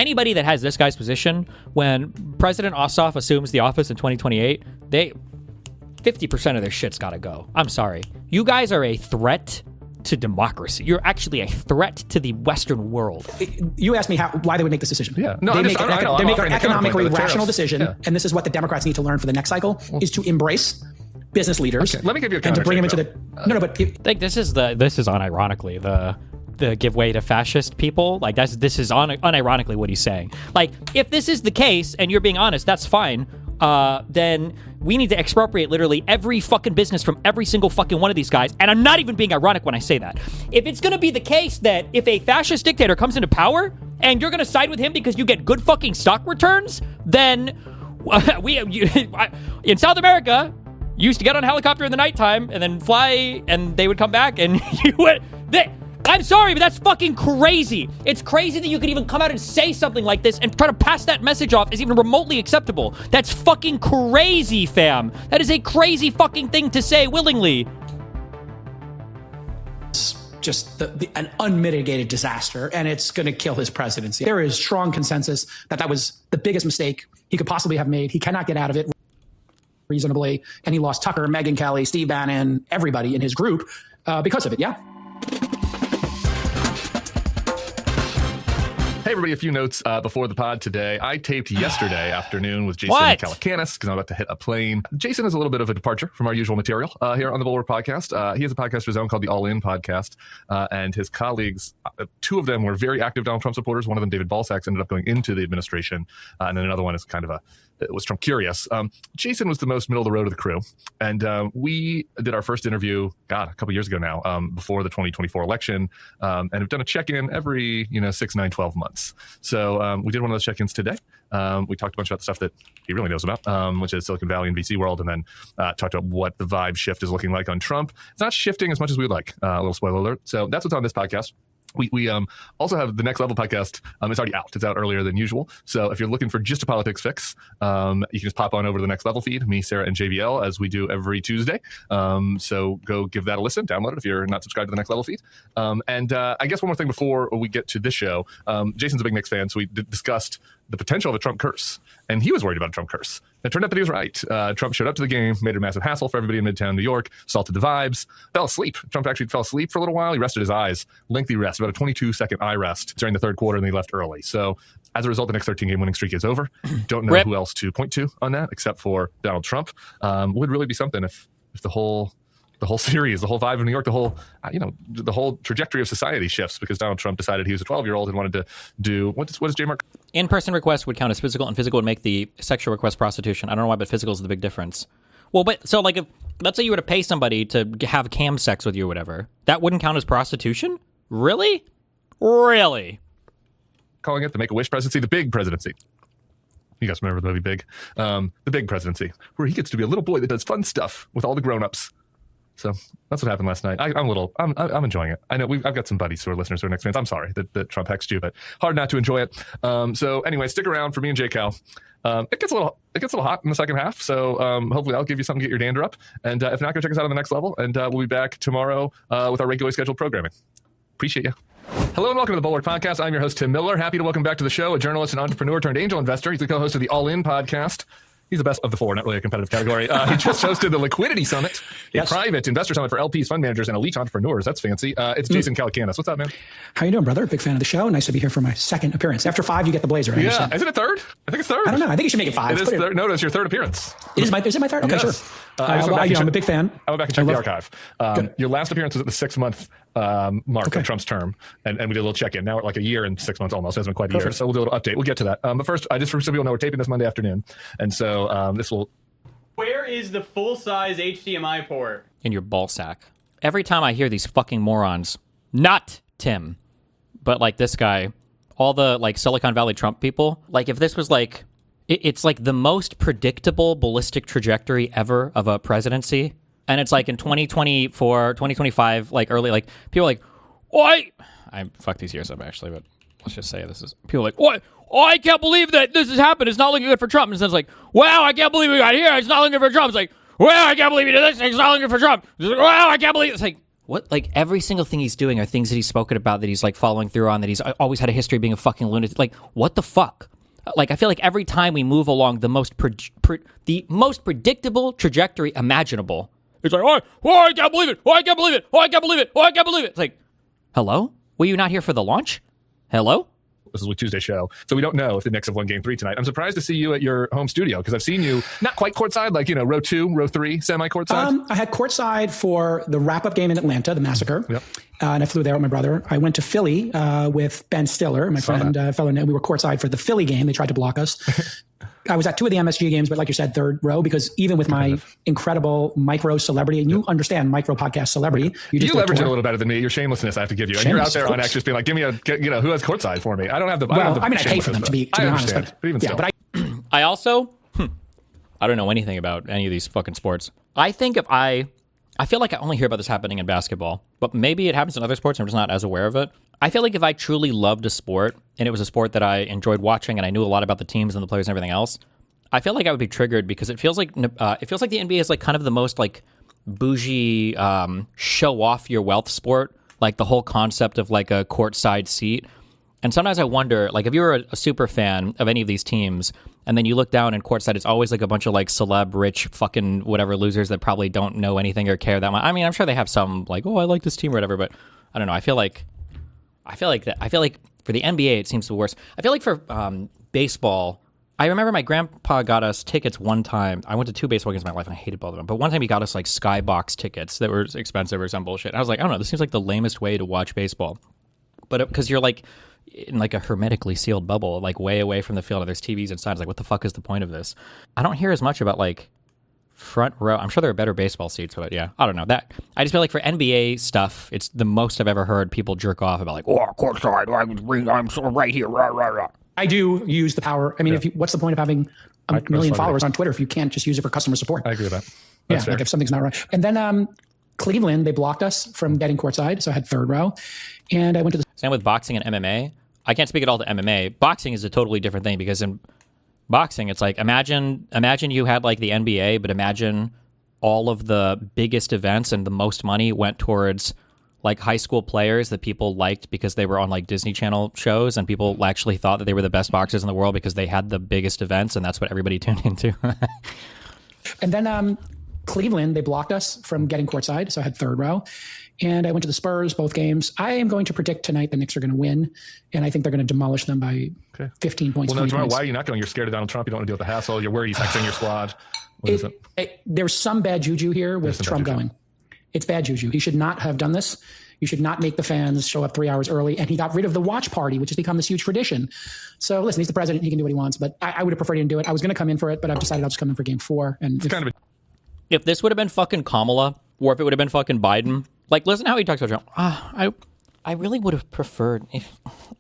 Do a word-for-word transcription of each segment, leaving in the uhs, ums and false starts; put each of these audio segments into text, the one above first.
anybody that has this guy's position, when President Ossoff assumes the office in twenty twenty-eight, they fifty percent of their shit's got to go. I'm sorry. You guys are a threat to democracy. You're actually a threat to the Western world. You asked me how, why they would make this decision. Yeah. No, they I'm make, just, an, I know, they I'm make an offering the economically counterpoint, the rational tariffs. decision, Yeah. and this is what the Democrats need to learn for the next cycle, is to embrace business leaders. Okay, let me give you a and to bring them into counter, the... No, no, but... It, I think this is the this is unironically the the give way to fascist people. Like that's this is un, unironically what he's saying. Like if this is the case and you're being honest, that's fine. Uh, then we need to expropriate literally every fucking business from every single fucking one of these guys. And I'm not even being ironic when I say that. If it's going to be the case that if a fascist dictator comes into power and you're going to side with him because you get good fucking stock returns, then we you, in South America you used to get on a helicopter in the nighttime and then fly, and they would come back and you would... They, I'm sorry, but that's fucking crazy. It's crazy that you could even come out and say something like this and try to pass that message off as even remotely acceptable. That's fucking crazy, fam. That is a crazy fucking thing to say willingly. just the, the, an unmitigated disaster, and it's going to kill his presidency. There is strong consensus that that was the biggest mistake he could possibly have made. He cannot get out of it reasonably, and he lost Tucker, Megyn Kelly, Steve Bannon, everybody in his group uh, because of it. Yeah. Hey, everybody, a few notes uh, before the pod today. I taped yesterday afternoon with Jason What? Calacanis because I'm about to hit a plane. Jason is a little bit of a departure from our usual material uh, here on the Bulwark Podcast. Uh, he has a podcast of his own called the All In Podcast, uh, and his colleagues, uh, two of them were very active Donald Trump supporters. One of them, David Balsax, ended up going into the administration, uh, and then another one is kind of a It was Trump curious. Um, Jason was the most middle of the road of the crew. And uh, we did our first interview, God, a couple years ago now, um, before the twenty twenty-four election. Um, and have done a check-in every, you know, six, nine, twelve months. So um, we did one of those check-ins today. Um, we talked a bunch about the stuff that he really knows about, um, which is Silicon Valley and V C world. And then uh, talked about what the vibe shift is looking like on Trump. It's not shifting as much as we would like. Uh, a little spoiler alert. So that's what's on this podcast. We we um also have the Next Level podcast. Um, it's already out. It's out earlier than usual. So if you're looking for just a politics fix, um, you can just pop on over to the Next Level feed, me, Sarah, and J V L, as we do every Tuesday. Um, so go give that a listen. Download it if you're not subscribed to the Next Level feed. Um, and uh, I guess one more thing before we get to this show. Um, Jason's a big Knicks fan, so we d- discussed the potential of a Trump curse, and he was worried about a Trump curse. And it turned out that he was right. Uh, Trump showed up to the game, made it a massive hassle for everybody in Midtown New York, salted the vibes, fell asleep. Trump actually fell asleep for a little while. He rested his eyes, lengthy rest, about a twenty-two second eye rest during the third quarter, and then he left early. So as a result, the next thirteen game winning streak is over. Don't know Rip. who else to point to on that except for Donald Trump. Um, would really be something if if the whole the whole series, the whole vibe of New York, the whole, uh, you know, the whole trajectory of society shifts because Donald Trump decided he was a twelve-year-old and wanted to do, what does, what does J. Mark? In-person request would count as physical, and physical would make the sexual request prostitution. I don't know why, but physical is the big difference. Well, but so like if let's say you were to pay somebody to have cam sex with you or whatever, that wouldn't count as prostitution? Really? Really? Calling it the Make-A-Wish presidency, the big presidency. You guys remember the movie Big? Um, the big presidency, where he gets to be a little boy that does fun stuff with all the grown-ups. So that's what happened last night. I, I'm a little, I'm, I'm enjoying it. I know we've, I've got some buddies who are listeners who are Knicks fans. I'm sorry that, that Trump hexed you, but hard not to enjoy it. Um, so anyway, stick around for me and J. Cal. Um, it gets a little, it gets a little hot in the second half. So um, hopefully I'll give you something to get your dander up. And uh, if not, go check us out on the Next Level. And uh, we'll be back tomorrow uh, with our regularly scheduled programming. Appreciate you. Hello and welcome to the Bulwark Podcast. I'm your host, Tim Miller. Happy to welcome back to the show a journalist and entrepreneur turned angel investor. He's the co-host of the All In Podcast. He's the best of the four, not really a competitive category. Uh, he just hosted the Liquidity Summit, a Yes. private investor summit for L Ps, fund managers, and elite entrepreneurs. That's fancy. Uh, it's Jason mm. Calacanis. What's up, man? How you doing, brother? Big fan of the show. Nice to be here for my second appearance. After five, you get the blazer. I Yeah. understand. Is it a third? I think it's third. I don't know. I think you should make it five. It is Put third. No, it's your third appearance. It is my, is it my third? Okay, Yes. sure. Uh, Uh, I just went well, back you and know, I'm a checked- big fan. I went back and I checked the love- archive. Um, your last appearance was at the six-month um, mark Okay. of Trump's term, and, and we did a little check-in. Now we're like a year and six months almost. It hasn't been quite a year, Perfect. so we'll do a little update. We'll get to that. Um, but first, I just for some people know we're taping this Monday afternoon, and so um, this will... Where is the full-size H D M I port? In your ball sack. Every time I hear these fucking morons, not Tim, but like this guy, all the like Silicon Valley Trump people, like if this was like, it, it's like the most predictable ballistic trajectory ever of a presidency. And it's like in twenty twenty-four, twenty twenty-five, like early, like people are like, oi, I fucked these years up actually, but let's just say this is, people are like, what? Oh, I can't believe that this has happened. It's not looking good for Trump. And then it's like, wow, I can't believe we got here. It's not looking good for Trump. It's like, wow, I can't believe he did this. It's not looking good for Trump. It's like, wow, I can't believe. It's like, what, like, every single thing he's doing are things that he's spoken about, that he's, like, following through on, that he's always had a history of being a fucking lunatic. Like, what the fuck? Like, I feel like every time we move along the most pre- pre- the most predictable trajectory imaginable, it's like, oh, oh, I can't believe it. Oh, I can't believe it. Oh, I can't believe it. Oh, I can't believe it. It's like, hello? Were you not here for the launch? Hello? This is a Tuesday show, so we don't know if the Knicks have won game three tonight. I'm surprised to see you at your home studio, because I've seen you not quite courtside, like, you know, row two, row three, semi-courtside. Um, I had courtside for the wrap-up game in Atlanta, the Massacre, yep. uh, and I flew there with my brother. I went to Philly uh, with Ben Stiller, my Saw friend, uh, fellow. We were courtside for the Philly game. They tried to block us. I was at two of the M S G games, but like you said, third row, because even with my incredible micro celebrity, and you yep. understand micro podcast celebrity, you, just you leverage it a little better than me. Your shamelessness, I have to give you. And Shameless, you're out there on X just being like, give me a, you know, who has courtside for me? I don't have the. Well, I, don't have the I mean, I pay for them to be, to be honest, but, but even yeah, still. but I. I also, hmm, I don't know anything about any of these fucking sports. I think if I, I feel like I only hear about this happening in basketball, but maybe it happens in other sports. I'm just not as aware of it. I feel like if I truly loved a sport and it was a sport that I enjoyed watching and I knew a lot about the teams and the players and everything else, I feel like I would be triggered, because it feels like uh, it feels like the N B A is like kind of the most like bougie um, show off your wealth sport, like the whole concept of like a courtside seat. And sometimes I wonder, like, if you're a, a super fan of any of these teams, and then you look down and courtside, it's always like a bunch of like celeb, rich, fucking whatever losers that probably don't know anything or care that much. I mean, I'm sure they have some like, oh, I like this team or whatever, but I don't know. I feel like, I feel like that. I feel like for the N B A, it seems the worst. I feel like for um, baseball, I remember my grandpa got us tickets one time. I went to two baseball games in my life, and I hated both of them. But one time he got us like Skybox tickets that were expensive or some bullshit. I was like, I don't know. This seems like the lamest way to watch baseball. But because you're like in like a hermetically sealed bubble, like way away from the field, and there's T Vs inside. It's like, what the fuck is the point of this? I don't hear as much about like front row. I'm sure there are better baseball seats, but yeah, I don't know that. I just feel like for N B A stuff, it's the most I've ever heard people jerk off about, like, oh, courtside, I'm so right here, rah, rah, rah. I do use the power. I mean, yeah. if you, what's the point of having a I, million followers on Twitter if you can't just use it for customer support? I agree with that. That's yeah, fair. like if something's not right. And then um, Cleveland, they blocked us from getting courtside, so I had third row. And I went to the... Same with boxing and M M A. I can't speak at all to M M A. Boxing is a totally different thing, because in boxing, it's like, imagine imagine you had like the N B A, but imagine all of the biggest events and the most money went towards like high school players that people liked because they were on like Disney Channel shows, and people actually thought that they were the best boxers in the world because they had the biggest events, and that's what everybody tuned into. And then um, Cleveland, they blocked us from getting courtside, so I had third row. And I went to the Spurs, both games. I am going to predict tonight the Knicks are going to win, and I think they're going to demolish them by okay. fifteen points. Well, no, tomorrow, points. Why are you not going? You're scared of Donald Trump. You don't want to deal with the hassle. You're worried he's hexing your squad. What it, is it? It, there's some bad juju here with Trump going. It's bad juju. He should not have done this. You should not make the fans show up three hours early. And he got rid of the watch party, which has become this huge tradition. So listen, he's the president. He can do what he wants. But I, I would have preferred he didn't do it. I was going to come in for it, but I've decided I'll just come in for game four. And it's if, kind of a- if this would have been fucking Kamala, or if it would have been fucking Biden, like, listen how he talks about Trump. Ah, I, I really would have preferred if,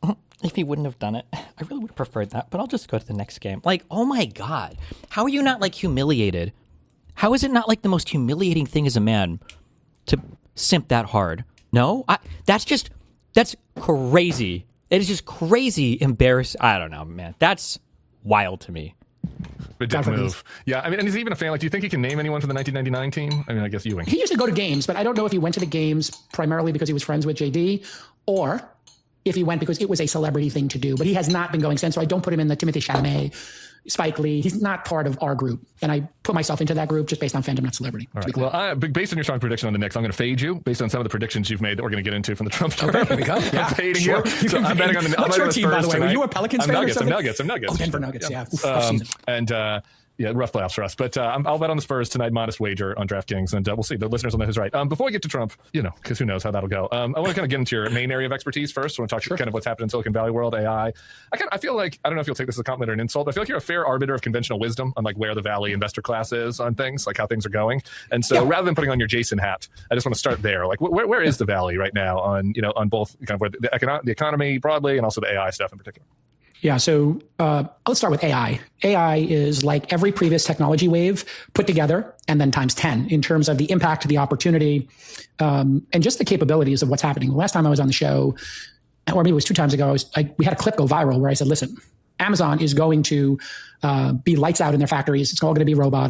if he wouldn't have done it. I really would have preferred that. But I'll just go to the next game. Like, oh my God, how are you not like humiliated? How is it not like the most humiliating thing as a man to simp that hard? No, I, that's just, that's crazy. It is just crazy, embarrassing. I don't know, man. That's wild to me. But dick move. Yeah, I mean, and he's even a fan. Like, do you think he can name anyone from the nineteen ninety-nine team? I mean, I guess Ewing. He used to go to games, but I don't know if he went to the games primarily because he was friends with J D, or if he went because it was a celebrity thing to do. But he has not been going since, so I don't put him in the Timothy Chalamet, Spike Lee. He's not part of our group. And I put myself into that group just based on fandom, not celebrity. All right. Well, I, based on your strong prediction on the Knicks, I'm going to fade you based on some of the predictions you've made that we're going to get into from the Trump term. Okay, here we go. Yeah, I'm fading sure. you. you so I'm betting on the What's I'm your team, by the way? tonight. Were you a Pelicans I'm fan Nuggets, or something? I'm Nuggets. I'm Nuggets. Oh, Denver Nuggets, yeah. yeah. Oof, um, and, uh, yeah, rough playoffs for us. But uh, I'll bet on the Spurs tonight, modest wager on DraftKings, and uh, we'll see. The listeners will know who's right. Um, before we get to Trump, you know, because who knows how that'll go. Um, I want to kind of get into your main area of expertise first. I want to talk sure. kind of what's happened in Silicon Valley world, A I. I kind of, I feel like, I don't know if you'll take this as a compliment or an insult, but I feel like you're a fair arbiter of conventional wisdom on like where the Valley investor class is on things, like how things are going. And so yeah. rather than putting on your Jason hat, I just want to start there. Like, where, where is the Valley right now on, you know, on both kind of where the, the, econo- the economy broadly and also the A I stuff in particular? Yeah, so uh, let's start with A I. A I is like every previous technology wave put together and then times ten in terms of the impact, the opportunity, um, and just the capabilities of what's happening. The last time I was on the show, or maybe it was two times ago, I was, I, we had a clip go viral where I said, listen, Amazon is going to uh, be lights out in their factories. It's all going to be robotics.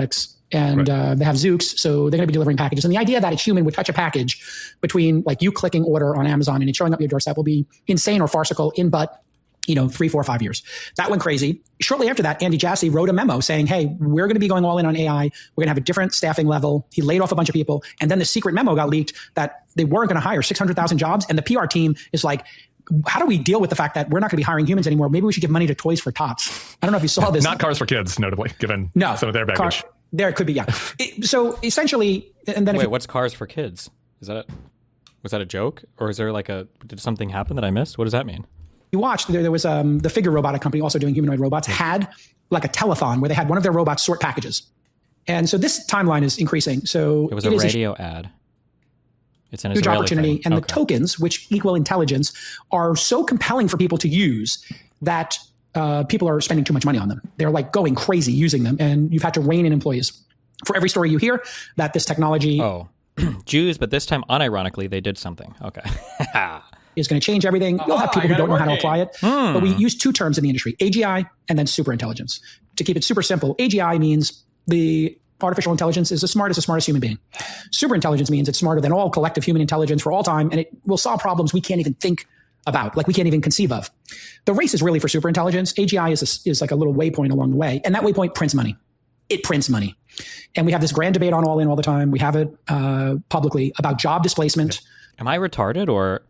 and Right. uh, they have Zoox, so they're going to be delivering packages. And the idea that a human would touch a package between like you clicking order on Amazon and it showing up at your doorstep will be insane or farcical in but, you know, three, four, five years. That went crazy. Shortly after that, Andy Jassy wrote a memo saying, hey, we're going to be going all in on A I. We're going to have a different staffing level. He laid off a bunch of people. And then the secret memo got leaked that they weren't going to hire six hundred thousand jobs. And the P R team is like, how do we deal with the fact that we're not going to be hiring humans anymore? Maybe we should give money to Toys for Tots. I don't know if you saw this. Not Cars for Kids, notably, given no, some of their baggage. Car, there could be, yeah. It, so essentially, and then Wait, if you, what's Cars for Kids? Is that a, was that a joke? Or is there like a, did something happen that I missed? What does that mean? you watched, there, there was um, the Figure robotic company also doing humanoid robots, had like a telethon where they had one of their robots sort packages. And so this timeline is increasing. So It was it a is radio ad. It's an huge Israeli opportunity. thing. And Okay. the tokens, which equal intelligence, are so compelling for people to use that uh, people are spending too much money on them. They're like going crazy using them. And you've had to rein in employees. For every story you hear that this technology Oh, Jews, but this time, unironically, they did something. Okay. is going to change everything. You'll have Oh, people I who don't know gotta how to work apply it. Hmm. But we use two terms in the industry, A G I and then super intelligence. To keep it super simple, A G I means the artificial intelligence is as smart as the smartest human being. Super intelligence means it's smarter than all collective human intelligence for all time, and it will solve problems we can't even think about, like we can't even conceive of. The race is really for super intelligence. A G I is, a, is like a little waypoint along the way, and that waypoint prints money. It prints money. And we have this grand debate on All In all the time. We have it uh, publicly about job displacement. Am I retarded or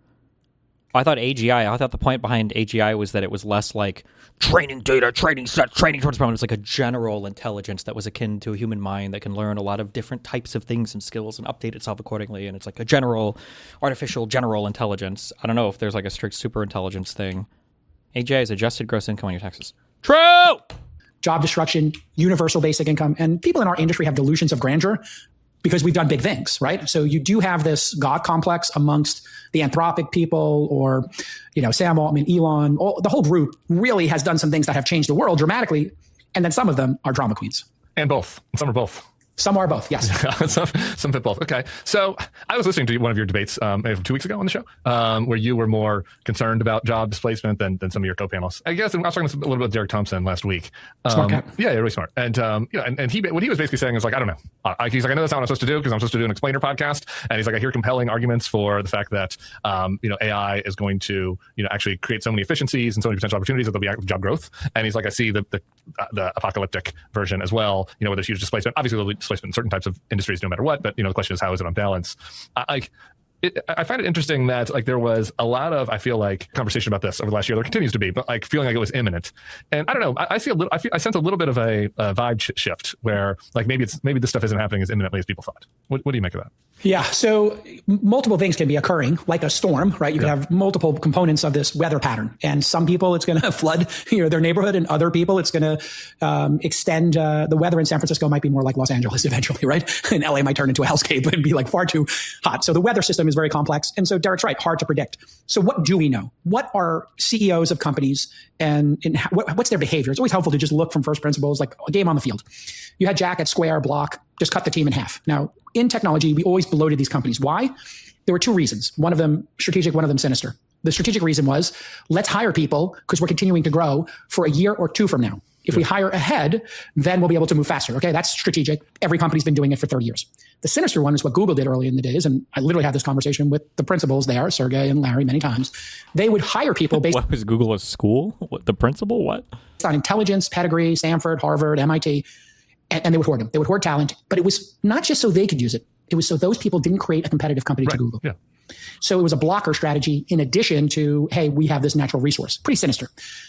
I thought A G I, I thought the point behind A G I was that it was less like training data, training set, training towards problems. It was like a general intelligence that was akin to a human mind that can learn a lot of different types of things and skills and update itself accordingly. And it's like a general, artificial general intelligence. I don't know if there's like a strict super intelligence thing. A G I is adjusted gross income on your taxes. True! Job destruction, universal basic income. And people in our industry have delusions of grandeur because we've done big things, right? So you do have this God complex amongst the Anthropic people or, you know, Sam Altman, Elon, all, the whole group really has done some things that have changed the world dramatically. And then some of them are drama queens. And both. Some are both. Some are both, yes. some, some fit both. Okay. So I was listening to one of your debates um, maybe two weeks ago on the show um, where you were more concerned about job displacement than, than some of your co-panelists. I guess I was talking a little bit with Derek Thompson last week. Um, Smart guy. Yeah, yeah, really smart. And, um, you know, and, and he, what he was basically saying is like, I don't know. Uh, he's like, I know that's not what I'm supposed to do because I'm supposed to do an explainer podcast. And he's like, I hear compelling arguments for the fact that, um, you know, A I is going to, you know, actually create so many efficiencies and so many potential opportunities that there'll be job growth. And he's like, I see the, the, uh, the apocalyptic version as well, you know, where there's huge displacement. Obviously, there'll be displacement in certain types of industries no matter what, but you know the question is how is it on balance? I, I, it, I find it interesting that like there was a lot of I feel like conversation about this over the last year. There continues to be, but like feeling like it was imminent. And I don't know. I, I see a little. I, feel, I sense a little bit of a, a vibe sh- shift where like maybe it's maybe this stuff isn't happening as imminently as people thought. What, what do you make of that? Yeah. So m- multiple things can be occurring, like a storm, right? You can Yeah. have multiple components of this weather pattern. And some people, it's going to flood you know, their neighborhood, and other people, it's going to um, extend uh, the weather in San Francisco might be more like Los Angeles eventually, right? And L A might turn into a hellscape and be like far too hot. So the weather system is very complex. And so Derek's right, hard to predict. So what do we know? What are C E Os of companies and, and how, what, what's their behavior? It's always helpful to just look from first principles, like a game on the field. You had Jack at Square, Block, just cut the team in half. Now, in technology, we always bloated these companies. Why? There were two reasons. One of them strategic, one of them sinister. The strategic reason was let's hire people because we're continuing to grow for a year or two from now. If we hire ahead, then we'll be able to move faster. Okay, that's strategic. Every company's been doing it for thirty years. The sinister one is what Google did early in the days. And I literally had this conversation with the principals there, Sergey and Larry, many times. They would hire people based What was Google a school? What, the principal? What? on intelligence, pedigree, Stanford, Harvard, M I T, and, and they would hoard them. They would hoard talent, but it was not just so they could use it. It was so those people didn't create a competitive company Right. to Google. Yeah. So it was a blocker strategy in addition to, hey, we have this natural resource. Pretty sinister.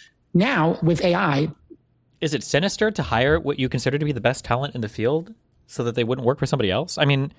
Now with A I, Is it sinister to hire what you consider to be the best talent in the field so that they wouldn't work for somebody else? I mean,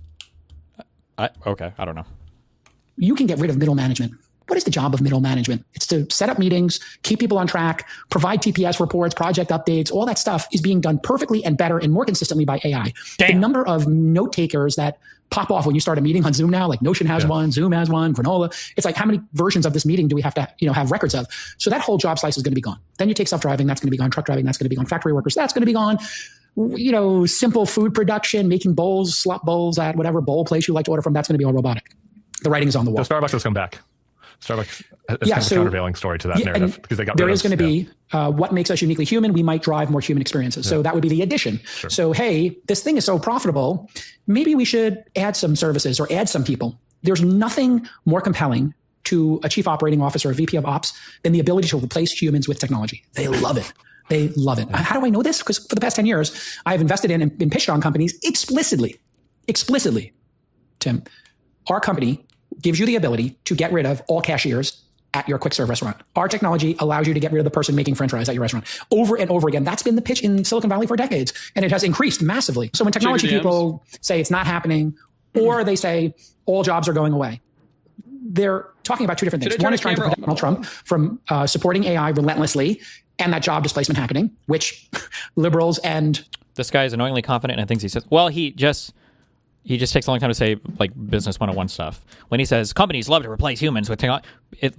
I, okay, I don't know. you can get rid of middle management. What is the job of middle management? It's to set up meetings, keep people on track, provide T P S reports, project updates. All that stuff is being done perfectly and better and more consistently by A I. Damn. The number of note takers that pop off when you start a meeting on Zoom now, like Notion has Yeah. one, Zoom has one, Granola. It's like, how many versions of this meeting do we have to, you know, have records of? So that whole job slice is going to be gone. Then you take self-driving, that's going to be gone. Truck driving, that's going to be gone. Factory workers, that's going to be gone. You know, simple food production, making bowls, slop bowls at whatever bowl place you like to order from, that's going to be all robotic. The writing is on the wall. So Starbucks has come back. Starbucks is Yeah, kind of so- a countervailing story to that Yeah, narrative and because they got there rid is of going to yeah. be uh, what makes us uniquely human. We might drive more human experiences. So that would be the addition. So, hey, this thing is so profitable. Maybe we should add some services or add some people. There's nothing more compelling to a chief operating officer or a V P of ops than the ability to replace humans with technology. They love it. They love it. How do I know this? Because for the past ten years, I've invested in and been pitched on companies explicitly, explicitly, Tim. Our company gives you the ability to get rid of all cashiers at your quick serve restaurant. Our technology allows you to get rid of the person making french fries at your restaurant over and over again. That's been the pitch in Silicon Valley for decades, and it has increased massively. So when technology Sugar jams. people say it's not happening, or they say all jobs are going away, they're talking about two different things. Should I One turn is trying to the prevent camera Donald Trump from uh, supporting A I relentlessly and that job displacement happening, which liberals and This guy is annoyingly confident in things he says. Well, he just he just takes a long time to say like business one oh one stuff. When he says companies love to replace humans with technology, it,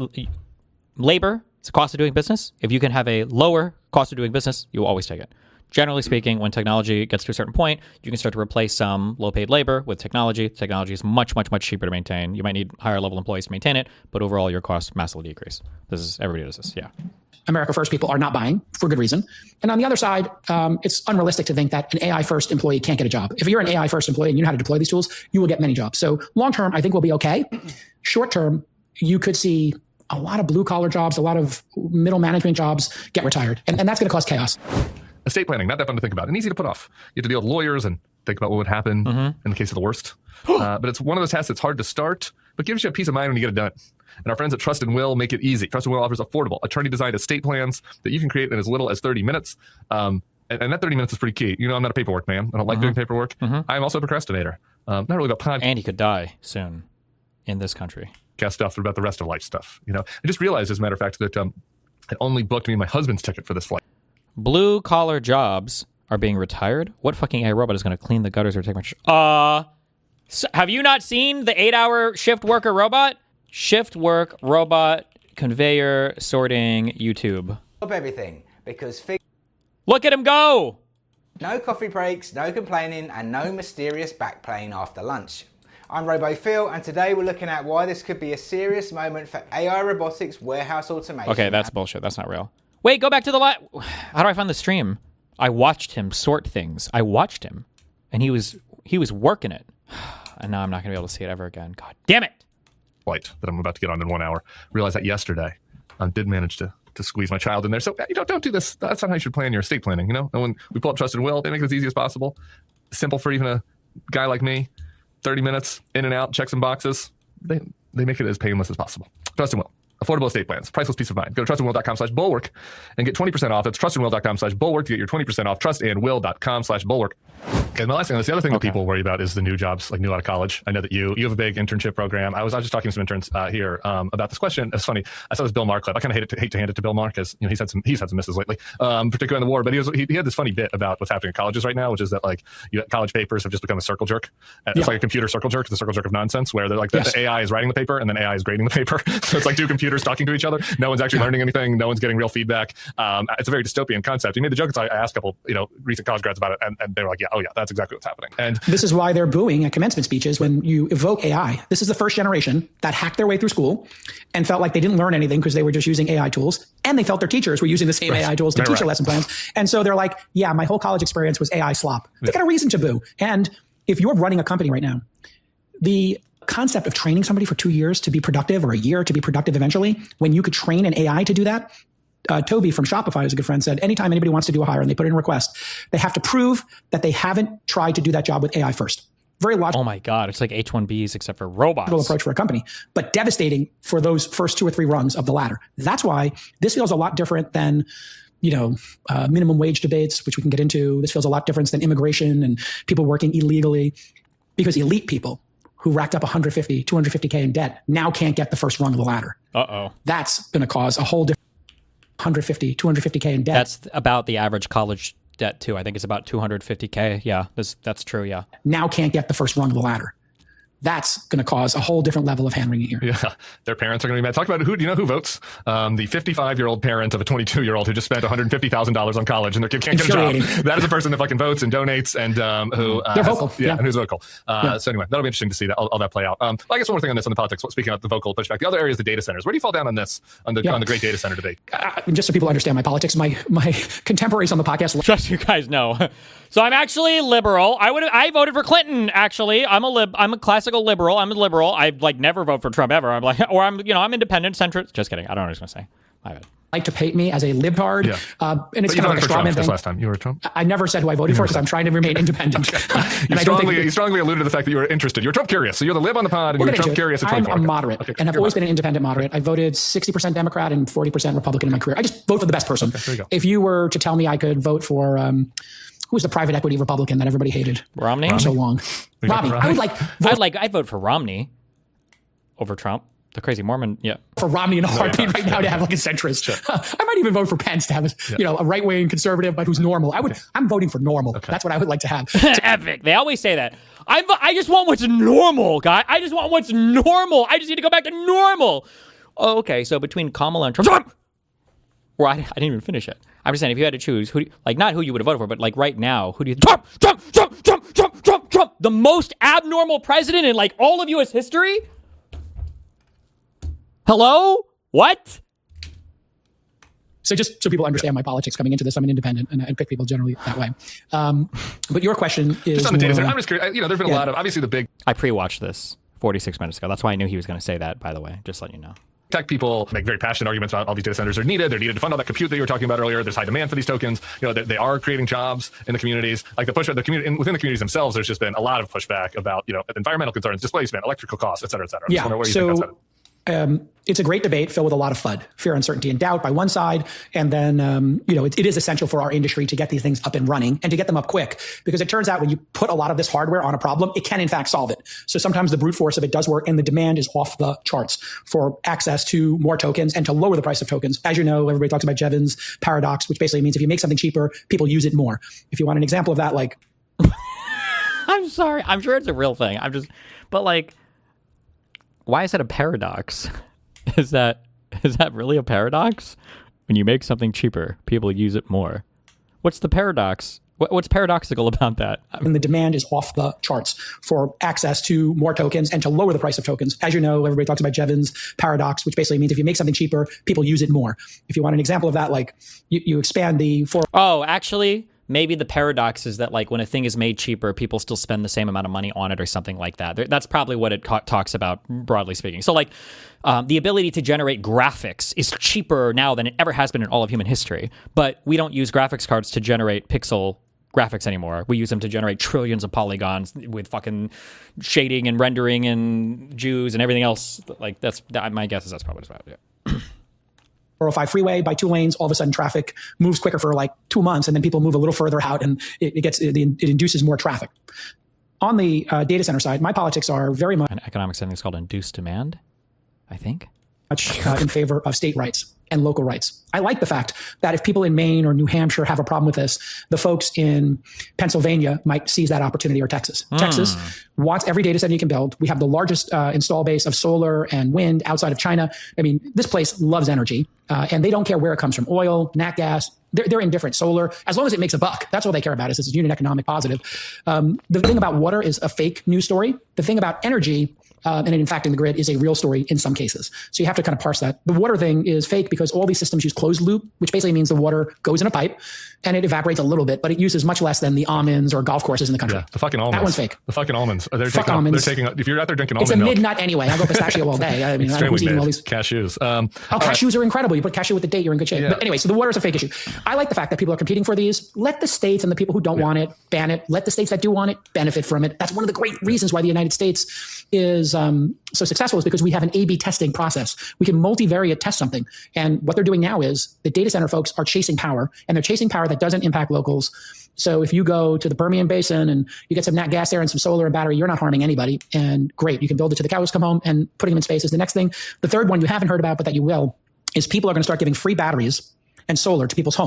labor is a cost of doing business. If you can have a lower cost of doing business, you will always take it. Generally speaking, when technology gets to a certain point, you can start to replace some low-paid labor with technology. Technology is much, much, much cheaper to maintain. You might need higher-level employees to maintain it, but overall, your costs massively decrease. This is everybody does this, yeah. America First people are not buying for good reason. And on the other side, um, it's unrealistic to think that an A I first employee can't get a job. If you're an A I first employee and you know how to deploy these tools, you will get many jobs. So long term, I think we'll be okay. Short term, you could see a lot of blue collar jobs, a lot of middle management jobs get retired. And, and that's going to cause chaos. Estate planning, not that fun to think about and easy to put off. You have to deal with lawyers and think about what would happen Mm-hmm. in the case of the worst. uh, but it's one of those tasks that's hard to start, but gives you a peace of mind when you get it done. And our friends at Trust and Will make it easy. Trust and Will offers affordable, attorney-designed estate plans that you can create in as little as thirty minutes. Um, and, and that thirty minutes is pretty key. You know, I'm not a paperwork man. I don't like Mm-hmm. doing paperwork. I'm also a procrastinator. Um, not really about podcast And he could die soon in this country. stuff, but about the rest of life stuff. You know, I just realized, as a matter of fact, that um, it only booked me and my husband's ticket for this flight. Blue collar jobs are being retired. What fucking A I robot is going to clean the gutters or take my sh- Uh, so have you not seen the eight hour shift worker robot? Shift work robot conveyor sorting YouTube. Of everything, because fig- Look at him go. no coffee breaks, no complaining, and no mysterious backplaying after lunch. I'm Robo Phil, and today we're looking at why this could be a serious moment for A I robotics warehouse automation. Okay, that's bullshit. That's not real. Wait, go back to the li- How do I find the stream? I watched him sort things. I watched him, and he was he was working it. And now I'm not going to be able to see it ever again. God damn it. Flight that I'm about to get on in one hour. Realized that yesterday. Um, did manage to to squeeze my child in there. So you know, don't do this. That's not how you should plan your estate planning. You know, and when we pull up Trust and Will, they make it as easy as possible. Simple for even a guy like me. thirty minutes in and out, check some boxes. They they make it as painless as possible. Trust and Will. Affordable estate plans, priceless peace of mind. Go to trustandwill.com slash bulwark and get twenty percent off. That's trustandwill.com slash bulwark to get your twenty percent off. Trustandwill.com slash bulwark. Okay, and the last thing, the other thing Okay. that people worry about is the new jobs, like new out of college. I know that you you have a big internship program. I was I was just talking to some interns uh, here um, about this question. It's funny. I saw this Bill Maher clip. I kind of hate it to, hate to hand it to Bill Maher because you know he's had some he's had some misses lately, um, particularly in the war. But he was he, he had this funny bit about what's happening in colleges right now, which is that like you, college papers have just become a circle jerk. Uh, It's Yeah. like a computer circle jerk. It's a circle jerk of nonsense where they're like the, Yes. the A I is writing the paper and then A I is grading the paper. So it's like two computers talking to each other. No one's actually learning anything. No one's getting real feedback. Um, it's a very dystopian concept. He made the joke. So I asked a couple, you know, recent college grads about it, and, and they were like, "Yeah, oh yeah, that's exactly what's happening." And This is why they're booing at commencement speeches when you evoke A I. This is the first generation that hacked their way through school and felt like they didn't learn anything because they were just using A I tools. And they felt their teachers were using the same A I tools to Right, teach right. their lesson plans. And so they're like, yeah, my whole college experience was A I slop. They got a reason to boo. And if you're running a company right now, the concept of training somebody for two years to be productive or a year to be productive eventually, when you could train an A I to do that, uh, Toby from Shopify, who's a good friend, said anytime anybody wants to do a hire and they put in a request, they have to prove that they haven't tried to do that job with A I first. Very logical Oh my God. It's like H one Bs except for robots. approach for a company, but devastating for those first two or three rungs of the ladder. That's why this feels a lot different than, you know, uh, minimum wage debates, which we can get into. This feels a lot different than immigration and people working illegally, because elite people who racked up one hundred fifty, two hundred fifty K in debt now can't get the first rung of the ladder. Uh-oh. That's going to cause a whole different one hundred fifty, two hundred fifty K in debt. That's about the average college debt too. I think it's about two hundred fifty K. Yeah, that's, that's true. Yeah. now can't get the first rung of the ladder. That's going to cause a whole different level of hand wringing here. Yeah, their parents are going to be mad. Talk about who. Do you know who votes? Um, the fifty-five-year-old parent of a twenty-two-year-old who just spent one hundred fifty thousand dollars on college and their kid can't get a job. That is a person that fucking votes and donates and um, who uh, they're has, vocal. Yeah, Yeah, and who's vocal. Uh, yeah. So anyway, that'll be interesting to see that all, all that play out. Um, I guess one more thing on this on the politics. Speaking of the vocal pushback, the other area is the data centers. Where do you fall down on this on the yeah. on the great data center debate? Uh, just so people understand my politics, my my contemporaries on the podcast. Just so you guys know. So I'm actually liberal. I would I voted for Clinton. Actually, I'm a lib. I'm a classical liberal. I'm a liberal. I like never vote for Trump ever. I'm like, or I'm you know I'm independent, centrist. Just kidding. I don't know what I was gonna say. My bad. Like to paint me as a libtard, Yeah. uh, and it's But you kind of like voted a for straw Trump man this thing. last time. You were Trump. I never said who I voted for because I'm trying to remain independent. You and I don't strongly think you strongly alluded to the fact that you were interested. You're Trump curious. So you're the lib on the pod and we're you're gonna Trump do it. curious at I'm twenty-four. a Okay. moderate, Okay, and I've you're always moderate. been an independent moderate. I voted sixty percent Democrat and forty percent Republican in my career. I just vote for the best person. there you go. If you were to tell me I could vote for um, who was the private equity Republican that everybody hated Romney. for so long, We got Romney. Romney. I would like vote I'd like I'd vote for Romney over Trump. The crazy Mormon. Yeah. for Romney in a heartbeat right now to have like a centrist. I might even vote for Pence to have a, you know, a right wing conservative, but who's normal. I would. I'm voting for normal. That's what I would like to have. Epic. They always say that. I I just want what's normal, guy. I just want what's normal. I just need to go back to normal. Oh, okay. So between Kamala and Trump, or I, I didn't even finish it. I'm just saying, if you had to choose, who, do you, like not who you would have voted for, but like right now, who do you? Trump, Trump, Trump, Trump, Trump, Trump, Trump, the most abnormal president in like all of U S history. Hello? What? So just so people understand my politics coming into this, I'm an independent and I pick people generally that way. Um, but your question is Just on the data more, center. I'm just curious. You know, there's been a Yeah. lot of obviously the big I pre-watched this forty-six minutes ago. That's why I knew he was going to say that, by the way. Just letting you know. tech people make very passionate arguments about all these data centers are needed. They're needed to fund all that compute that you were talking about earlier. There's high demand for these tokens. You know, they, they are creating jobs in the communities. Like the push, the community within the communities themselves. There's just been a lot of pushback about you know environmental concerns, displacement, electrical costs, et cetera, et cetera. I'm just Yeah. wondering where you So think that's headed. um, it's a great debate filled with a lot of FUD, fear, uncertainty, and doubt by one side. And then, um, you know, it, it is essential for our industry to get these things up and running and to get them up quick, because it turns out when you put a lot of this hardware on a problem, it can in fact solve it. So sometimes the brute force of it does work, and the demand is off the charts for access to more tokens and to lower the price of tokens. As you know, everybody talks about Jevons paradox, which basically means if you make something cheaper, people use it more. If you want an example of that, like, I'm sorry. I'm sure it's a real thing. I'm just, but like, why is that a paradox? Is that is that really a paradox? When you make something cheaper, people use it more. What's the paradox? What, what's paradoxical about that? and the demand is off the charts for access to more tokens and to lower the price of tokens. As you know, everybody talks about Jevons paradox, which basically means if you make something cheaper, people use it more. If you want an example of that, like you, you expand the for Oh, actually, maybe the paradox is that like when a thing is made cheaper, people still spend the same amount of money on it or something like that. There- That's probably what it co- talks about, broadly speaking. So like um, the ability to generate graphics is cheaper now than it ever has been in all of human history. But we don't use graphics cards to generate pixel graphics anymore. We use them to generate trillions of polygons with fucking shading and rendering and Jews and everything else. Like that's that, my guess is that's probably what it's about. Yeah. four oh five freeway by two lanes, all of a sudden traffic moves quicker for like two months, and then people move a little further out, and it, it gets it, it induces more traffic. On the uh, data center side, my politics are very much In economics, something is called induced demand, I think. uh, in favor of state rights and local rights. I like the fact that if people in Maine or New Hampshire have a problem with this, the folks in Pennsylvania might seize that opportunity, or Texas. Mm. Texas wants every data center you can build. We have the largest uh, install base of solar and wind outside of China. I mean, this place loves energy, uh, and they don't care where it comes from, oil, nat gas. They're, they're indifferent. Solar, as long as it makes a buck, that's all they care about, is it's a unit economic positive. Um, the thing about water is a fake news story. The thing about energy, Uh, and in fact, in the grid, is a real story in some cases. So you have to kind of parse that. The water thing is fake because all these systems use closed loop, which basically means the water goes in a pipe and it evaporates a little bit, but it uses much less than the almonds or golf courses in the country. Yeah, the fucking almonds. That one's fake. The fucking almonds. They're Fuck taking, almonds. They're taking. If you're out there drinking It's a almond milk, mid nut anyway. I'll go pistachio all day. I mean, I don't know who's extremely eating mid. all these. Cashews. Um, Oh, all right. cashews are incredible. You put cashew with the date, you're in good shape. Yeah. But anyway, so the water is a fake issue. I like the fact that people are competing for these. Let the states and the people who don't want it ban it. Let the states that do want it benefit from it. That's one of the great reasons why the United States is um, so successful, is because we have an A B testing process. We can multivariate test something. And what they're doing now is the data center folks are chasing power, and they're chasing power that doesn't impact locals. So if you go to the Permian Basin and you get some nat gas there and some solar and battery, you're not harming anybody. And great, you can build it to the cows come home, and putting them in space is the next thing. The third one you haven't heard about, but that you will, is people are going to start giving free batteries and solar to people's homes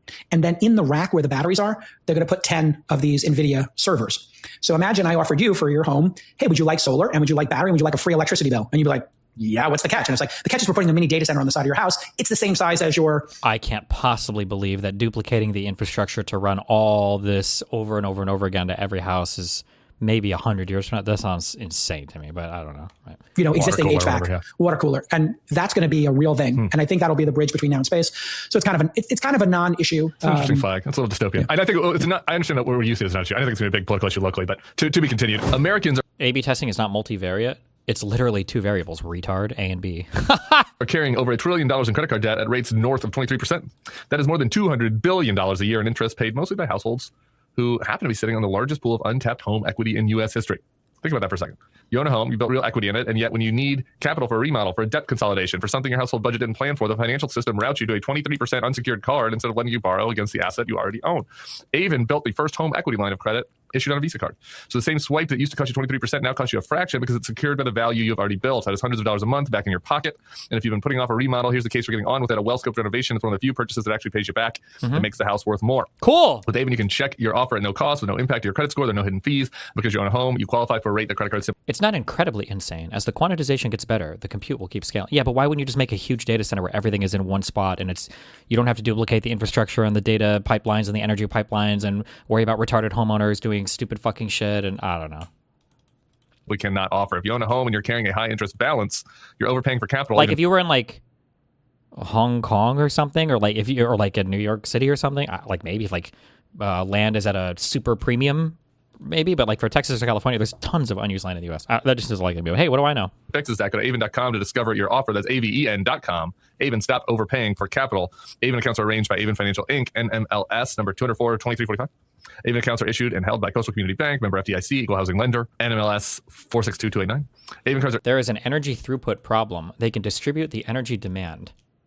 And then in the rack where the batteries are, they're going to put ten of these NVIDIA servers. So imagine I offered you for your home, hey, would you like solar? And would you like battery? And would you like a free electricity bill? And you'd be like, yeah, what's the catch? And it's like, the catch is we're putting a mini data center on the side of your house. It's the same size as your... I can't possibly believe that duplicating the infrastructure to run all this over and over and over again to every house is maybe one hundred years from now. That sounds insane to me, but I don't know. Right. You know, Water existing cooler H V A C, over here. water cooler. And that's going to be a real thing. Hmm. And I think that'll be the bridge between now and space. So it's kind of an, it, it's kind of a non-issue. It's an interesting um, flag. It's a little dystopian. Yeah. And I think it's not, I understand that what we're used to is not an issue. I don't think it's going to be a big political issue locally, but to, to be continued. Americans are A B testing is not multivariate. It's literally two variables, retard, A and B. are carrying over a trillion dollars in credit card debt at rates north of twenty-three percent. That is more than two hundred billion dollars a year in interest paid mostly by households who happen to be sitting on the largest pool of untapped home equity in U S history. Think about that for a second. You own a home, you built real equity in it, and yet when you need capital for a remodel, for a debt consolidation, for something your household budget didn't plan for, the financial system routes you to a twenty-three percent unsecured card instead of letting you borrow against the asset you already own. Avon built the first home equity line of credit issued on a Visa card. So the same swipe that used to cost you twenty-three percent now costs you a fraction because it's secured by the value you've already built. That is hundreds of dollars a month back in your pocket. And if you've been putting off a remodel, here's the case you're getting on with it. A well-scoped renovation is one of the few purchases that actually pays you back mm-hmm. and makes the house worth more. Cool. With Avon, you can check your offer at no cost with no impact to your credit score. There are no hidden fees. Because you own a home, you qualify for a rate that credit cards. It's not incredibly insane. As the quantization gets better, the compute will keep scaling. Yeah, but why wouldn't you just make a huge data center where everything is in one spot and it's you don't have to duplicate the infrastructure and the data pipelines and the energy pipelines and worry about retarded homeowners doing stupid fucking shit and I don't know. We cannot offer. If you own a home and you're carrying a high interest balance, you're overpaying for capital. Like even- if you were in like Hong Kong or something, or like if you or like in New York City or something, like maybe if like uh, land is at a super premium. Maybe, but like for Texas or California, there's tons of unused land in the U S. Uh, that just is like, hey, what do I know? Texas that. Go to avon dot com to discover your offer. That's A V E N dot com. Avon, stop overpaying for capital. Avon accounts are arranged by Avon Financial Incorporated, N M L S, number two oh four, twenty-three forty-five. Avon accounts are issued and held by Coastal Community Bank, member F D I C, equal housing lender, N M L S four six two two eight nine. Avon cards are... There is an energy throughput problem. They can distribute the energy demand.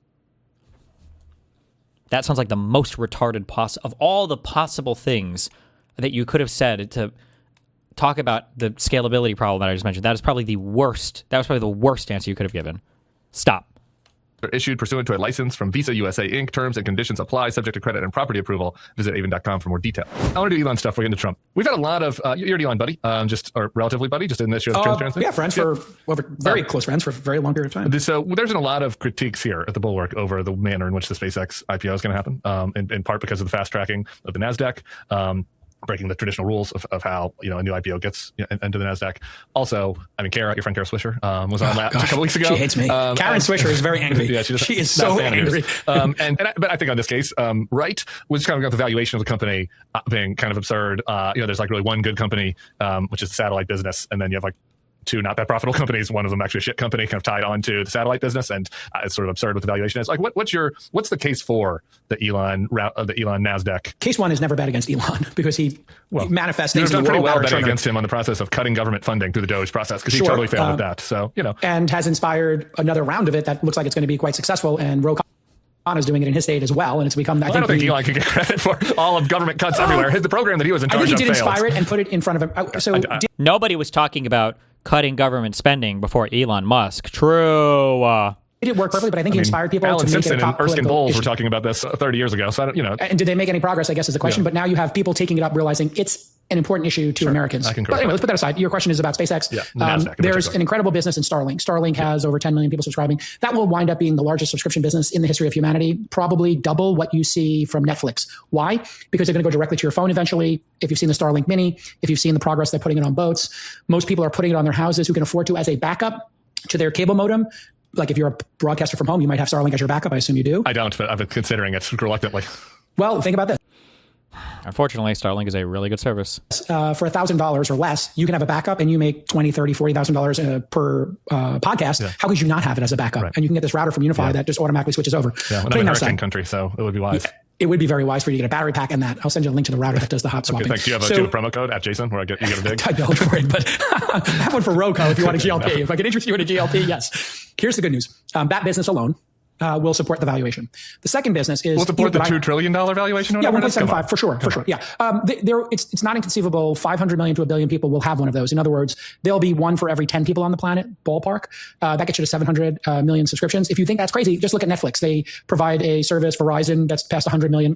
That sounds like the most retarded poss- of all the possible things that you could have said to talk about the scalability problem that I just mentioned. That is probably the worst. That was probably the worst answer you could have given. Stop. They're issued pursuant to a license from Visa U S A Incorporated. Terms and conditions apply, subject to credit and property approval. Visit avon dot com for more detail. I want to do Elon stuff. We're getting to Trump. We've had a lot of, uh, you're an Elon buddy, um, just, or relatively buddy, just in this show's uh, transparency. Yeah, friends for, well, very close friends for a very long period of time. So there's been a lot of critiques here at the Bulwark over the manner in which the SpaceX I P O is going to happen, um, in, in part because of the fast tracking of the NASDAQ. Um, breaking the traditional rules of, of how, you know, a new I P O gets you know, into the NASDAQ. Also, I mean, Kara, your friend Kara Swisher, um, was on oh, last, a couple weeks ago. She hates me. Um, Karen and, Swisher is very angry. Yeah, she, she is so angry. um, and, and I, but I think on this case, um, Wright was kind of got the valuation of the company uh, being kind of absurd. Uh, you know, there's like really one good company, um, which is the satellite business, and then you have like two not that profitable companies. One of them actually a shit company, kind of tied on to the satellite business, and uh, it's sort of absurd what the valuation is. Like, what, what's your what's the case for the Elon uh, the Elon NASDAQ? Case one is never bet against Elon because he, well, he manifests things. You've done in the pretty world well betting against him on the process of cutting government funding through the Doge process because sure. he totally failed um, at that. So you know, and has inspired another round of it that looks like it's going to be quite successful. And Ro Khanna is doing it in his state as well, and it's become. Well, I, I, think I don't think the, Elon can get credit for all of government cuts uh, everywhere. His the program that he was in charge of I think he did failed. inspire it and put it in front of him. So I, I, did, nobody was talking about cutting government spending before Elon Musk. True. Uh, it didn't work perfectly, but I think I he mean, inspired people Alan to Simpson make it a top and Erskine Bowles issue. were talking about this thirty years ago. So I don't, you know. And did they make any progress? I guess is the question. Yeah. But now you have people taking it up, realizing it's an important issue to sure. Americans. I can but anyway, let's put that aside. Your question is about SpaceX. Yeah, um, NASDAQ, there's an incredible business in Starlink. Starlink has yeah. over ten million people subscribing. That will wind up being the largest subscription business in the history of humanity, probably double what you see from Netflix. Why? Because they're going to go directly to your phone eventually. If you've seen the Starlink Mini, if you've seen the progress they're putting it on boats, most people are putting it on their houses who can afford to as a backup to their cable modem. Like if you're a broadcaster from home, you might have Starlink as your backup. I assume you do. I don't, but I've been considering it reluctantly. Well, think about this. Unfortunately, Starlink is a really good service. Uh, for one thousand dollars or less, you can have a backup and you make twenty thousand dollars, thirty thousand dollars, forty thousand dollars uh, per uh, podcast. Yeah. How could you not have it as a backup? Right. And you can get this router from Unify yeah. that just automatically switches over. Yeah, well, I'm in a hurricane country, so it would be wise. Yeah. It would be very wise for you to get a battery pack and that. I'll send you a link to the router that does the hot swapping. Okay, thanks. Do you have a, so, do you have a promo code at Jason where I get you get a big? I don't for it, but I have one for Roco if you want a G L P. no. If I can interest you in a G L P, yes. Here's the good news. Um, that business alone uh, will support the valuation. The second business is... Will support the two trillion dollars valuation? Or yeah, one point seven five for sure, for sure. Yeah. Um, there, it's, it's not inconceivable. five hundred million to a billion people will have one of those. In other words, there'll be one for every ten people on the planet, ballpark. Uh, that gets you to seven hundred uh, million subscriptions. If you think that's crazy, just look at Netflix. They provide a service, Verizon, that's past one hundred million.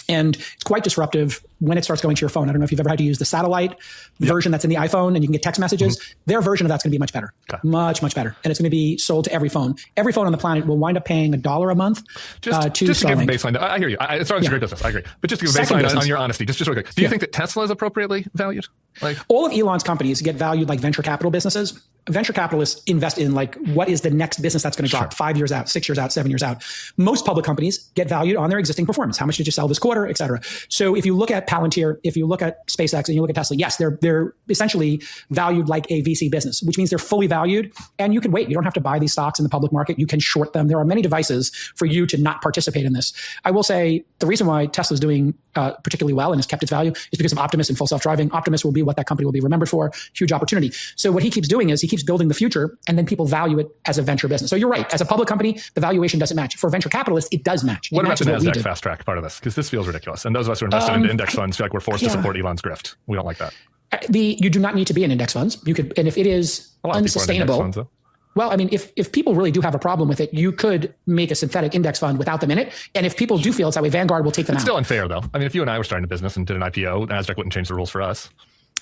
And it's quite disruptive when it starts going to your phone. I don't know if you've ever had to use the satellite yep. version that's in the iPhone and you can get text messages. Mm-hmm. Their version of that's going to be much better. Okay. Much, much better. And it's going to be sold to every phone. Every phone on the planet will wind up paying a dollar a month just, uh, to Just to give a Starlink. baseline. I, I hear you. I, it's, it's yeah. a great business. I agree. But just to give a baseline on, on your honesty, just, just real quick. Do you yeah. think that Tesla is appropriately valued? Like all of Elon's companies get valued like venture capital businesses. Venture capitalists invest in like, what is the next business that's going to drop sure. five years out, six years out, seven years out. Most public companies get valued on their existing performance. How much did you sell this quarter, et cetera. So if you look at Palantir, if you look at SpaceX and you look at Tesla, yes, they're, they're essentially valued like a V C business, which means they're fully valued and you can wait. You don't have to buy these stocks in the public market. You can short them. There are many devices for you to not participate in this. I will say the reason why Tesla's doing uh, particularly well and has kept its value is because of Optimus and full self-driving. Optimus will be what that company will be remembered for. Huge opportunity. So what he keeps doing is he keeps building the future and then people value it as a venture business. So you're right. As a public company, the valuation doesn't match. For venture capitalists, it does match. It what about the NASDAQ fast track part of this? Because this feels ridiculous. And those of us who are invested um, in index funds feel like we're forced yeah. to support Elon's grift. We don't like that. The You do not need to be in index funds. You could, and if it is unsustainable, funds, well, I mean, if, if people really do have a problem with it, you could make a synthetic index fund without them in it. And if people do feel it's that way, Vanguard will take them it's out. It's still unfair, though. I mean, if you and I were starting a business and did an I P O, NASDAQ wouldn't change the rules for us.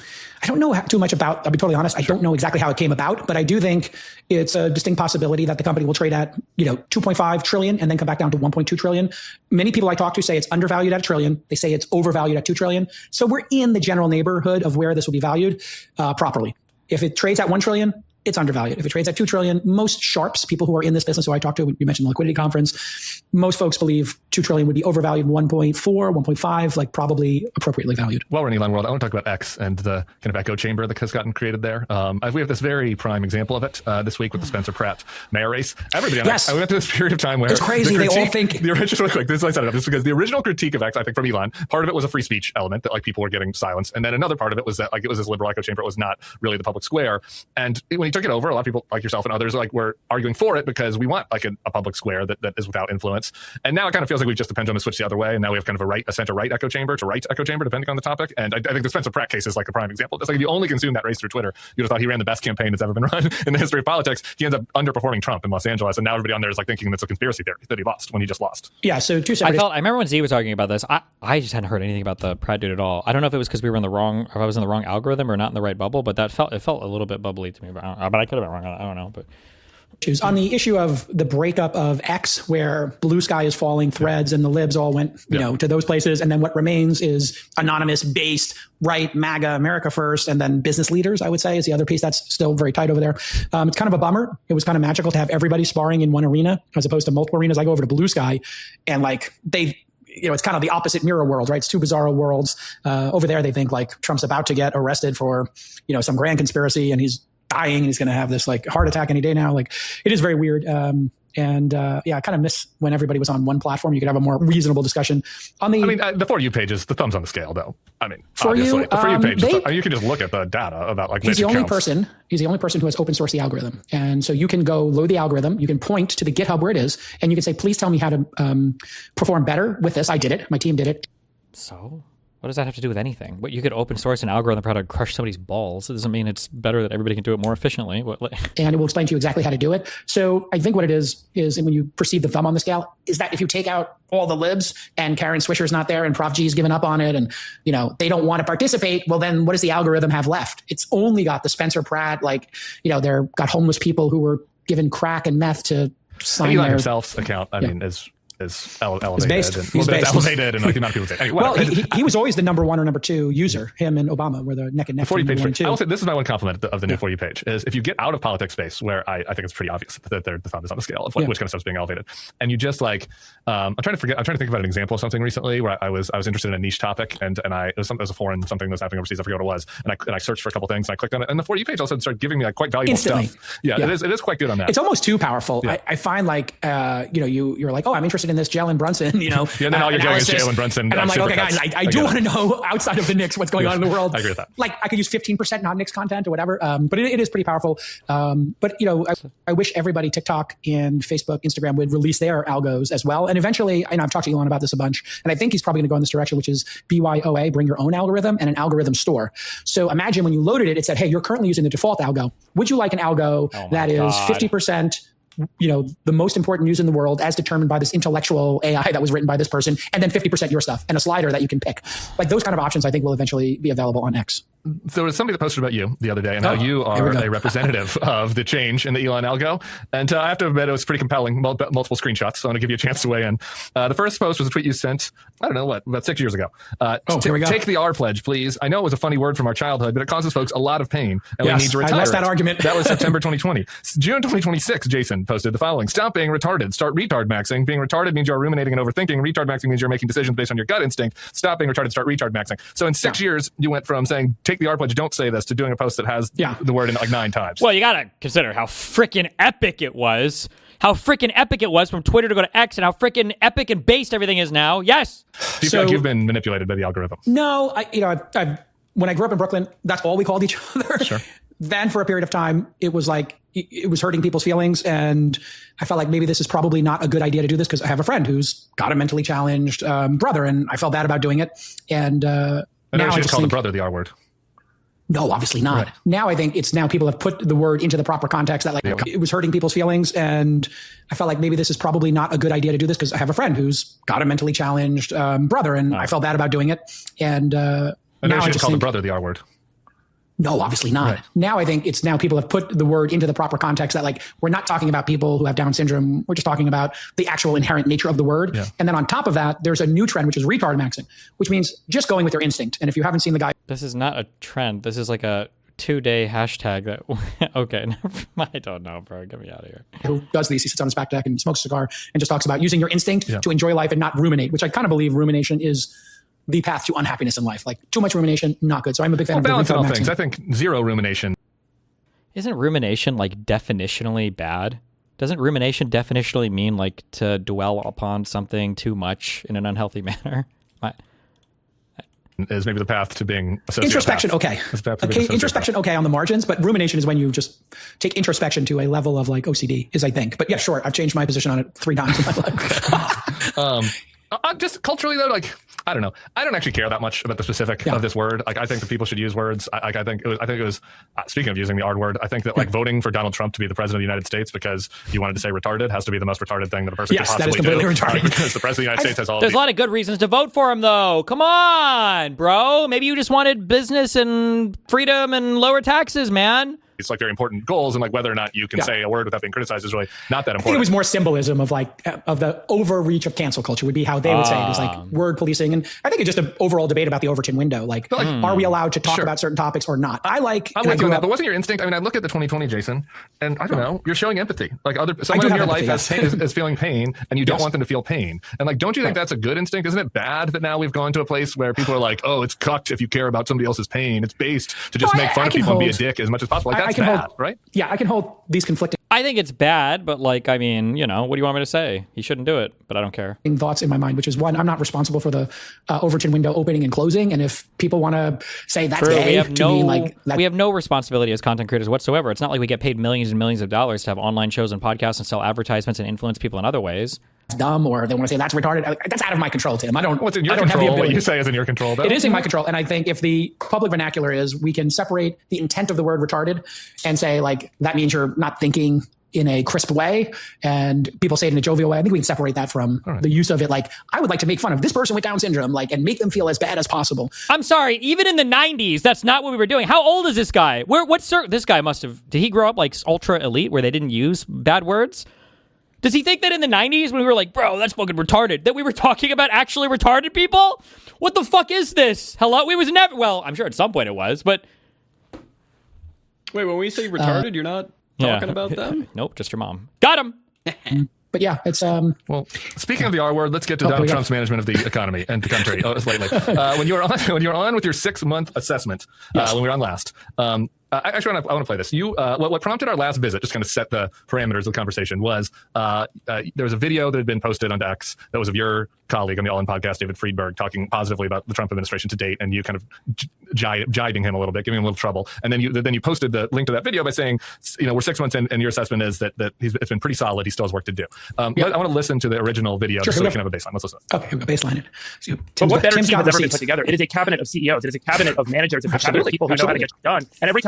I don't know too much about, I'll be totally honest. I don't know exactly how it came about, but I do think it's a distinct possibility that the company will trade at, you know, two point five trillion and then come back down to one point two trillion. Many people I talk to say it's undervalued at a trillion. They say it's overvalued at two trillion. So we're in the general neighborhood of where this will be valued uh, properly. If it trades at one trillion, it's undervalued. If it trades at two trillion, most sharps, people who are in this business who I talked to, you mentioned the liquidity conference, most folks believe two trillion would be overvalued, one point four, one point five, like probably appropriately valued. While we're in Elon World, I want to talk about X and the kind of echo chamber that has gotten created there. Um, we have this very prime example of it uh, this week with the Spencer Pratt mayor race. Everybody on yes. X, I went through this period of time where it's crazy. The critique, they all think the original, like, this is why I set it up. This is because the original critique of X, I think, from Elon, part of it was a free speech element that like people were getting silenced, and then another part of it was that like it was this liberal echo chamber. It was not really the public square. And when he took it over, a lot of people like yourself and others like were arguing for it because we want like a, a public square that, that is without influence. And now it kind of feels like we've just the pendulum has switched the other way, and now we have kind of a right, a center right echo chamber to right echo chamber, depending on the topic. And I, I think the Spencer Pratt case is like a prime example. It's like if you only consume that race through Twitter, you'd have thought he ran the best campaign that's ever been run in the history of politics. He ends up underperforming Trump in Los Angeles, and now everybody on there is like thinking that's a conspiracy theory that he lost when he just lost. Yeah. So two separate. I felt. I remember when Z was arguing about this. I, I just hadn't heard anything about the Pratt dude at all. I don't know if it was because we were in the wrong, if I was in the wrong algorithm or not in the right bubble, but that felt it felt a little bit bubbly to me. But I, but I could have been wrong. I don't know. But. On the issue of the breakup of X, where Blue Sky is falling, Threads and the libs all went, you yeah. know, to those places. And then what remains is anonymous based, right, MAGA, America First, and then business leaders, I would say, is the other piece that's still very tight over there. Um, it's kind of a bummer. It was kind of magical to have everybody sparring in one arena as opposed to multiple arenas. I go over to Blue Sky and like they, you know, it's kind of the opposite mirror world, right? It's two bizarro worlds. Uh, over there, they think like Trump's about to get arrested for, you know, some grand conspiracy and he's dying and he's going to have this like heart attack any day now. Like it is very weird. Um, and uh, yeah, I kind of miss when everybody was on one platform. You could have a more reasonable discussion on the. I mean, uh, the For You page is the thumbs on the scale, though. I mean, For obviously, You, the For You um, page. they, the, I mean, you can just look at the data about like. He's the only counts. person. He's the only person who has open sourced the algorithm, and so you can go load the algorithm. You can point to the GitHub where it is, and you can say, "Please tell me how to um, perform better with this." I did it. My team did it. So. What does that have to do with anything? What you could open source an algorithm to crush somebody's balls. It doesn't mean it's better that everybody can do it more efficiently. What, like... And it will explain to you exactly how to do it. So I think what it is, is when you perceive the thumb on the scale, is that if you take out all the libs and Karen Swisher's not there and Prof G's given up on it and, you know, they don't want to participate, well, then what does the algorithm have left? It's only got the Spencer Pratt, like, you know, they're got homeless people who were given crack and meth to sign Elon their... himself's account, I yeah. mean, is... is ele- elevated. He's based. And, He's well, based. elevated and like the amount of people say. Anyway, well, he, he was always the number one or number two user. Him and Obama were the neck and neck. For You page. I will say this is my one compliment of the, of the new yeah. For You page is if you get out of politics space where I, I think it's pretty obvious that the thumb is on the scale of what, yeah. which kind of stuff is being elevated, and you just like um, I'm trying to forget. I'm trying to think about an example of something recently where I, I was I was interested in a niche topic and and I it was, some, it was a foreign something that was happening overseas. I forget what it was, and I and I searched for a couple things and I clicked on it, and the For You page all of a sudden started giving me like quite valuable Instantly. stuff. Yeah, yeah, it is it is quite good on that. It's almost too powerful. Yeah. I, I find like uh, you know you you're like, oh, I'm interested in this Jalen Brunson. You know, yeah, and then all you're doing is Jalen Brunson. And I'm like, okay, guys, I, I, I do want to know outside of the Knicks what's going yes, on in the world. I agree with that. Like, I could use fifteen percent non-Knicks content or whatever, um, but it, it is pretty powerful. Um, but, you know, I, I wish everybody, TikTok and Facebook, Instagram, would release their algos as well. And eventually, and I've talked to Elon about this a bunch, and I think he's probably going to go in this direction, which is B Y O A, bring your own algorithm, and an algorithm store. So imagine when you loaded it, it said, hey, you're currently using the default algo. Would you like an algo oh that God. is fifty percent you know, the most important news in the world as determined by this intellectual A I that was written by this person, and then fifty percent your stuff and a slider that you can pick. Like those kind of options, I think will eventually be available on X. There was somebody that posted about you the other day and oh, how you are a representative of the change in the Elon algo. And uh, I have to admit, it was pretty compelling, mul- multiple screenshots. So I'm going to give you a chance to weigh in. Uh, the first post was a tweet you sent, I don't know what, about six years ago. Uh, oh, t- here we go. Take the R pledge, please. I know it was a funny word from our childhood, but it causes folks a lot of pain. And yes, we need to retire I lost it. that argument. That was September twenty twenty. June twenty twenty-six, Jason posted the following. Stop being retarded. Start retard maxing. Being retarded means you're ruminating and overthinking. Retard maxing means you're making decisions based on your gut instinct. Stop being retarded. Start retard maxing. So in six yeah. years, you went from saying, take the R pledge, don't say this, to doing a post that has yeah. the word in it like nine times. Well, you got to consider how freaking epic it was. How freaking epic it was from Twitter to go to X, and how freaking epic and based everything is now. Yes. Do you so, feel like you've been manipulated by the algorithm? No. I, you know, I've, I've, when I grew up in Brooklyn, that's all we called each other. Sure. Then for a period of time, it was like, it, it was hurting people's feelings. And I felt like maybe this is probably not a good idea to do this because I have a friend who's got a mentally challenged um, brother, and I felt bad about doing it. And uh, I now I I just call think, the brother the R word. No, obviously not. Right. Now I think it's now people have put the word into the proper context that like yeah. it was hurting people's feelings. And I felt like maybe this is probably not a good idea to do this because I have a friend who's got a mentally challenged um, brother, and oh. I felt bad about doing it. And uh, I now I just just call think, the brother the R word. No, obviously not. Right. Now I think it's now people have put the word into the proper context that like, we're not talking about people who have Down syndrome. We're just talking about the actual inherent nature of the word. Yeah. And then on top of that, there's a new trend, which is retard maxing, which means just going with your instinct. And if you haven't seen the guy. This is not a trend. This is like a two day hashtag that, okay, I don't know, bro. Get me out of here. Who does these? He sits on his back deck and smokes a cigar and just talks about using your instinct yeah. to enjoy life and not ruminate, which I kind of believe rumination is the path to unhappiness in life. Like too much rumination, not good. So I'm a big fan well, of balance all maxing. things. I think zero rumination. Isn't rumination like definitionally bad? Doesn't rumination definitionally mean like to dwell upon something too much in an unhealthy manner? I, is maybe the path to being a sociopath. Introspection, okay. Okay, introspection, okay, on the margins, but rumination is when you just take introspection to a level of like O C D, is I think. But yeah, sure, I've changed my position on it three times in my life. um, uh, just culturally though, like, I don't know. I don't actually care that much about the specific yeah. of this word. Like, I think that people should use words. I, I think it was, I think it was, uh, speaking of using the R word, I think that like voting for Donald Trump to be the president of the United States because you wanted to say retarded has to be the most retarded thing that a person yes, could possibly that is completely do. retarded. Uh, because the president of the United States has all There's of a lot of good reasons to vote for him though. Come on, bro. Maybe you just wanted business and freedom and lower taxes, man. It's like very important goals, and like whether or not you can yeah. say a word without being criticized is really not that important. I think it was more symbolism of like of the overreach of cancel culture would be how they would um, say it is like word policing, and I think it's just an overall debate about the Overton window. Like, like mm, are we allowed to talk sure. about certain topics or not? I like. I'm like doing that, but wasn't your instinct? I mean, I look at the twenty twenty Jason, and I don't know. You're showing empathy. Like other someone in your empathy, life yes. has pain, is, is feeling pain, and you don't yes. want them to feel pain. And like, don't you think right. that's a good instinct? Isn't it bad that now we've gone to a place where people are like, oh, it's cucked if you care about somebody else's pain. It's based to just no, make I, fun I of people hold, and be a dick as much as possible. Like that's bad, hold, right? Yeah, I can hold these conflicting. I think it's bad, but like, I mean, you know, what do you want me to say? He shouldn't do it, but I don't care. Thoughts in my mind, which is one, I'm not responsible for the uh, Overton window opening and closing. And if people want to say that's True, gay, we have to no, me, like that, we have no responsibility as content creators whatsoever. It's not like we get paid millions and millions of dollars to have online shows and podcasts and sell advertisements and influence people in other ways. Dumb, or they want to say that's retarded. That's out of my control, Tim. I don't. What's in your I don't control? Have the what you say is in your control, though. It is in my control, and I think if the public vernacular is, we can separate the intent of the word retarded and say like that means you're not thinking in a crisp way, and people say it in a jovial way. I think we can separate that from right. the use of it. Like, I would like to make fun of this person with Down syndrome, like, and make them feel as bad as possible. I'm sorry, even in the nineties, that's not what we were doing. How old is this guy? Where? What? Sir, this guy must have. Did he grow up like ultra elite where they didn't use bad words? Does he think that in the nineties when we were like, bro, that's fucking retarded, that we were talking about actually retarded people? What the fuck is this? Hello? We was never, well, I'm sure at some point it was, but. Wait, when we say retarded, uh, you're not talking yeah. about them? Nope, just your mom. Got him! But yeah, it's um. Well, speaking of the R word, let's get to oh, Donald Trump's management of the economy and the country. Oh, slightly. Uh, when you were on, when you were on with your six month assessment, yes. uh, when we were on last, um, uh, actually, I want, to, I want to play this. You, uh, what, what prompted our last visit, just kind of set the parameters of the conversation, was uh, uh, there was a video that had been posted on X that was of your colleague on the All In podcast, David Friedberg, talking positively about the Trump administration to date, and you kind of j- jibing him a little bit, giving him a little trouble, and then you then you posted the link to that video by saying, you know, we're six months in, and your assessment is that that he's it's been pretty solid. He still has work to do. Um, yeah. let, I want to listen to the original video sure, just so we can have a baseline. Let's listen. Okay, we'll baseline it. So, but what better team has ever been put together? It is a cabinet of C E Os. It is a cabinet of managers and absolutely people who absolutely. know how to get done. And every time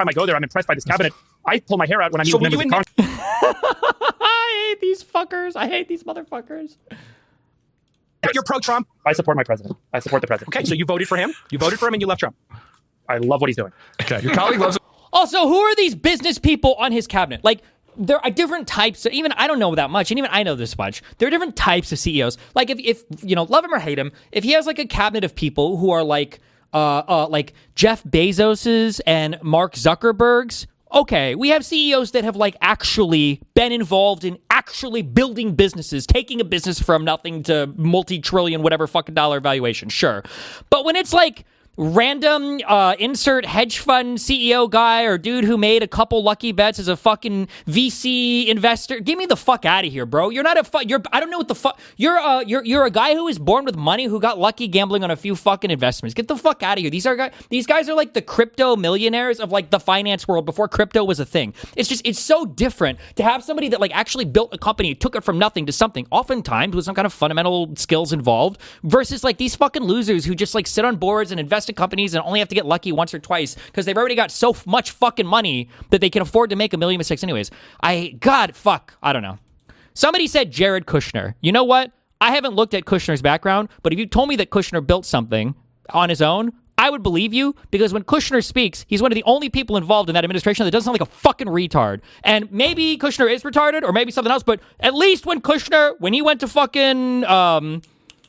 I go there, I'm impressed by this cabinet. I pull my hair out when I meet so members of Congress. I hate these fuckers. I hate these motherfuckers. You're pro-Trump. I support my president. I support the president. Okay, so you voted for him. You voted for him and you left Trump. I love what he's doing. Okay, your colleague loves it. Also, who are these business people on his cabinet? Like, there are different types of, even I don't know that much, and even I know this much. There are different types of C E Os. Like, if, if you know, love him or hate him, if he has, like, a cabinet of people who are, like, uh, uh, like Jeff Bezos's and Mark Zuckerberg's, okay, we have C E Os that have, like, actually been involved in actually building businesses, taking a business from nothing to multi-trillion, whatever fucking dollar valuation, sure. But when it's, like, random uh, insert hedge fund C E O guy or dude who made a couple lucky bets as a fucking V C investor, get me the fuck out of here, bro. You're not a fu- you're I don't know what the fuck you're uh you're you're a guy who was born with money who got lucky gambling on a few fucking investments. Get the fuck out of here. These are guys these guys are like the crypto millionaires of like the finance world before crypto was a thing. It's just it's so different to have somebody that like actually built a company, took it from nothing to something, oftentimes with some kind of fundamental skills involved, versus like these fucking losers who just like sit on boards and invest in companies and only have to get lucky once or twice because they've already got so f- much fucking money that they can afford to make a million mistakes anyways. I, God, fuck, I don't know. Somebody said Jared Kushner. You know what? I haven't looked at Kushner's background, but if you told me that Kushner built something on his own, I would believe you, because when Kushner speaks, he's one of the only people involved in that administration that doesn't sound like a fucking retard. And maybe Kushner is retarded or maybe something else, but at least when Kushner, when he went to fucking, um...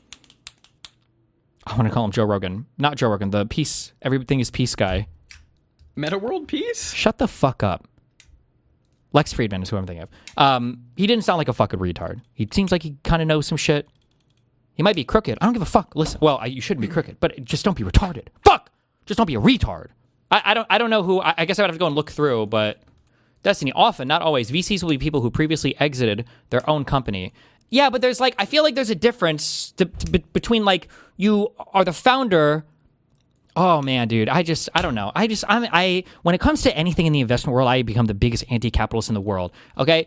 I want to call him Joe Rogan. Not Joe Rogan, the peace, everything is peace guy. Meta World Peace? Shut the fuck up. Lex Friedman is who I'm thinking of. Um, he didn't sound like a fucking retard. He seems like he kind of knows some shit. He might be crooked. I don't give a fuck. Listen, well, I, you shouldn't be crooked, but just don't be retarded. Fuck! Just don't be a retard. I, I don't I don't know who, I, I guess I would have to go and look through, but Destiny, often, not always, V Cs will be people who previously exited their own company. Yeah, but there's like, I feel like there's a difference to, to, between like, you are the founder. Oh man, dude, I just, I don't know. I just, I'm, I, when it comes to anything in the investment world, I become the biggest anti-capitalist in the world. Okay.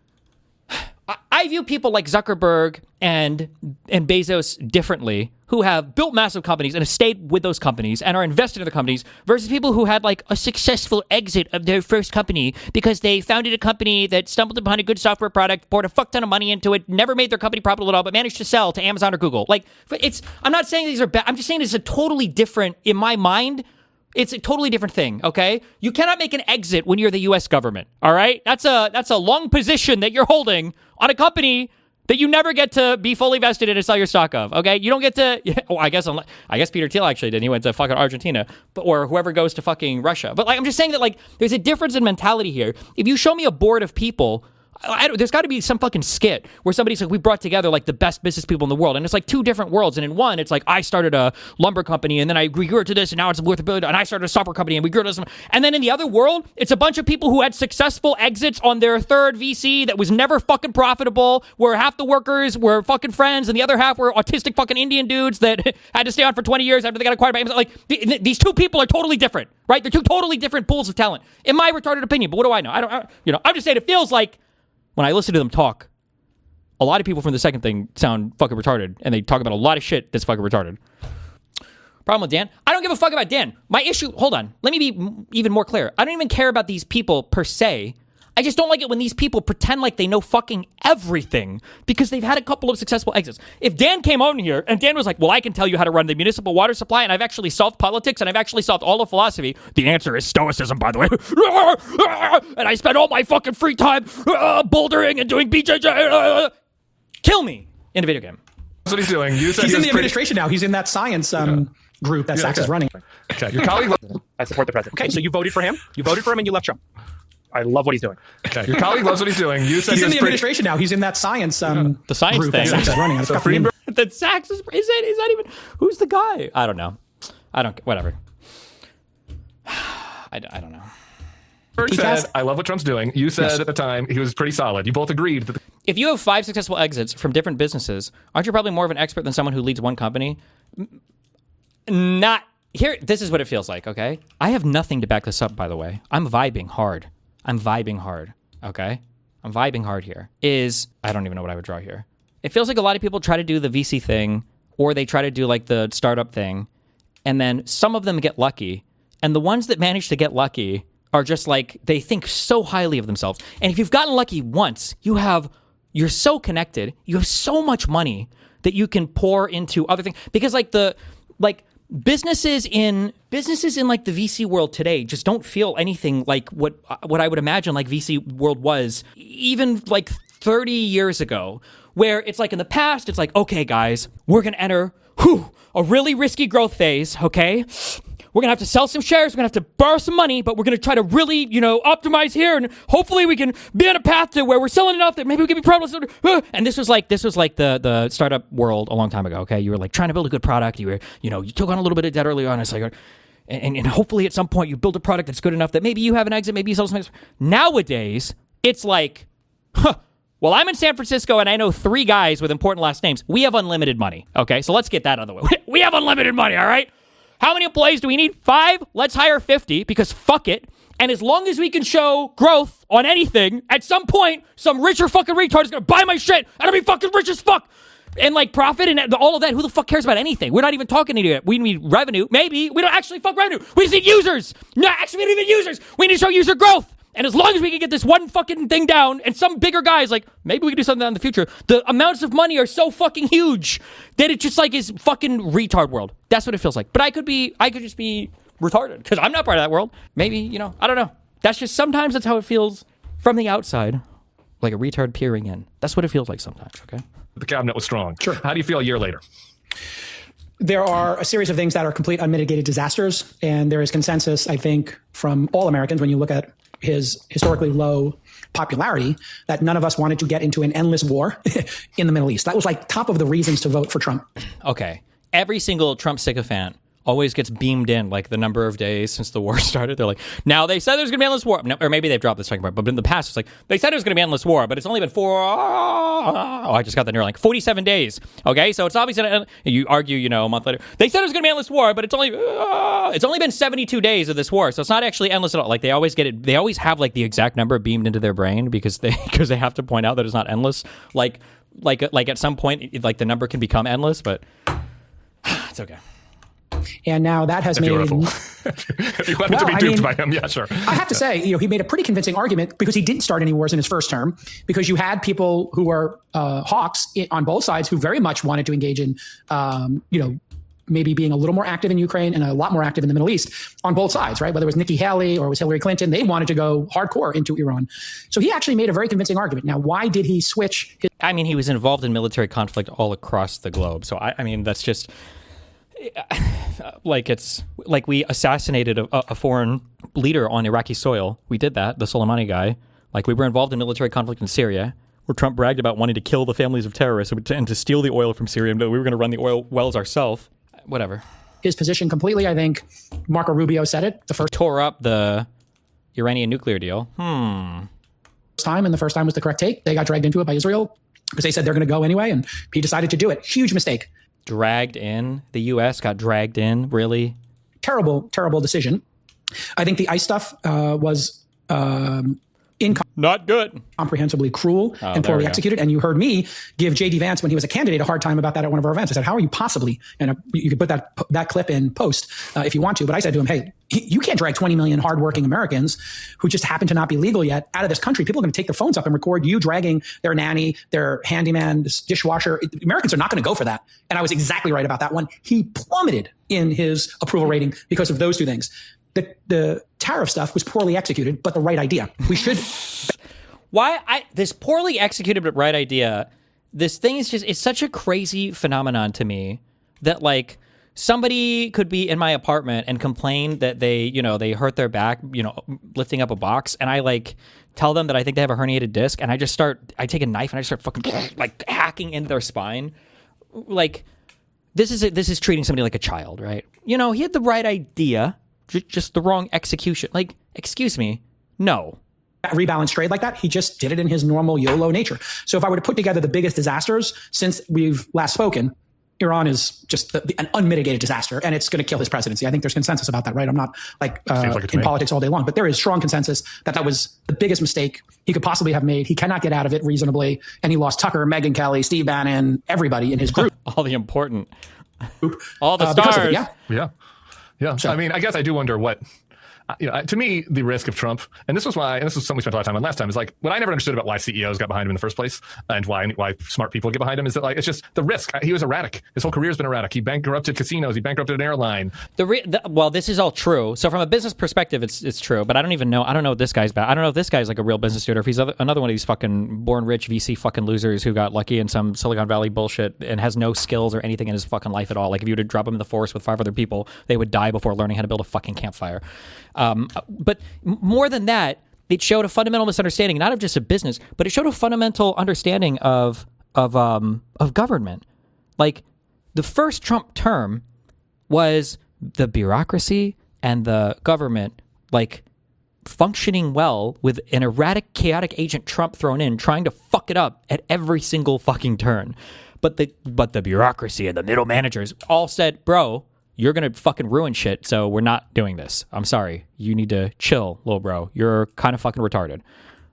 I, I view people like Zuckerberg and, and Bezos differently, who have built massive companies and have stayed with those companies and are invested in the companies, versus people who had like a successful exit of their first company because they founded a company that stumbled upon a good software product, poured a fuck ton of money into it, never made their company profitable at all, but managed to sell to Amazon or Google. Like, it's, I'm not saying these are bad. I'm just saying it's a totally different, in my mind, it's a totally different thing, okay? You cannot make an exit when you're the U S government, all right? That's a, that's a long position that you're holding on a company that you never get to be fully vested in and sell your stock of, okay? You don't get to, oh, I guess I guess Peter Thiel actually did. He went to fucking Argentina, but, or whoever goes to fucking Russia. But like, I'm just saying that like, there's a difference in mentality here. If you show me a board of people, I don't, there's got to be some fucking skit where somebody's like, we brought together like the best business people in the world, and it's like two different worlds. And in one, it's like I started a lumber company, and then I we grew it to this, and now it's worth a billion. And I started a software company, and we grew it to this. And then in the other world, it's a bunch of people who had successful exits on their third V C that was never fucking profitable, where half the workers were fucking friends, and the other half were autistic fucking Indian dudes that had to stay on for twenty years after they got acquired by Amazon. Like th- these two people are totally different, right? They're two totally different pools of talent, in my retarded opinion. But what do I know? I don't, I, you know, I'm just saying it feels like, when I listen to them talk, a lot of people from the second thing sound fucking retarded, and they talk about a lot of shit that's fucking retarded. Problem with Dan? I don't give a fuck about Dan. My issue, hold on, let me be even more clear. I don't even care about these people per se. I just don't like it when these people pretend like they know fucking everything because they've had a couple of successful exits. If Dan came on here and Dan was like, well, I can tell you how to run the municipal water supply, and I've actually solved politics, and I've actually solved all of philosophy. The answer is stoicism, by the way. And I spend all my fucking free time uh, bouldering and doing B J J. Uh, kill me in a video game. That's what he's doing. You said he's he in the pretty... administration now. He's in that science um, yeah. group that yeah, Sachs okay. is running. Okay, your colleague... I support the president. Okay, so you voted for him. You voted for him and you left Trump. I love what he's doing. Okay, your colleague loves what he's doing. You said he's he in the pretty... administration now. He's in that science um, the science group thing. that Sachs is running. So Friedberg... that Sachs is, is it? Is that even... Who's the guy? I don't know. I don't... Whatever. I, I don't know. He said, I love what Trump's doing. You said yes. at the time he was pretty solid. You both agreed. That the- if you have five successful exits from different businesses, aren't you probably more of an expert than someone who leads one company? Not... Here, this is what it feels like, okay? I have nothing to back this up, by the way. I'm vibing hard. I'm vibing hard, okay? I'm vibing hard here. Is, I don't even know what I would draw here. It feels like a lot of people try to do the V C thing, or they try to do like the startup thing, and then some of them get lucky, and the ones that manage to get lucky are just like, they think so highly of themselves. And if you've gotten lucky once, you have, you're so connected, you have so much money that you can pour into other things. Because like the, like businesses in, businesses in like the V C world today just don't feel anything like what, what I would imagine like V C world was even like thirty years ago, where it's like in the past, it's like, okay, guys, we're going to enter whew, a really risky growth phase, okay? We're going to have to sell some shares. We're going to have to borrow some money, but we're going to try to really, you know, optimize here. And hopefully we can be on a path to where we're selling enough that maybe we can be profitable. And this was like, this was like the, the startup world a long time ago. Okay. You were like trying to build a good product. You were, you know, you took on a little bit of debt early on. It's like, and, and hopefully at some point you build a product that's good enough that maybe you have an exit, maybe you sell something. Nowadays, it's like, huh, well, I'm in San Francisco and I know three guys with important last names. We have unlimited money. Okay. So let's get that out of the way. We have unlimited money. All right. How many employees do we need? Five? Let's hire fifty because fuck it. And as long as we can show growth on anything, at some point, some richer fucking retard is going to buy my shit and I'll be fucking rich as fuck. And like profit and all of that. Who the fuck cares about anything? We're not even talking to you. We need revenue. Maybe. We don't actually fuck revenue. We just need users. No, actually, we don't even need users. We need to show user growth. And as long as we can get this one fucking thing down and some bigger guys like, maybe we can do something in the future. The amounts of money are so fucking huge that it just like is fucking retard world. That's what it feels like. But I could be, I could just be retarded because I'm not part of that world. Maybe, you know, I don't know. That's just, sometimes that's how it feels from the outside, like a retard peering in. That's what it feels like sometimes, okay? The cabinet was strong. Sure. How do you feel a year later? There are a series of things that are complete unmitigated disasters. And there is consensus, I think, from all Americans when you look at his historically low popularity, that none of us wanted to get into an endless war in the Middle East. That was like top of the reasons to vote for Trump. Okay. Every single Trump sycophant always gets beamed in like the number of days since the war started. They're like, now they said there's going to be endless war. No, or maybe they've dropped the second part, but in the past, it's like, they said there's going to be endless war, but it's only been four, oh, I just got the Neuralink, forty-seven days. Okay, so it's obviously, gonna, you argue, you know, a month later, they said there's going to be endless war, but it's only, uh, it's only been seventy-two days of this war, so it's not actually endless at all. Like, they always get it, they always have like the exact number beamed into their brain because they, because they have to point out that it's not endless. Like, like, like at some point, it, like the number can become endless, but it's okay. And now that has if made... If you wanted well, to be duped I mean, by him, yeah, sure. I have to say, you know, he made a pretty convincing argument because he didn't start any wars in his first term, because you had people who were uh, hawks on both sides who very much wanted to engage in, um, you know, maybe being a little more active in Ukraine and a lot more active in the Middle East on both sides, right? Whether it was Nikki Haley or it was Hillary Clinton, they wanted to go hardcore into Iran. So he actually made a very convincing argument. Now, why did he switch his... I mean, he was involved in military conflict all across the globe. So, I, I mean, that's just... like it's like we assassinated a, a foreign leader on Iraqi soil. We did that, the Soleimani guy. Like, we were involved in military conflict in Syria, where Trump bragged about wanting to kill the families of terrorists and to steal the oil from Syria. We were going to run the oil wells ourselves. Whatever. His position completely, I think. Marco Rubio said it. The first tore up the Iranian nuclear deal. Hmm. time, and the first time was the correct take. They got dragged into it by Israel because they said they're going to go anyway, and he decided to do it. Huge mistake. Dragged in? The U S got dragged in? Really? Terrible, terrible decision. I think the ICE stuff uh, was um, incom- not good, comprehensibly cruel oh, and poorly executed. And you heard me give J D Vance, when he was a candidate, a hard time about that at one of our events. I said, how are you possibly, and uh, you could put that that clip in post uh, if you want to, but I said to him, hey, you can't drag twenty million hardworking Americans who just happen to not be legal yet out of this country. People are going to take their phones up and record you dragging their nanny, their handyman, dishwasher. Americans are not going to go for that. And I was exactly right about that one. He plummeted in his approval rating because of those two things. The, the tariff stuff was poorly executed, but the right idea. We should... Why I this poorly executed but right idea, this thing is just, it's such a crazy phenomenon to me that, like, somebody could be in my apartment and complain that they, you know, they hurt their back, you know, lifting up a box, and I, like, tell them that I think they have a herniated disc, and I just start, I take a knife and I just start fucking, like, hacking into their spine. Like, this is, a, this is treating somebody like a child, right? You know, he had the right idea, j- just the wrong execution. Like, excuse me, no. Rebalance trade like that. He just did it in his normal YOLO nature. So if I were to put together the biggest disasters since we've last spoken, Iran is just the, the, an unmitigated disaster, and it's going to kill his presidency. I think there's consensus about that, right? I'm not like, uh, like in me. politics all day long, but there is strong consensus that that was the biggest mistake he could possibly have made. He cannot get out of it reasonably, and he lost Tucker, Megyn Kelly, Steve Bannon, everybody in his group. All the important, all the uh, stars. It, yeah, yeah, yeah. So, I mean, I guess I do wonder what. you know, to me, the risk of Trump, and this was why, and this was something we spent a lot of time on last time, is like what I never understood about why C E Os got behind him in the first place, and why why smart people get behind him is that like it's just the risk. He was erratic. His whole career's been erratic. He bankrupted casinos. He bankrupted an airline. The, re- the well, this is all true. So from a business perspective, it's it's true. But I don't even know. I don't know if this guy's bad. I don't know if this guy's like a real business dude or if he's other, another one of these fucking born rich V C fucking losers who got lucky in some Silicon Valley bullshit and has no skills or anything in his fucking life at all. Like if you were to drop him in the forest with five other people, they would die before learning how to build a fucking campfire. Um, but more than that, it showed a fundamental misunderstanding, not of just a business, but it showed a fundamental understanding of of um, of government. Like the first Trump term was the bureaucracy and the government like functioning well with an erratic, chaotic agent Trump thrown in, trying to fuck it up at every single fucking turn. But the but the bureaucracy and the middle managers all said, bro, you're going to fucking ruin shit, so we're not doing this. I'm sorry. You need to chill, little bro. You're kind of fucking retarded.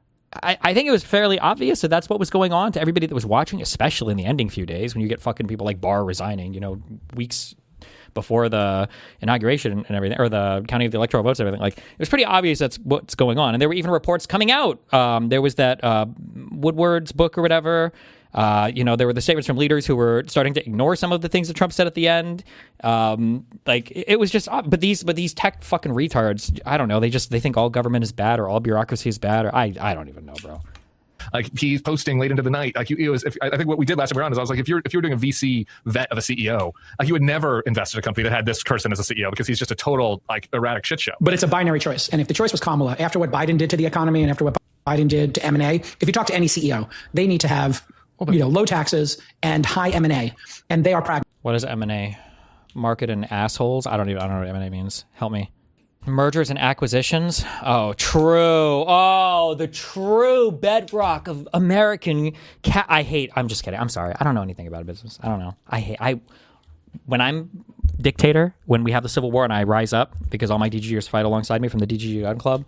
I, I think it was fairly obvious that that's what was going on to everybody that was watching, especially in the ending few days when you get fucking people like Barr resigning, you know, weeks before the inauguration and everything, or the counting of the electoral votes and everything. Like, it was pretty obvious that's what's going on. And there were even reports coming out. Um, there was that uh, Woodward's book or whatever. Uh, you know, there were the statements from leaders who were starting to ignore some of the things that Trump said at the end. Um, like, it, it was just, but these, but these tech fucking retards, I don't know. They just, they think all government is bad or all bureaucracy is bad, or I, I don't even know, bro. Like he's posting late into the night. Like it was, if, I think what we did last time around is I was like, if you're if you're doing a V C vet of a C E O, like you would never invest in a company that had this person as a C E O because he's just a total like erratic shit show. But it's a binary choice, and if the choice was Kamala, after what Biden did to the economy and after what Biden did to M and A, if you talk to any C E O, they need to have you know low taxes and high M and A, and they are pragmatic. What is M and A? Market and assholes? I don't even. I don't know what M and A means. Help me. Mergers and acquisitions. Oh, true. Oh, the true bedrock of American cat. I hate. I'm just kidding. I'm sorry. I don't know anything about business. I don't know. I hate. I when I'm dictator, when we have the Civil War and I rise up because all my D G Gers fight alongside me from the D G G Gun Club.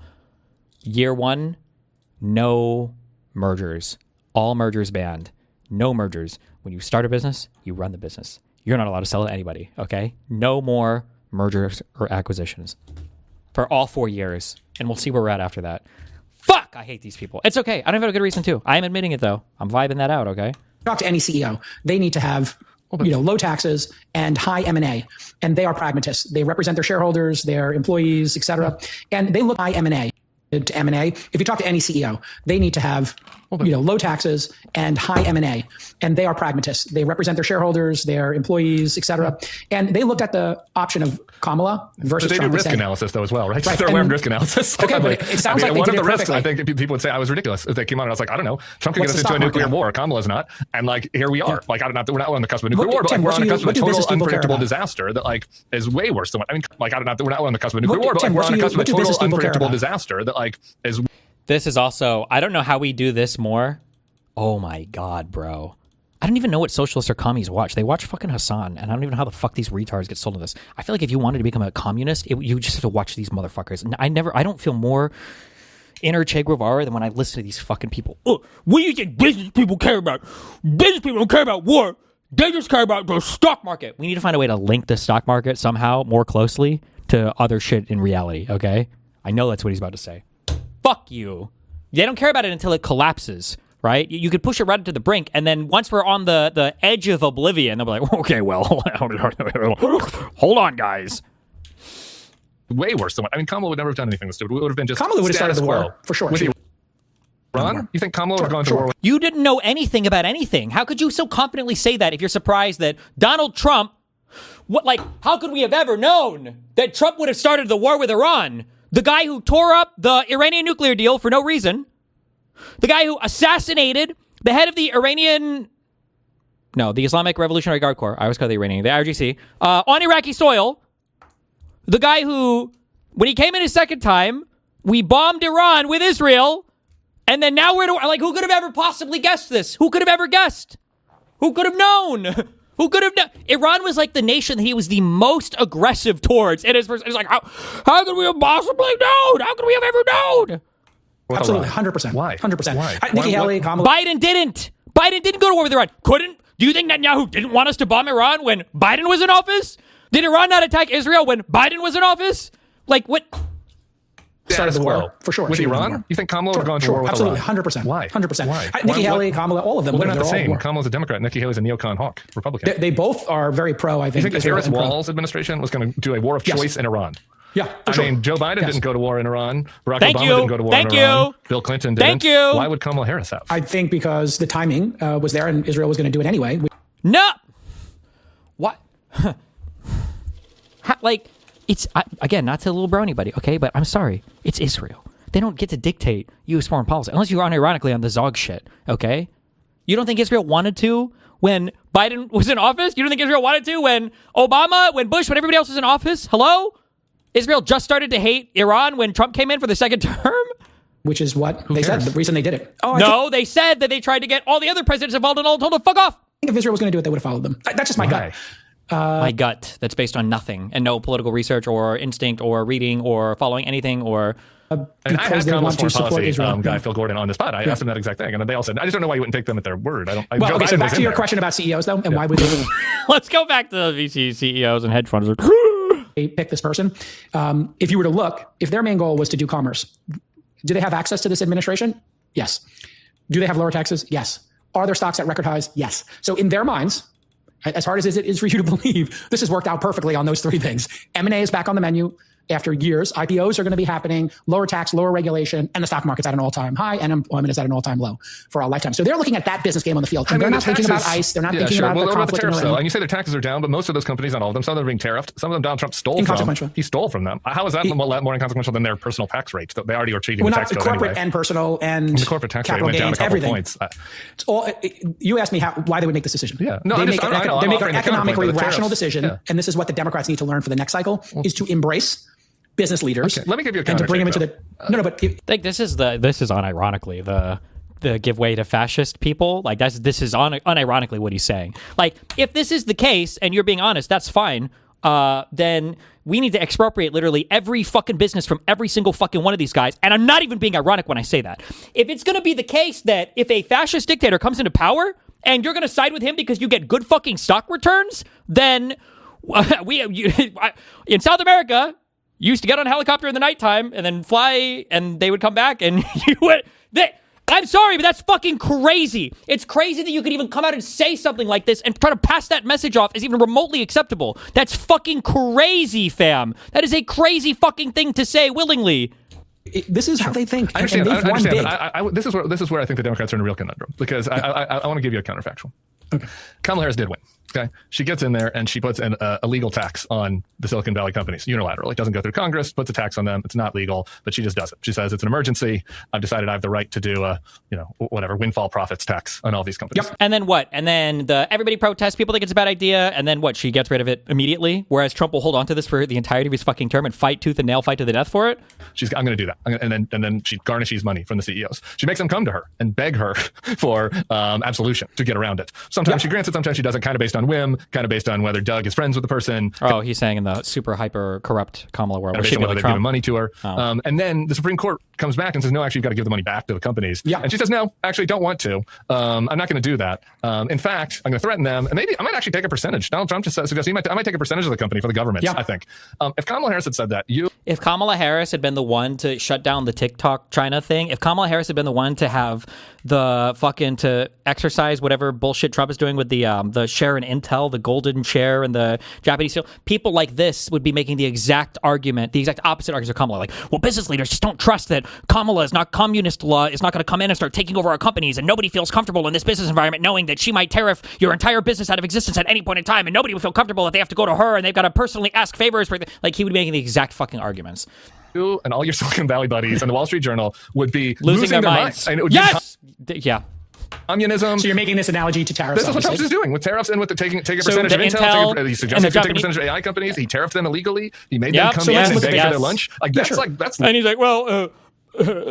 Year one, no mergers. All mergers banned. No mergers. When you start a business, you run the business. You're not allowed to sell to anybody. Okay. No more mergers or acquisitions. For all four years, and we'll see where we're at after that. Fuck, I hate these people. It's okay. I don't have a good reason to. I am admitting it, though. I'm vibing that out, okay? Talk to any C E O. They need to have you know, low taxes and high M and A, and they are pragmatists. They represent their shareholders, their employees, et cetera, and they look high M and A. To M and A, if you talk to any C E O, they need to have you know low taxes and high M and A, and they are pragmatists. They represent their shareholders, their employees, et cetera. And they looked at the option of Kamala versus but they Trump. do risk said, analysis though as well, right? right. They're aware of risk analysis. Okay, but like, it, it sounds I mean, like one they of did the it risks. perfectly. I think people would say I was ridiculous if they came out and I was like, I don't know, Trump could What's get us the into a stock nuclear market? war. Kamala's not, and like here we are. Yeah. Like I don't know, we're not on the cusp of a nuclear What- war, but Tim, like, we're what on do the you- cusp of a what do total business people care unpredictable about? disaster that like is way worse than what I mean. Like I don't know, we're not on the cusp of a nuclear What- war, but Tim, like, what we're on do the you- cusp of a what do total business people care unpredictable about? disaster that like is. This is also, I don't know how we do this more. Oh my God, bro. I don't even know what socialists or commies watch. They watch fucking Hassan, and I don't even know how the fuck these retards get sold to this. I feel like if you wanted to become a communist, it, you just have to watch these motherfuckers. And I never, I don't feel more inner Che Guevara than when I listen to these fucking people. Oh, what do you think business people care about? Business people don't care about war. They just care about the stock market. We need to find a way to link the stock market somehow more closely to other shit in reality, okay? I know that's what he's about to say. Fuck you. They don't care about it until it collapses, right? You, you could push it right to the brink, and then once we're on the, the edge of oblivion, they'll be like, okay, well, hold on, guys. Way worse than what I mean. Kamala would never have done anything stupid. It would have been just Kamala would have started status the war quo. for sure. With She- Iran? You think Kamala would have gone to sure. war with You didn't know anything about anything. How could you so confidently say that if you're surprised that Donald Trump, what, like, how could we have ever known that Trump would have started the war with Iran? The guy who tore up the Iranian nuclear deal for no reason. The guy who assassinated the head of the Iranian, no, the Islamic Revolutionary Guard Corps. I always call it the Iranian, the I R G C, uh, on Iraqi soil. The guy who, when he came in his second time, we bombed Iran with Israel. And then now we're to, like, who could have ever possibly guessed this? Who could have ever guessed? Who could have known? Who could have known? Iran was like the nation that he was the most aggressive towards. And it's like, how, how could we have possibly known? How could we have ever known? Absolutely, Iran? one hundred percent. Why? one hundred percent. Why? I, Nikki Why- Haley, what- Kamala. Biden didn't. Biden didn't go to war with Iran. Couldn't? Do you think Netanyahu didn't want us to bomb Iran when Biden was in office? Did Iran not attack Israel when Biden was in office? Like, what? started the war, quo. for sure. With Iran? You think Kamala would have gone to sure, war with absolutely, Iran? one hundred percent. Why? one hundred percent. Why? I, Nikki Why, Haley, what? Kamala, all of them. Well, they're not the all same. war. Kamala's a Democrat. Nikki Haley's a neocon hawk, Republican. They, they both are very pro, I think. You think that Israel Harris and pro. Wall's administration was going to do a war of Yes. choice in Iran? Yeah, for I sure. mean, Joe Biden Yes. didn't go to war in Iran. Barack Thank Obama you. didn't go to war Thank in Iran. you. Bill Clinton didn't. Thank you. Why would Kamala Harris have? I think because the timing uh, was there and Israel was going to do it anyway. We- No. What? How, like, it's, I, again, not to little bro anybody, okay? But I'm sorry. It's Israel. They don't get to dictate U S foreign policy unless you're unironically on the Zog shit, okay? You don't think Israel wanted to when Biden was in office? You don't think Israel wanted to when Obama, when Bush, when everybody else was in office? Hello? Israel just started to hate Iran when Trump came in for the second term? which is what they cares? said, the reason they did it. Oh, I No, they said that they tried to get all the other presidents involved and all told them to fuck off. think if Israel was going to do it, they would have followed them. That's just my Why? gut. My gut that's based on nothing and no political research or instinct or reading or following anything or... And I Because asked they Kamala's want to foreign support policy Israel. um, guy, Yeah. Phil Gordon, on the spot. I asked him that exact thing, and they all said, I just don't know why you wouldn't take them at their word. I don't. I, Well, Joe okay, so Biden back was to in your there. question about C E Os, though, and why would they, Let's go back to the V C C E Os and hedge funds. they pick this person? Um, if you were to look, if their main goal was to do commerce, do they have access to this administration? Yes. Do they have lower taxes? Yes. Are their stocks at record highs? Yes. So in their minds, as hard as it is for you to believe, this has worked out perfectly on those three things. M and A is back on the menu after years. I P Os are going to be happening, lower tax, lower regulation, and the stock market's at an all-time high, and unemployment is at an all-time low for all lifetime. So they're looking at that business game on the field. And I mean, they're the not thinking taxes- about ICE. They're not yeah, thinking sure. about well, the what about the conflict in tariffs, though? Iran. And you say their taxes are down, but most of those companies, not all of them, some of them are being tariffed. Some of them Donald Trump stole from. Inconsequential. He stole from them. How is that more, more inconsequential than their personal tax rates? They already were cheating Well, the not tax code corporate anyway. and personal and the corporate tax rate capital went down a gains, couple everything. points. Uh, It's all, you asked me how, why they would make this decision. Yeah. No, they I'm make, just- an, I know, they I'm make offering an the counterpoint, economically but the rational tariffs- decision, yeah. and this is what the Democrats need to learn for the next cycle, is to embrace business leaders Okay, let me give you a and to bring them countertake, into the... No, no, but... It, Like this is the this is unironically the the give way to fascist people. Like that's this is un, unironically what he's saying. Like if this is the case and you're being honest, that's fine. Uh, then we need to expropriate literally every fucking business from every single fucking one of these guys. And I'm not even being ironic when I say that. If it's going to be the case that if a fascist dictator comes into power and you're going to side with him because you get good fucking stock returns, then we you, in South America you used to get on a helicopter in the nighttime and then fly, and they would come back, and you would. They, I'm sorry, but that's fucking crazy. It's crazy that you could even come out and say something like this and try to pass that message off as even remotely acceptable. That's fucking crazy, fam. That is a crazy fucking thing to say willingly. it, this is how they think. I understand. And I they've won understand. big. But I, I, this is where this is where I think the Democrats are in a real conundrum, because I, I, I, I want to give you a counterfactual. Okay. Kamala Harris did win. Okay, she gets in there and she puts an, uh, a legal tax on the Silicon Valley companies unilaterally. It doesn't go through Congress, puts a tax on them. It's not legal, but she just does it. She says it's an emergency. I've decided I have the right to do a, you know, whatever windfall profits tax on all these companies. Yep. And then what? And then the everybody protests, people think it's a bad idea, and then what? She gets rid of it immediately, whereas Trump will hold on to this for the entirety of his fucking term and fight tooth and nail, fight to the death for it. She's, I'm going to do that, I'm gonna, and then and then she garnishes money from the C E Os. She makes them come to her and beg her for um, absolution to get around it. Sometimes Yep. she grants it, sometimes she doesn't, kind of based on whim, kind of based on whether Doug is friends with the person. Oh, he's saying in the super hyper corrupt Kamala world, where Based she'd on be whether like they're giving Trump. money to her. Oh. Um, and then the Supreme Court comes back and says, no, actually, you've got to give the money back to the companies. Yeah. And she says, no, actually, don't want to. Um, I'm not going to do that. Um, in fact, I'm going to threaten them. And maybe I might actually take a percentage. Donald Trump just said, suggested he might, I might take a percentage of the company for the government, Yeah. I think. Um, if Kamala Harris had said that, you... If Kamala Harris had been the one to shut down the TikTok China thing, if Kamala Harris had been the one to have the fucking to exercise whatever bullshit Trump is doing with the um, the share in Intel, the golden share and the Japanese steel, people like this would be making the exact argument, the exact opposite argument of Kamala. Like, well, business leaders just don't trust that Kamala is not communist law, is not going to come in and start taking over our companies, and nobody feels comfortable in this business environment knowing that she might tariff your entire business out of existence at any point in time, and nobody would feel comfortable that they have to go to her and they've got to personally ask favors for. Th- like, he would be making the exact fucking arguments. You and all your Silicon Valley buddies and the Wall Street Journal would be Losing, losing, their, their minds. And it would Yes! D- yeah. be communism. So you're making this analogy to tariffs. This is what Trump obviously. is doing with tariffs and with the taking take a So percentage the of Intel. Intel take a, he and suggested the he take a Japanese- percentage of A I companies. He tariffed them illegally. He made Yep. them come So in let's and look at beg for this. their lunch. Like Yeah, that's sure. like that's And he's like, well, uh, uh, uh,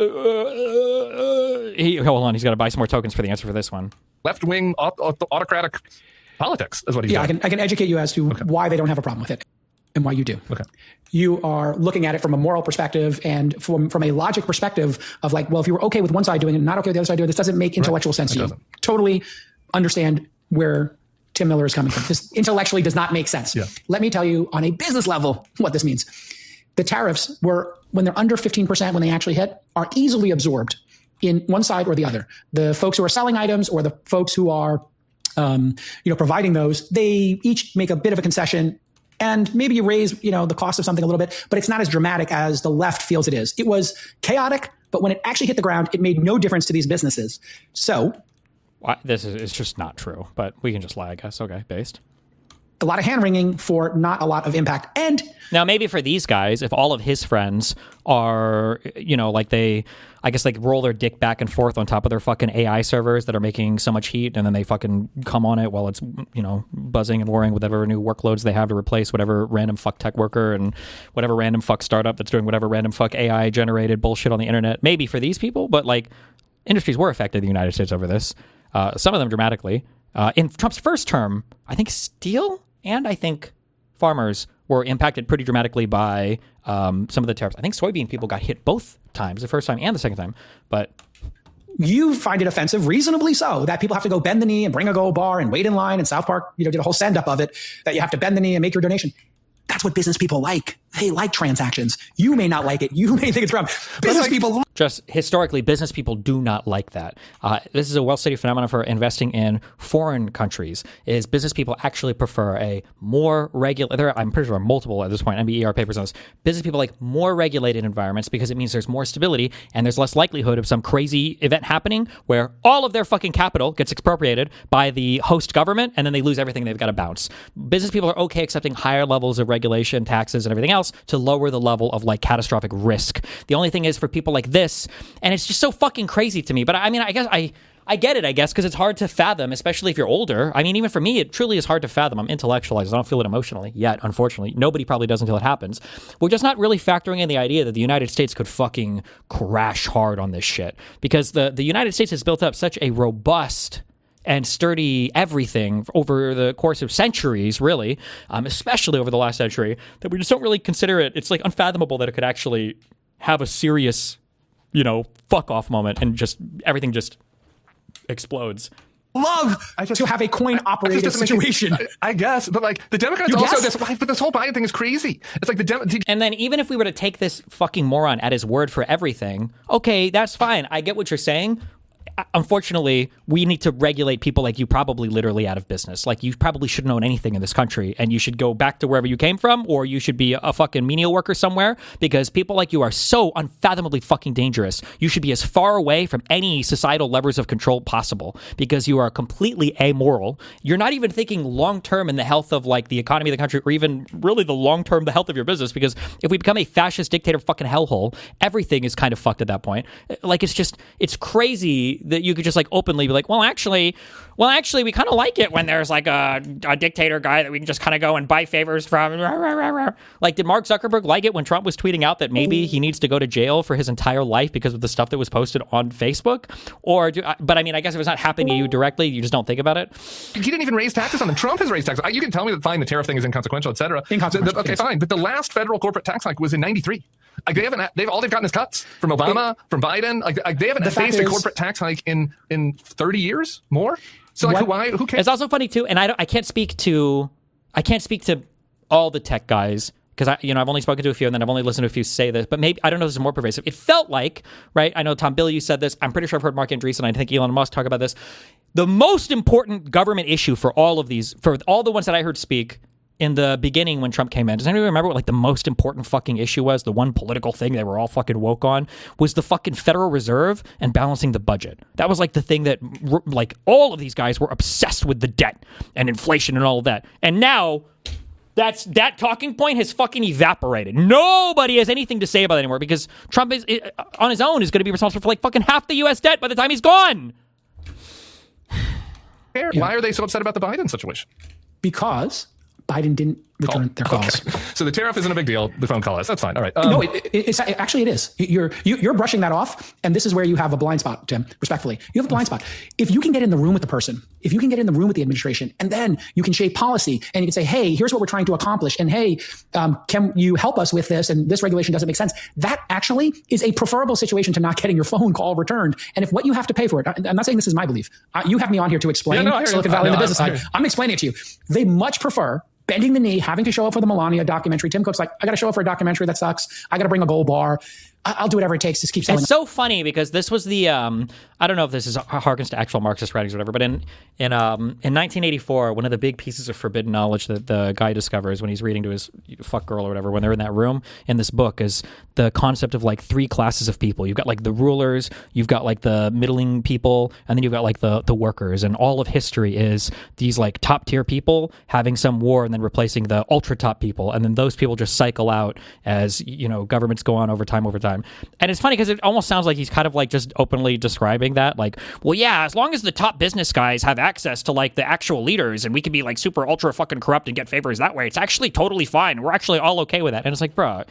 uh, he, hold on, he's got to buy some more tokens for the answer for this one. left wing autocratic politics. Is what he's Yeah, I doing. can, I can educate you as to why they don't have a problem with it and why you do. Okay. You are looking at it from a moral perspective and from, from a logic perspective of like, well, if you were okay with one side doing it and not okay with the other side doing it, this doesn't make intellectual sense It to you. doesn't. Totally understand where Tim Miller is coming from. This intellectually does not make sense. Yeah. Let me tell you on a business level what this means. the tariffs were, when they're under fifteen percent, when they actually hit, are easily absorbed in one side or the other. The folks who are selling items or the folks who are, um, you know, providing those, they each make a bit of a concession. And maybe you raise, you know, the cost of something a little bit, but it's not as dramatic as the left feels it is. It was chaotic, but when it actually hit the ground, it made no difference to these businesses. So well, this is it's just not true, but we can just lie, I guess. Okay, based. A lot of hand wringing for not a lot of impact. And now maybe for these guys, if all of his friends are, you know, like they, I guess like roll their dick back and forth on top of their fucking A I servers that are making so much heat, and then they fucking come on it while it's, you know, buzzing and warring with whatever new workloads they have to replace whatever random fuck tech worker and whatever random fuck startup that's doing whatever random fuck A I generated bullshit on the internet. Maybe for these people, but like industries were affected in the United States over this. Uh, some of them dramatically. Uh, in Trump's first term, I think steel and I think farmers were impacted pretty dramatically by um, some of the tariffs. I think soybean people got hit both times, the first time and the second time. But you find it offensive, reasonably so, that people have to go bend the knee and bring a gold bar and wait in line. And South Park, you know, did a whole send up of it, that you have to bend the knee and make your donation. That's what business people like. They like transactions. You may not like it. You may think it's wrong. Business like, people just historically, business people do not like that. Uh, this is a well-studied phenomenon for investing in foreign countries. Is business people actually prefer a more regular? I'm pretty sure there are multiple at this point M B E R papers on this. Business people like more regulated environments because it means there's more stability and there's less likelihood of some crazy event happening where all of their fucking capital gets expropriated by the host government and then they lose everything. They've got to bounce. Business people are okay accepting higher levels of regulation, taxes, and everything else to lower the level of like catastrophic risk. The only thing is for people like this, and it's just so fucking crazy to me. But I mean, I guess I I get it, I guess, because it's hard to fathom, especially if you're older. I mean, even for me, it truly is hard to fathom. I'm intellectualized. I don't feel it emotionally yet, unfortunately. Nobody probably does until it happens. We're just not really factoring in the idea that the United States could fucking crash hard on this shit. Because the, the United States has built up such a robust and sturdy everything over the course of centuries, really, um, especially over the last century, that we just don't really consider it. It's like unfathomable that it could actually have a serious, you know, fuck off moment and just everything just explodes. Love I just, to have a coin operated I, I situation. It, I, I guess, but like the Democrats you also guess? this. But this whole Biden thing is crazy. It's like the Dem- and then even if we were to take this fucking moron at his word for everything, okay, that's fine. I get what you're saying. Unfortunately, we need to regulate people like you probably literally out of business. Like you probably shouldn't own anything in this country and you should go back to wherever you came from, or you should be a fucking menial worker somewhere, because people like you are so unfathomably fucking dangerous. You should be as far away from any societal levers of control possible because you are completely amoral. You're not even thinking long-term in the health of like the economy of the country, or even really the long-term, the health of your business, because if we become a fascist dictator fucking hellhole, everything is kind of fucked at that point. Like it's just, it's crazy that you could just like openly be like, well, actually, well, actually, we kind of like it when there's like a, a dictator guy that we can just kind of go and buy favors from. Like, did Mark Zuckerberg like it when Trump was tweeting out that maybe he needs to go to jail for his entire life because of the stuff that was posted on Facebook? Or, do, but I mean, I guess if it's not happening to you directly, you just don't think about it. He didn't even raise taxes on them. Trump has raised taxes. You can tell me that fine, the tariff thing is inconsequential, et cetera. Inconsequential. Okay, fine. But the last federal corporate tax hike was in ninety-three. Like they haven't, they've all they've gotten is cuts from Obama, it, from Biden. Like, like they haven't the faced a corporate tax hike in in thirty years more. So like, why? Who cares? It's also funny too, and I don't, I can't speak to, I can't speak to all the tech guys because I, you know, I've only spoken to a few, and then I've only listened to a few say this. But maybe I don't know if this is more pervasive. It felt like, right? I know Tom Billy, you said this. I'm pretty sure I've heard Mark Andreessen. I think Elon Musk talk about this. The most important government issue for all of these, for all the ones that I heard speak in the beginning when Trump came in, does anyone remember what like the most important fucking issue was? The one political thing they were all fucking woke on was the fucking Federal Reserve and balancing the budget. That was like the thing that like all of these guys were obsessed with, the debt and inflation and all of that. And now that's that talking point has fucking evaporated. Nobody has anything to say about it anymore because Trump is on his own is going to be responsible for like fucking half the U S debt by the time he's gone. Why are they so upset about the Biden situation? Because Biden didn't return Call. their calls. Okay. So the tariff isn't a big deal. The phone call is. That's fine. All right. Um, no, it, it, it's actually it is. You're you, you're brushing that off, and this is where you have a blind spot, Tim. Respectfully, you have a blind spot. If you can get in the room with the person, if you can get in the room with the administration, and then you can shape policy, and you can say, "Hey, here's what we're trying to accomplish," and "Hey, um, can you help us with this?" And this regulation doesn't make sense. That actually is a preferable situation to not getting your phone call returned. And if what you have to pay for it, I'm not saying this is my belief. Uh, you have me on here to explain yeah, no, Silicon Valley no, and the business I, I side. I'm explaining it to you. They much prefer bending the knee, having to show up for the Melania documentary. Tim Cook's like, I got to show up for a documentary that sucks. I got to bring a gold bar. I'll do whatever it takes to keep selling. It's so funny because this was the um, I don't know if this is harkens to actual Marxist writings or whatever, but in in um, in nineteen eighty-four, one of the big pieces of forbidden knowledge that the guy discovers when he's reading to his fuck girl or whatever when they're in that room in this book is the concept of like three classes of people. You've got like the rulers, you've got like the middling people, and then you've got like the the workers. And all of history is these like top tier people having some war and then replacing the ultra top people, and then those people just cycle out as you know governments go on over time over time. And it's funny because it almost sounds like he's kind of like just openly describing that, like, well, yeah, as long as the top business guys have access to like the actual leaders and we can be like super ultra fucking corrupt and get favors that way, it's actually totally fine. We're actually all okay with that. And it's like, bro,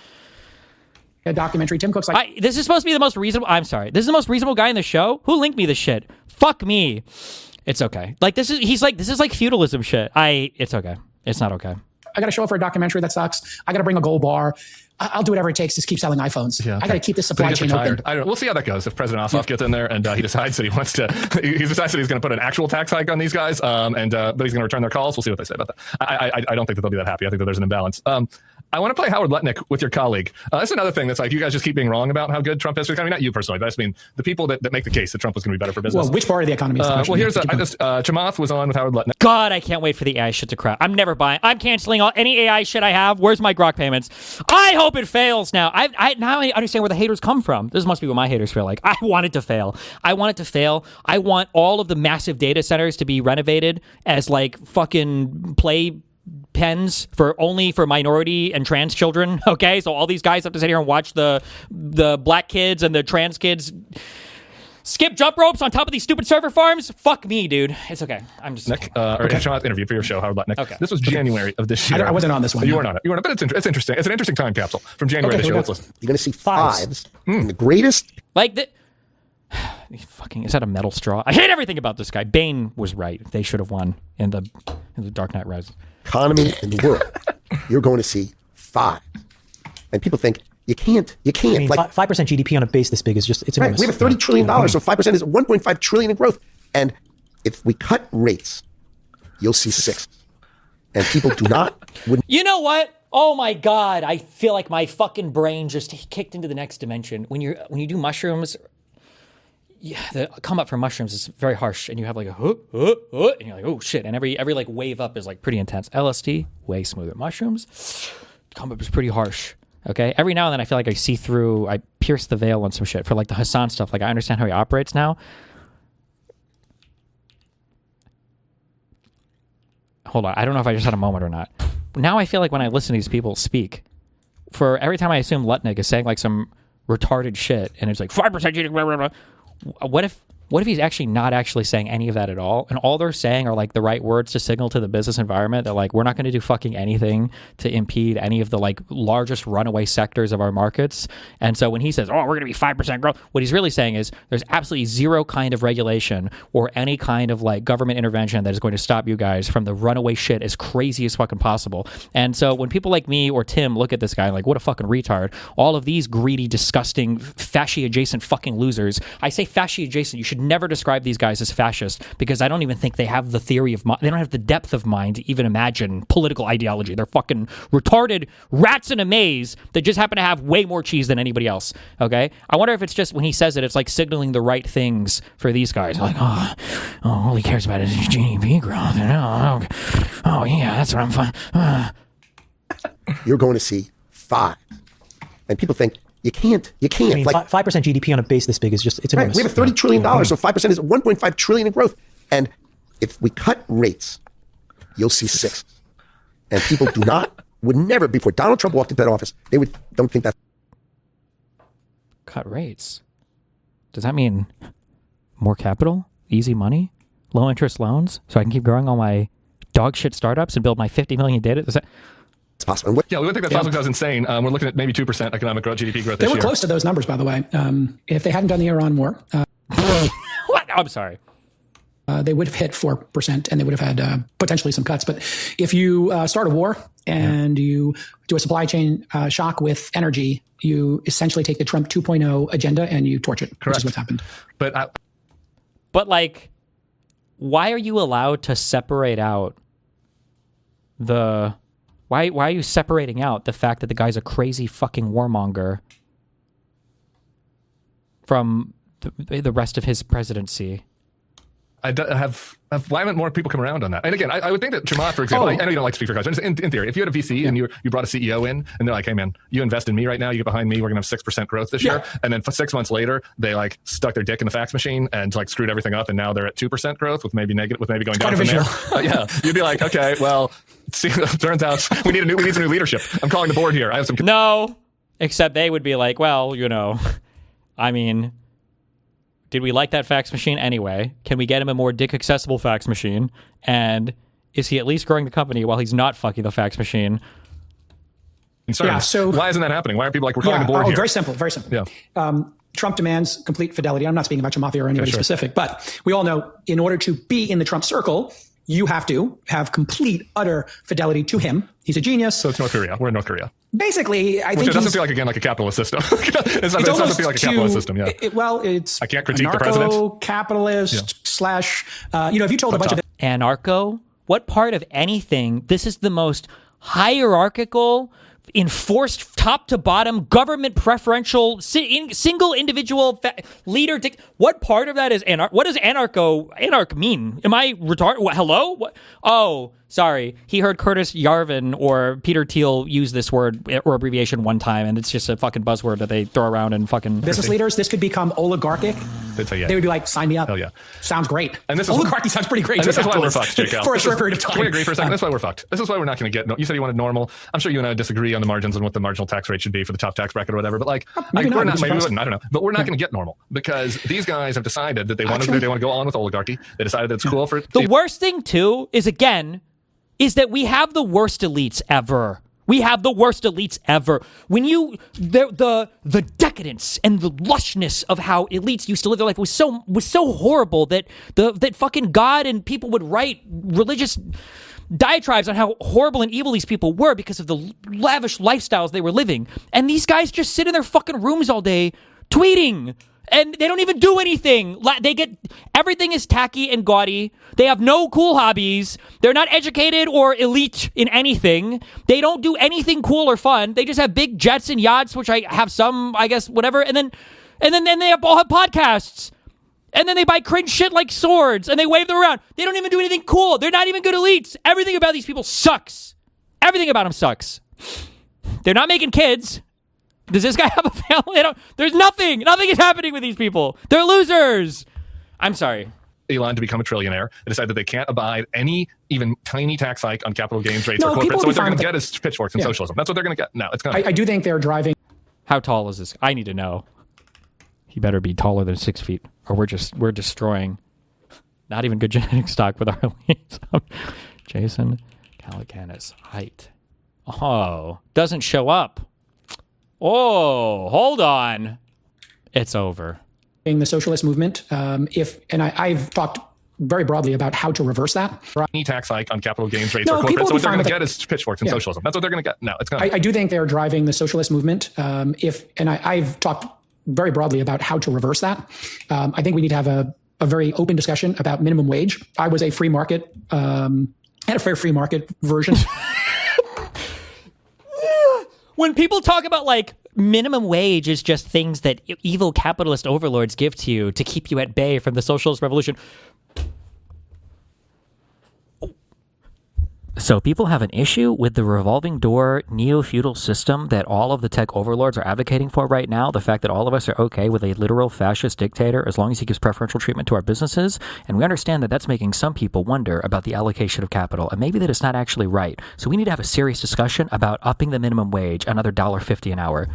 a documentary. Tim Cook's like, I, this is supposed to be the most reasonable. I'm sorry, this is the most reasonable guy in the show. Who linked me this shit? Fuck me. It's okay. Like this is he's like this is like feudalism shit. I. It's okay. It's not okay. I got to show up for a documentary that sucks. I got to bring a gold bar. I'll do whatever it takes to keep selling iPhones. Yeah, okay. I got to keep the supply chain open. I don't, we'll see how that goes. If President Ossoff gets in there and uh, he decides that he wants to, he decides that he's going to put an actual tax hike on these guys, um, and uh, but he's going to return their calls. We'll see what they say about that. I, I, I don't think that they'll be that happy. I think that there's an imbalance. Um, I want to play Howard Lutnick with your colleague. Uh, that's another thing that's like you guys just keep being wrong about how good Trump is. I mean, not you personally, but I just mean the people that, that make the case that Trump was going to be better for business. Well, which part of the economy is uh, Well, here's a, I just, uh, Chamath was on with Howard Lutnick. God, I can't wait for the A I shit to crap. I'm never buying. I'm canceling all any A I shit I have. Where's my Grok payments? I hope it fails now. I, I now I understand where the haters come from. This must be what my haters feel like. I want it to fail. I want it to fail. I want all of the massive data centers to be renovated as like fucking play pens for only for minority and trans children. Okay, so all these guys have to sit here and watch the the black kids and the trans kids skip jump ropes on top of these stupid server farms. Fuck me, dude. It's okay. I'm just Nick, uh, or okay. Chamath interview for your show, Howard Lutnick. Okay. This was January of this year. I, I wasn't on this one. You no. weren't on it. You weren't. But it's, inter- it's interesting. It's an interesting time capsule from January okay, this year. Let's listen. You're going to see fives. Mm. The greatest. Like the. Fucking is that a metal straw? I hate everything about this guy. Bane was right. They should have won in the in the Dark Knight Rises. Economy in the world. You're going to see five, and people think you can't. You can't. I mean, like five percent G D P on a base this big is just it's enormous. Right, we have a thirty trillion dollars, so five percent is one point five trillion in growth. And if we cut rates, you'll see six. And people do not. Would you know what? Oh my God! I feel like my fucking brain just kicked into the next dimension. When you when you do mushrooms. Yeah, the come up from mushrooms is very harsh, and you have like a huh, huh, huh, and you're like, oh shit, and every every like wave up is like pretty intense. L S D way smoother. Mushrooms, come up is pretty harsh. Okay, every now and then I feel like I see through, I pierce the veil on some shit for like the Hassan stuff. Like I understand how he operates now. Hold on, I don't know if I just had a moment or not. Now I feel like when I listen to these people speak, for every time I assume Lutnick is saying like some retarded shit, and it's like five percent G D P. Blah, blah, blah. What if what if he's actually not actually saying any of that at all, and all they're saying are like the right words to signal to the business environment that like we're not going to do fucking anything to impede any of the like largest runaway sectors of our markets. And so when he says, oh, we're going to be five percent growth, what he's really saying is there's absolutely zero kind of regulation or any kind of like government intervention that is going to stop you guys from the runaway shit as crazy as fucking possible. And so when people like me or Tim look at this guy like, what a fucking retard, all of these greedy, disgusting, fasci adjacent fucking losers, I say fasci adjacent, you should never describe these guys as fascist because I don't even think they have the theory of mind. They don't have the depth of mind to even imagine political ideology. They're fucking retarded rats in a maze that just happen to have way more cheese than anybody else. Okay? I wonder if it's just when he says it, it's like signaling the right things for these guys. Like, oh, oh all he cares about is G D P growth. Oh, oh yeah, that's what I'm fine. Uh. You're going to see five. And people think, You can't. You can't. I mean, like five percent G D P on a base this big is just it's enormous. Right. We have a thirty trillion dollars, so five percent is one point five trillion in growth. And if we cut rates, you'll see six. And people do not would never before Donald Trump walked into that office, they would don't think that. Cut rates. Does that mean more capital, easy money, low interest loans, so I can keep growing all my dog shit startups and build my fifty million data? Is that? It's possible. What, yeah, we would think that yeah. that was insane. Um, we're looking at maybe two percent economic growth, G D P growth they this year. They were close to those numbers, by the way. Um, if they hadn't done the Iran war. Uh, what? I'm sorry. Uh, they would have hit four percent and they would have had uh, potentially some cuts. But if you uh, start a war and yeah. you do a supply chain uh, shock with energy, you essentially take the Trump two point oh agenda and you torch it, Correct. Which is what's happened. But, I- but like, why are you allowed to separate out the Why why are you separating out the fact that the guy's a crazy fucking warmonger from the, the rest of his presidency? I do have, have why haven't more people come around on that? And again, I, I would think that Chamath, for example, Oh. I, I know you don't like to speak for guys, but in, in theory, if you had a V C and you you brought a C E O in and they're like, hey man, you invest in me right now, you get behind me, we're gonna have six percent growth this Yeah. year, and then for six months later, they like stuck their dick in the fax machine and like screwed everything up, and now they're at two percent growth with maybe negative, with maybe going down quite from a there. Uh, yeah, you'd be like, okay, well, see, turns out we need a new we need some new leadership. I'm calling the board here. I have some. No, except they would be like, well, you know, I mean, did we like that fax machine anyway? Can we get him a more dick accessible fax machine? And is he at least growing the company while he's not fucking the fax machine? concerns. Yeah, so- why isn't that happening? Why are people like, we're calling Yeah, the board oh, here? very simple, very simple. Yeah. Um, Trump demands complete fidelity. I'm not speaking about your mafia or anybody sure. specific, but we all know in order to be in the Trump circle, you have to have complete, utter fidelity to him. He's a genius. So it's North Korea. We're in North Korea. Basically, I Which think it doesn't he's- feel like, again, like a capitalist system. it's not, it doesn't almost feel like a capitalist too- system, yeah. it- well, it's I can't critique the president. capitalist Yeah. slash, uh, you know, if you told a bunch of Anarcho? What part of anything? This is the most hierarchical, enforced top to bottom, government preferential, si- in, single individual fa- leader. Dic- what part of that is anarch? What does anarcho anarch mean? Am I retarded? What, hello? What? Oh, sorry. He heard Curtis Yarvin or Peter Thiel use this word or abbreviation one time, and it's just a fucking buzzword that they throw around and fucking business leaders. This could become oligarchic. They'd say, yeah. They would be like, sign me up. Hell yeah. Sounds great. And this is- oligarchy sounds pretty great. And this just is why we're afterwards, fucked, Jake Al. for a This short is- period of time. Can we agree for a second? Um, That's why we're fucked. This is why we're not going to get. No, you said you wanted normal. I'm sure you and I disagree on the margins and what the marginal tax rate should be for the top tax bracket or whatever. But like, maybe like, not. we're I'd not. be Maybe we surprised. wouldn't. I don't know. But we're not going to get normal because these guys have decided that they want to. They want to go on with oligarchy. They decided that it's cool for The worst thing too is again is that we have the worst elites ever. We have the worst elites ever. When you the the the decadence and the lushness of how elites used to live their life was so was so horrible that the that fucking God and people would write religious diatribes on how horrible and evil these people were because of the lavish lifestyles they were living. And these guys just sit in their fucking rooms all day tweeting. And they don't even do anything. La- They get everything is tacky and gaudy. They have no cool hobbies. They're not educated or elite in anything. They don't do anything cool or fun. They just have big jets and yachts, which I have some, I guess, whatever. And then, and then, then they have, all have podcasts. And then they buy cringe shit like swords and they wave them around. They don't even do anything cool. They're not even good elites. Everything about these people sucks. Everything about them sucks. They're not making kids. Does this guy have a family? They don't, there's nothing. Nothing is happening with these people. They're losers. I'm sorry. Elon to become a trillionaire. They decide that they can't abide any even tiny tax hike on capital gains rates No, or corporate. people So will what be they're fine going to with get is pitchforks and Yeah. socialism. That's what they're going to get. No, it's going I, to. I do think they're driving. How tall is this? I need to know. He better be taller than six feet, or we're just we're destroying. Not even good genetic stock with our elites. Jason Calacanis height. Oh, doesn't show up. Oh, hold on. It's over. the socialist movement. Um, if and I, I've talked very broadly about how to reverse that. Any tax hike on capital gains rates No, or people corporate. So will what be they're fine going to with get is pitchforks and Yeah. socialism. That's what they're going to get. No, it's going I, to. I do think they're driving the socialist movement. Um, if and I, I've talked very broadly about how to reverse that. Um, I think we need to have a, a very open discussion about minimum wage. I was a free market um, and a fair free market version. When people talk about like minimum wage is just things that evil capitalist overlords give to you to keep you at bay from the socialist revolution. So people have an issue with the revolving door neo-feudal system that all of the tech overlords are advocating for right now. The fact that all of us are okay with a literal fascist dictator as long as he gives preferential treatment to our businesses. And we understand that that's making some people wonder about the allocation of capital and maybe that it's not actually right. So we need to have a serious discussion about upping the minimum wage another one dollar fifty an hour.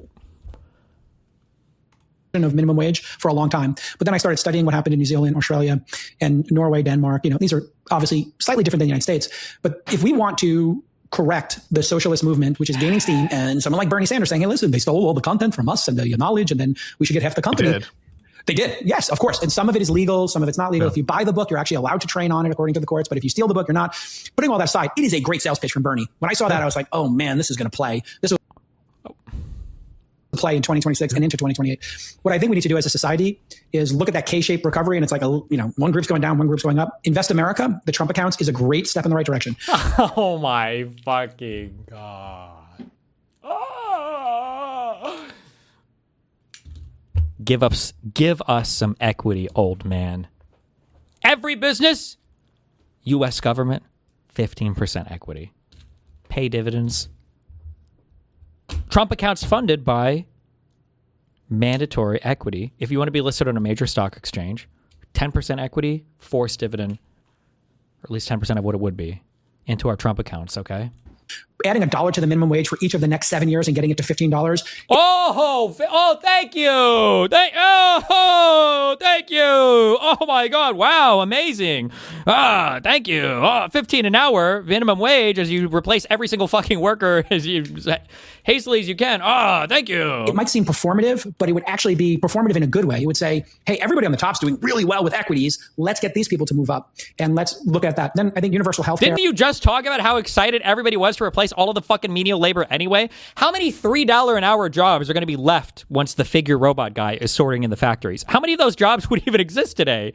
of minimum wage for a long time. But then I started studying what happened in New Zealand, Australia, and Norway, Denmark. You know, these are obviously slightly different than the United States. But if we want to correct the socialist movement, which is gaining steam, and someone like Bernie Sanders saying, hey, listen, they stole all the content from us and the knowledge, and then we should get half the company. They did. They did. Yes, of course. And some of it is legal. Some of it's not legal. Yeah. If you buy the book, you're actually allowed to train on it according to the courts. But if you steal the book, you're not. Putting all that aside, it is a great sales pitch from Bernie. When I saw that, I was like, oh man, this is going to play. This was play in twenty twenty-six and into twenty twenty-eight. What I think we need to do as a society is look at that K-shaped recovery, and it's like a you know one group's going down, one group's going up. Invest America, the Trump accounts, is a great step in the right direction. Oh my fucking god! Oh. Give us, give us some equity, old man. Every business, U S government, fifteen percent equity. Pay dividends. Trump accounts funded by mandatory equity. If you want to be listed on a major stock exchange, ten percent equity, forced dividend, or at least ten percent of what it would be, into our Trump accounts, okay? Adding a dollar to the minimum wage for each of the next seven years and getting it to fifteen dollars. Oh, oh, thank you. Thank, oh, thank you. Oh my God. Wow. Amazing. Ah, thank you. Oh, fifteen an hour minimum wage as you replace every single fucking worker as you hastily as you can. Ah, thank you. It might seem performative, but it would actually be performative in a good way. It would say, hey, everybody on the top's doing really well with equities. Let's get these people to move up and let's look at that. Then I think universal health care. Didn't you just talk about how excited everybody was to replace all of the fucking menial labor anyway? How many three dollars an hour jobs are going to be left once the figure robot guy is sorting in the factories? How many of those jobs would even exist today?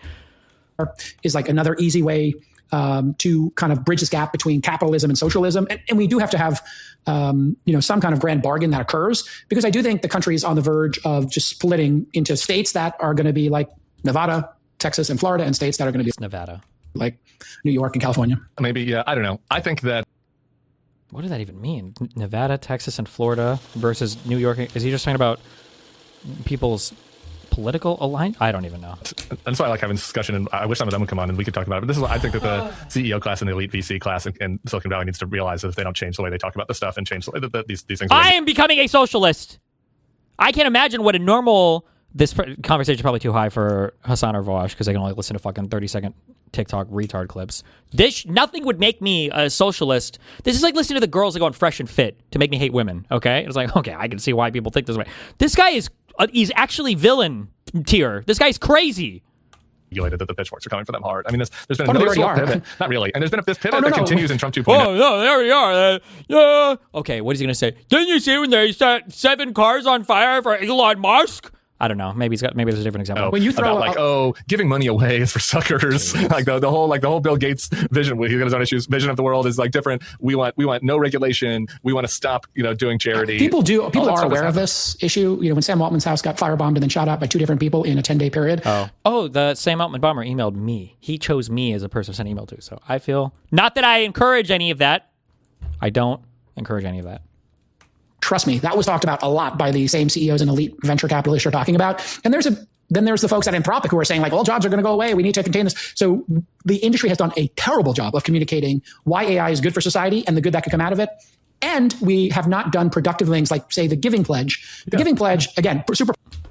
Is like another easy way um, to kind of bridge this gap between capitalism and socialism. And, and we do have to have, um, you know, some kind of grand bargain that occurs, because I do think the country is on the verge of just splitting into states that are going to be like Nevada, Texas, and Florida, and states that are going to be it's Nevada, like New York and California. Maybe, yeah, I don't know. I think that. What does that even mean? Nevada, Texas, and Florida versus New York. Is he just talking about people's political alignment? I don't even know. That's why I like having this discussion, and I wish some of them would come on and we could talk about it. But this is, I think that the C E O class and the elite V C class in, in Silicon Valley needs to realize that if they don't change the way they talk about this stuff and change the way that, that these, these things. I am becoming a socialist. I can't imagine what a normal. This conversation is probably too high for Hassan or Vosh because they can only listen to fucking thirty second TikTok retard clips. This nothing would make me a socialist. This is like listening to the girls that go on Fresh and Fit to make me hate women. Okay, it's like, okay, I can see why people think this way. This guy is uh, he's actually villain tier. This guy's crazy. That the pitchforks are coming for them hard. I mean, there's, there's been oh, a noticeable pivot. Not really. And there's been a, this pivot oh, no, that no. continues in Trump two point oh. Oh, no, there we are. Uh, yeah. Okay, what is he going to say? Didn't you see when they set seven cars on fire for Elon Musk? I don't know. Maybe he's got. Maybe there's a different example. Oh, when you throw about like, oh, giving money away is for suckers. like the, the whole like the whole Bill Gates vision, he's got his own issues. Vision of the world is like different. We want we want no regulation. We want to stop you know doing charity. People do. People are aware of this issue. You know, when Sam Altman's house got firebombed and then shot up by two different people in a ten day period. Oh, oh, the Sam Altman bomber emailed me. He chose me as a person to send email to. So I feel not that I encourage any of that. I don't encourage any of that. Trust me, that was talked about a lot by the same C E Os and elite venture capitalists you're talking about. And there's a then there's the folks at Anthropic who are saying like, all jobs are going to go away. We need to contain this. So the industry has done a terrible job of communicating why A I is good for society and the good that could come out of it. And we have not done productive things like, say, the Giving Pledge. The yeah. Giving Pledge, again, super.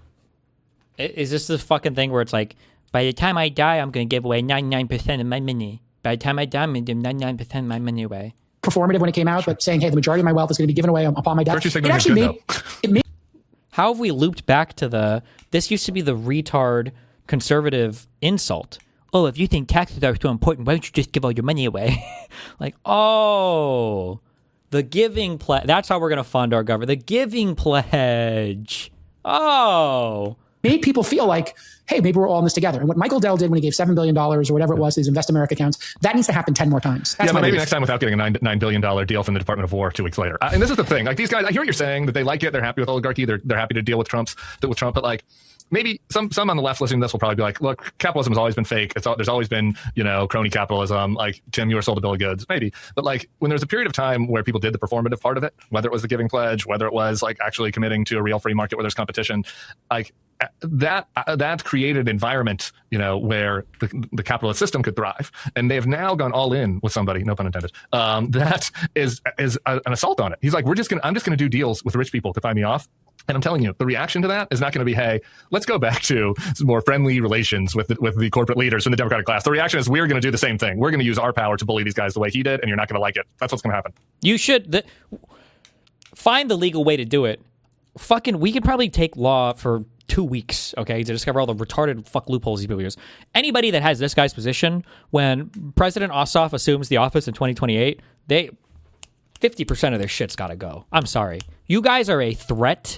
Is this the fucking thing where it's like, by the time I die, I'm going to give away ninety-nine percent of my money. By the time I die, I'm going to give ninety-nine percent of my money away. Performative when it came out, sure. but saying, hey, the majority of my wealth is going to be given away upon my death. It actually made, it made How have we looped back to the, this used to be the retard conservative insult. Oh, if you think taxes are so important, why don't you just give all your money away? Like, oh, the Giving Pledge. That's how we're going to fund our government. The Giving Pledge. Oh. Made people feel like, hey, maybe we're all in this together. And what Michael Dell did when he gave seven billion dollars or whatever it was to these Invest America accounts, that needs to happen ten more times. That's yeah, but maybe belief. next time without getting a nine, $9 billion deal from the Department of War two weeks later. Uh, and this is the thing. Like these guys, I hear what you're saying, that they like it. They're happy with oligarchy. They're, they're happy to deal with Trump's, with Trump. But like, maybe some some on the left listening to this will probably be like, look, capitalism has always been fake. It's all, there's always been, you know, crony capitalism. Like, Tim, you were sold a bill of goods. Maybe. But like, when there's a period of time where people did the performative part of it, whether it was the Giving Pledge, whether it was like actually committing to a real free market where there's competition, like, that uh, that created an environment, you know, where the, the capitalist system could thrive, and they have now gone all in with somebody, no pun intended. Um, that is is a, an assault on it. He's like, we're just gonna, I'm just gonna do deals with rich people to find me off. And I'm telling you, the reaction to that is not going to be, hey, let's go back to some more friendly relations with the, with the corporate leaders from the Democratic class. The reaction is, we're going to do the same thing. We're going to use our power to bully these guys the way he did, and you're not going to like it. That's what's going to happen. You should the, find the legal way to do it. Fucking, we could probably take law for two weeks, okay, to discover all the retarded fuck loopholes these people use. Anybody that has this guy's position, when President Ossoff assumes the office in twenty twenty-eight, they fifty percent of their shit's got to go. I'm sorry. You guys are a threat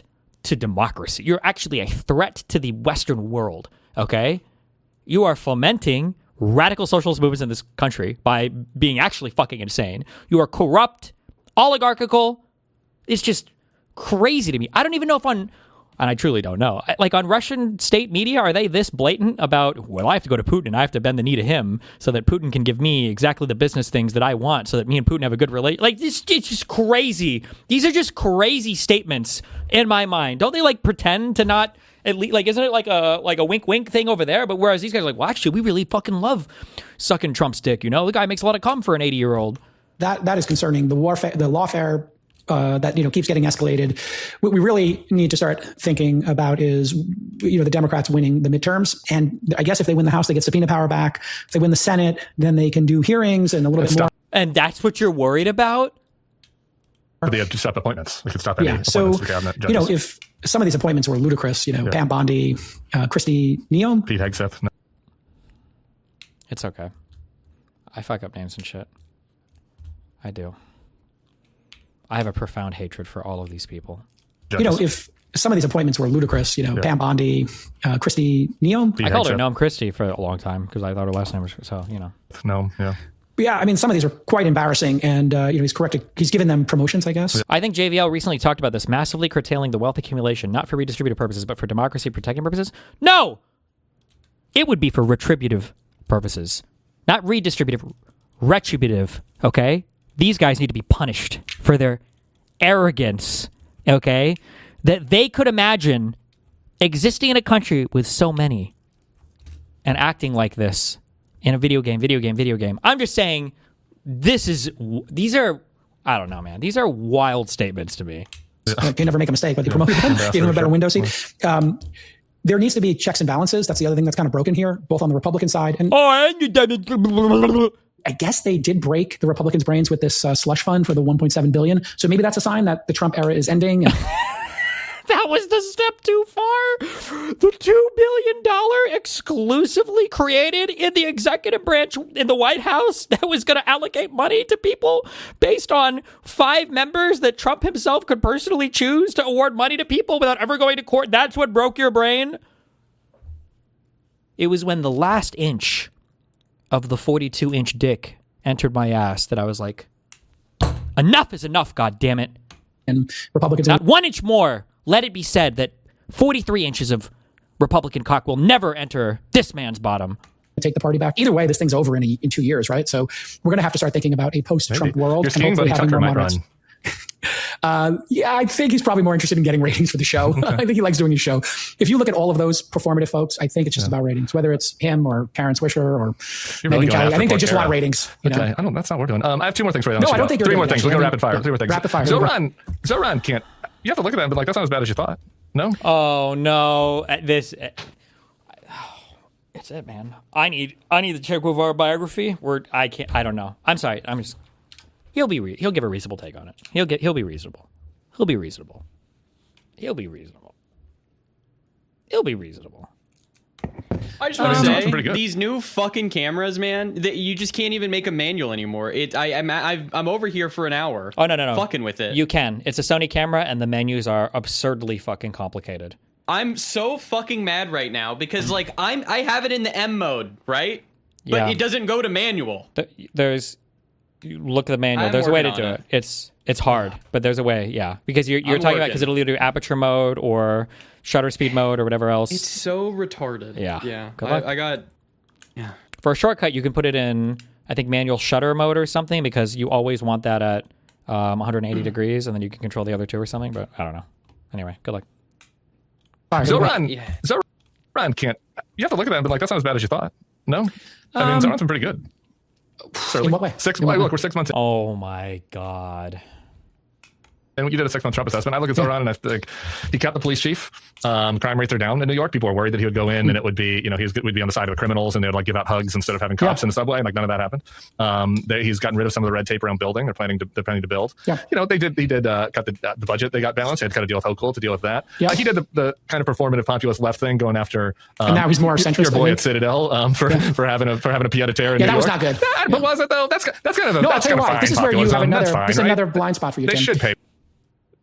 to democracy. You're actually a threat to the Western world, okay? You are fomenting radical socialist movements in this country by being actually fucking insane. You are corrupt, oligarchical. It's just crazy to me. I don't even know if on, and I truly don't know, like on Russian state media, are they this blatant about, well, I have to go to Putin and I have to bend the knee to him so that Putin can give me exactly the business things that I want so that me and Putin have a good relation? Like, this, it's just crazy. These are just crazy statements in my mind. Don't they like pretend to not, at least, like, isn't it like a like a wink wink thing over there? But whereas these guys are like, well, actually, we really fucking love sucking Trump's dick. You know, the guy makes a lot of cum for an eighty year old. That that is concerning. The warfare, the lawfare uh, that you know keeps getting escalated. What we really need to start thinking about is, you know, the Democrats winning the midterms, and I guess if they win the House, they get subpoena power back. If they win the Senate, then they can do hearings and a little That's bit more. And that's what you're worried about? But they have to stop appointments. They could stop any Yeah. appointments So to cabinet judges. you know, if some of these appointments were ludicrous, you know, Yeah. Pam Bondi, uh, Christy Neal. Pete Hegseth. No. It's okay. I fuck up names and shit. I do. I have a profound hatred for all of these people. You know, if some of these appointments were ludicrous, you know, Yeah. Pam Bondi, uh, Christy Neal. Pete I called her Hegseth. Noam Christie for a long time because I thought her last name was, so, you know. No, yeah. Yeah, I mean, some of these are quite embarrassing, and uh, you know, he's corrected. He's given them promotions, I guess. I think J V L recently talked about this, massively curtailing the wealth accumulation, not for redistributive purposes, but for democracy protecting purposes. No! It would be for retributive purposes. Not redistributive, retributive, okay? These guys need to be punished for their arrogance, okay? That they could imagine existing in a country with so many and acting like this in a video game, video game, video game. I'm just saying, this is, these are, I don't know, man. These are wild statements to me. You can never make a mistake, but they promoted them, Yeah, gave them a better sure. window seat. Um, there needs to be checks and balances. That's the other thing that's kind of broken here, both on the Republican side. And Oh, and you done it. I guess they did break the Republicans' brains with this uh, slush fund for the one point seven billion dollars. So maybe that's a sign that the Trump era is ending. And That was the step too far. The two billion dollars exclusively created in the executive branch in the White House that was going to allocate money to people based on five members that Trump himself could personally choose to award money to people without ever going to court. That's what broke your brain. It was when the last inch of the forty-two inch dick entered my ass that I was like, enough is enough, God damn it. and Republicans. Not one inch more. Let it be said that forty-three inches of Republican cock will never enter this man's bottom. Take the party back. Either way, this thing's over in, a, in two years, right? So we're going to have to start thinking about a post-Trump Maybe. world. Your skiing buddy Tucker might run. Uh, yeah, I think he's probably more interested in getting ratings for the show. I think he likes doing his show. If you look at all of those performative folks, I think it's just yeah. about ratings, whether it's him or Karen Swisher or really Megyn Kelly. I think they just era. want ratings. You know? Okay, I don't. That's not what we're doing. Um, I have two more things for you. No, I don't think you're three doing more it, things. actually. We're going I mean, rapid fire. yeah. Three more things. Rapid fire. Zoran, Zoran can't. You have to look at that and be like, that's not as bad as you thought. No. Oh no! This. It's it, man. I need. I need the Che Guevara biography. Where I can't. I don't know. I'm sorry. I'm just. He'll be. Re- he'll give a reasonable take on it. He'll get. He'll be reasonable. He'll be reasonable. He'll be reasonable. He'll be reasonable. I just want to Um, say, these new fucking cameras, man, that you just can't even make a manual anymore. It, I, I'm, I've, I'm over here for an hour. Oh no, no, no! Fucking with it. You can. It's a Sony camera, and the menus are absurdly fucking complicated. I'm so fucking mad right now because, like, I'm, I have it in the M mode, right? But Yeah. it doesn't go to manual. There's. You look at the manual. I'm There's a way to working do on it. It's it's hard, but there's a way. Yeah, because you're you're I'm talking about working. because it'll either do aperture mode or shutter speed mode or whatever else. It's so retarded. Yeah. Yeah. Good luck. I, I got. Yeah. For a shortcut, you can put it in, I think, manual shutter mode or something because you always want that at um, one hundred eighty degrees, and then you can control the other two or something. But I don't know. Anyway, good luck. Zoran, Yeah. Zoran can't. You have to look at that and be like, that's not as bad as you thought. No. I mean, Um, Zoran's been pretty good. So, in what way? Six. In what Like, way? look, we're six months in. Oh my god. And you did a six-month Trump assessment. I look at Zoran and I think he kept the police chief. Um, crime rates are down in New York. People were worried that he would go in and it would be, you know, he was, would be on the side of the criminals and they would like give out hugs instead of having cops Yeah. in the subway. And like none of that happened. Um, they, he's gotten rid of some of the red tape around building. They're planning to they're planning to build. Yeah. You know, they did he did uh, cut the uh, the budget. They got balanced. They had to kind of deal with Hochul to deal with that. Yeah. Uh, he did the, the kind of performative populist left thing, going after. Um, And now he's more your- centrist, Your I boy think. at Citadel um, for for having a for having a pied a terre in Yeah, New that was York. not good. Yeah, but was it though? That's that's kind of a No, I'll that's tell you kind of why. fine This is where you have populism. another. That's fine, This is right? another blind spot for you, They Tim. should pay.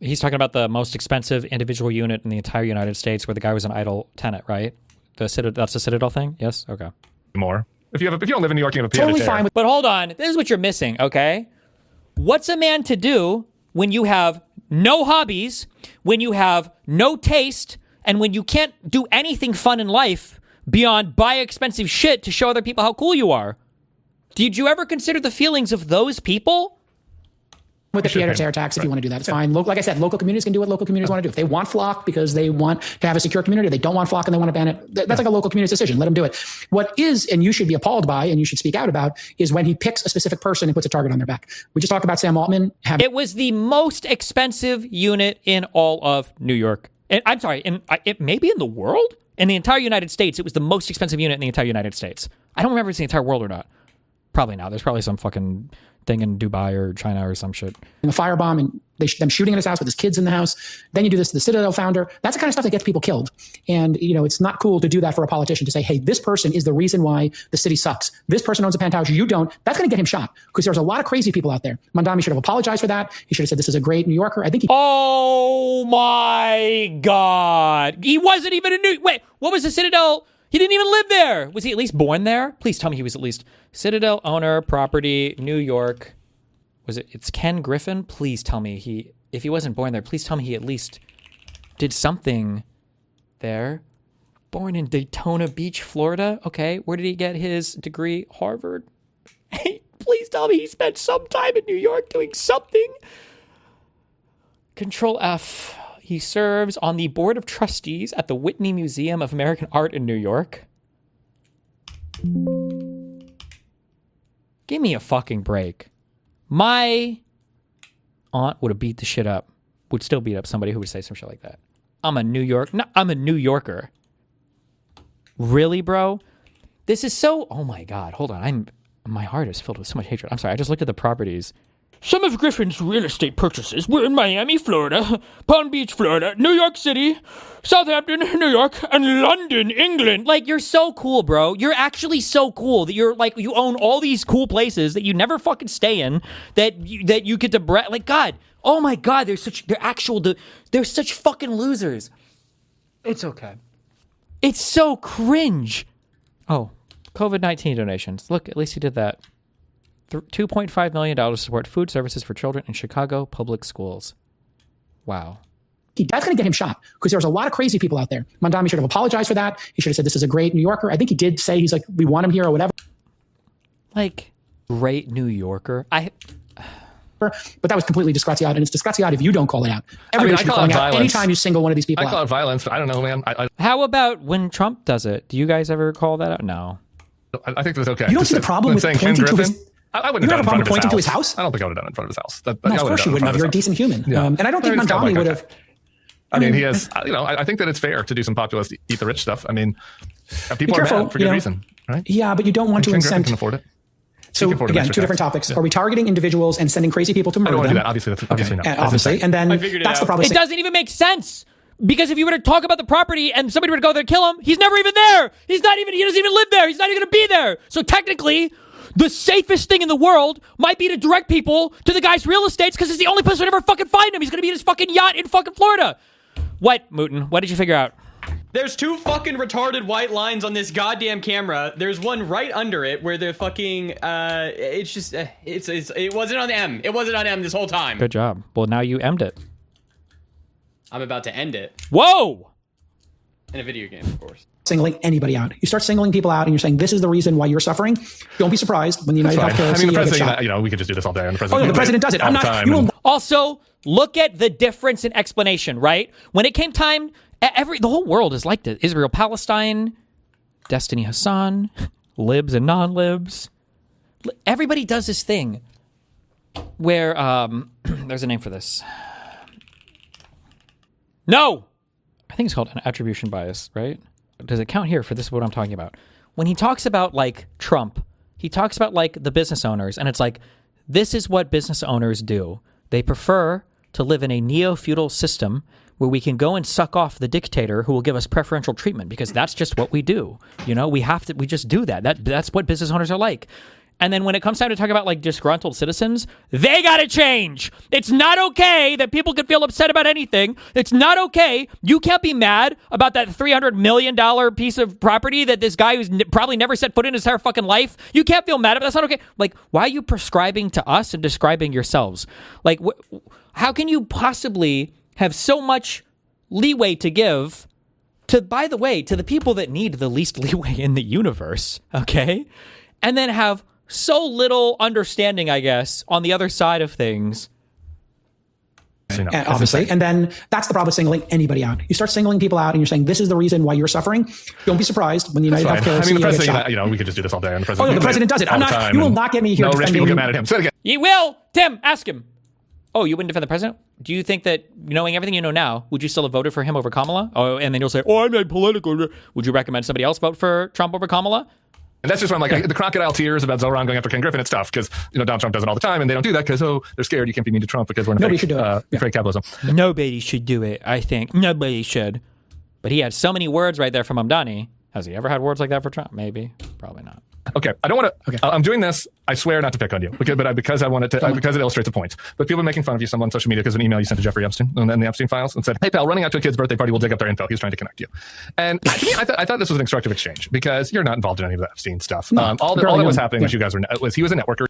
He's talking about the most expensive individual unit in the entire United States, where the guy was an idle tenant, right? The Citadel, that's the Citadel thing. Yes. Okay. More. If you have, a, if you don't live in New York, you have a piano Totally chair. fine with But hold on, this is what you're missing. Okay, what's a man to do when you have no hobbies, when you have no taste, and when you can't do anything fun in life beyond buy expensive shit to show other people how cool you are? Did you ever consider the feelings of those people? with the pied terre tax if you want to do that. It's fine. Local, like I said, local communities can do what local communities want to do. If they want Flock because they want to have a secure community, they don't want Flock and they want to ban it, that's like a local community's decision. Let them do it. What is, and you should be appalled by, and you should speak out about, is when he picks a specific person and puts a target on their back. We just talked about Sam Altman. Having- It was the most expensive unit in all of New York. And, I'm sorry, in, it maybe in the world? In the entire United States, it was the most expensive unit in the entire United States. I don't remember if it's the entire world or not. Probably not. There's probably some fucking thing in Dubai or China or some shit. a firebomb and they them shooting at his house with his kids in the house. Then you do this to the Citadel founder. That's the kind of stuff that gets people killed. And, you know, it's not cool to do that for a politician to say, hey, this person is the reason why the city sucks. This person owns a penthouse. You don't. That's going to get him shot because there's a lot of crazy people out there. Mamdani should have apologized for that. He should have said, this is a great New Yorker. I think he. Oh my God. He wasn't even a New. Wait, what was the Citadel? He didn't even live there. Was he at least born there? Please tell me he was at least Citadel owner, property, New York. Was it? It's Ken Griffin. Please tell me he, if he wasn't born there, please tell me he at least did something there. Born in Daytona Beach, Florida. Okay. Where did he get his degree? Harvard. Please tell me he spent some time in New York doing something. Control F. He serves on the board of trustees at the Whitney Museum of American Art in New York. Give me a fucking break. My aunt would have beat the shit up, would still beat up somebody who would say some shit like that. I'm a New York, no, I'm a New Yorker. Really, bro? This is so, oh my God, hold on. I'm, my heart is filled with so much hatred. I'm sorry, I just looked at the properties. Some of Griffin's real estate purchases were in Miami, Florida, Palm Beach, Florida, New York City, Southampton, New York, and London, England. Like, you're so cool, bro. You're actually so cool that you're like, you own all these cool places that you never fucking stay in, that you, that you get to brag. Like, God, oh my God, they're such, they're actual, they're such fucking losers. It's okay. It's so cringe. Oh, COVID nineteen donations. Look, at least he did that. two point five million dollars to support food services for children in Chicago public schools. Wow. He, that's going to get him shot because there's a lot of crazy people out there. Mamdani should have apologized for that. He should have said, this is a great New Yorker. I think he did say, he's like, we want him here or whatever. Like, great New Yorker. I... But that was completely disgraziato, and it's disgraziato if you don't call it out. Everybody I mean, should be I call calling it out violence. anytime you single one of these people I call out. it violence, but I don't know, man. I, I, How about when Trump does it? Do you guys ever call that out? No. I think that's okay. You don't Just see the say- problem when with saying Ken pointing to Griffin, his- I, I wouldn't You have have done a it in front problem of pointing to his his house. house? I don't think I would have done it in front of his house. That, No, I of would have course done you it in wouldn't have. front You're a of his decent human. Yeah. Um, and I don't think He's kinda Mamdani like would that. have. I mean, he has, you know, I, I think that it's fair to do some populist eat the rich stuff. I mean, people are careful, mad for you good know. reason, right? Yeah, but you don't want to Ken Griffin incent. can afford it. So He can afford an again, extra two different tax. topics. Yeah. Are we targeting individuals and sending crazy people to I murder don't want to them? do that. Obviously, that's obviously not. Uh, That's obviously, insane. and then I figured it that's the out. problem. It doesn't even make sense. Because if you were to talk about the property and somebody were to go there and kill him, he's never even there. He's not even, he doesn't even live there. He's not even going to be there. So technically, the safest thing in the world might be to direct people to the guy's real estates because it's the only place we'd ever fucking find him. He's going to be in his fucking yacht in fucking Florida. What, Mooten? What did you figure out? There's two fucking retarded white lines on this goddamn camera. There's one right under it where the fucking uh, it's just uh, it's, it's it wasn't on M. It wasn't on M this whole time. Good job. Well, now you emmed it. I'm about to end it Whoa! in a video game, of course. Singling anybody out. You start singling people out, and you're saying this is the reason why you're suffering. Don't be surprised when the United Fine. Healthcare I mean, C E O the gets president, shot. you know, we could just do this all day. And the Oh, president, no, the president does it. all I'm the not. time, You will and- Also, look at the difference in explanation, right? When it came time, every the whole world is like this. Israel, Palestine, Destiny Hassan, libs and non-libs. Everybody does this thing where, um, there's a name for this. No! I think it's called an attribution bias, right? Does it count here for this is what I'm talking about? When he talks about, like, Trump, he talks about, like, the business owners, and it's like, this is what business owners do. They prefer to live in a neo-feudal system where we can go and suck off the dictator who will give us preferential treatment because that's just what we do. You know, we have to, we just do that. That that's what business owners are like. And then when it comes time to talk about like disgruntled citizens, they got to change. It's not okay that people can feel upset about anything. It's not okay. You can't be mad about that three hundred million dollars piece of property that this guy who's n- probably never set foot in his entire fucking life. You can't feel mad about it. That's not okay. Like, why are you prescribing to us and describing yourselves? Like, wh- how can you possibly have so much leeway to give to, by the way, to the people that need the least leeway in the universe, okay? And then have so little understanding, I guess, on the other side of things. And obviously, and then that's the problem with singling anybody out. You start singling people out and you're saying, this is the reason why you're suffering. Don't be surprised when the United Healthcare I mean, the C E O gets president, shot. you know, we could just do this all day. And the president, oh, no, the president does it. I'm not, you will not get me here no rich people get mad at him. Say it again. You will. Tim, ask him. Oh, you wouldn't defend the president? Do you think that, knowing everything you know now, would you still have voted for him over Kamala? Oh, and then you'll say, oh, I'm not political. Would you recommend somebody else vote for Trump over Kamala? And that's just why I'm like, I, the crocodile tears about Zoran going after Ken Griffin. It's tough because, you know, Donald Trump does it all the time and they don't do that because, oh, they're scared. You can't be mean to Trump because we're in a Nobody fake, should do it. Uh, yeah. fake capitalism. Nobody should do it, I think. Nobody should. But he had so many words right there from Mamdani. Has he ever had words like that for Trump? Maybe. Probably not. Okay, I don't want to. Okay. Uh, I'm doing this. I swear not to pick on you, because, but I, because I wanted to, uh, because it illustrates a point. But people are making fun of you some on social media because of an email you sent to Jeffrey Epstein and then the Epstein files and said, "Hey pal, running out to a kid's birthday party, we'll dig up their info. He's trying to connect you." And to me, I, th- I thought this was an instructive exchange because you're not involved in any of the Epstein stuff. No, um, all that, all that was happening yeah. was you guys were was he was a networker.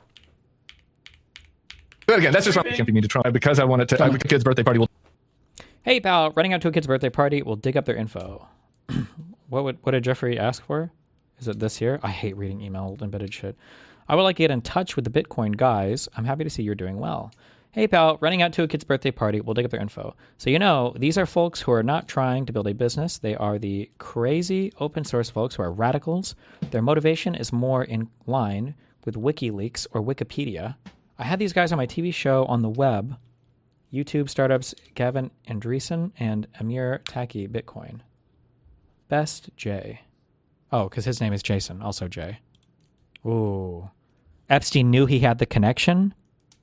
But again, that's just why I can't be mean to Trump because I wanted to. Uh, kid's birthday party. We'll Hey pal, running out to a kid's birthday party, we'll dig up their info. what would what did Jeffrey ask for? Is it this here? I hate reading email embedded shit. I would like to get in touch with the Bitcoin guys. I'm happy to see you're doing well. Hey pal, running out to a kid's birthday party. We'll dig up their info. So you know, these are folks who are not trying to build a business. They are the crazy open source folks who are radicals. Their motivation is more in line with WikiLeaks or Wikipedia. I had these guys on my T V show on the web. YouTube startups Gavin Andreessen and Amir Taki Bitcoin. Best J. Oh, because his name is Jason, also Jay. Ooh. Epstein knew he had the connection,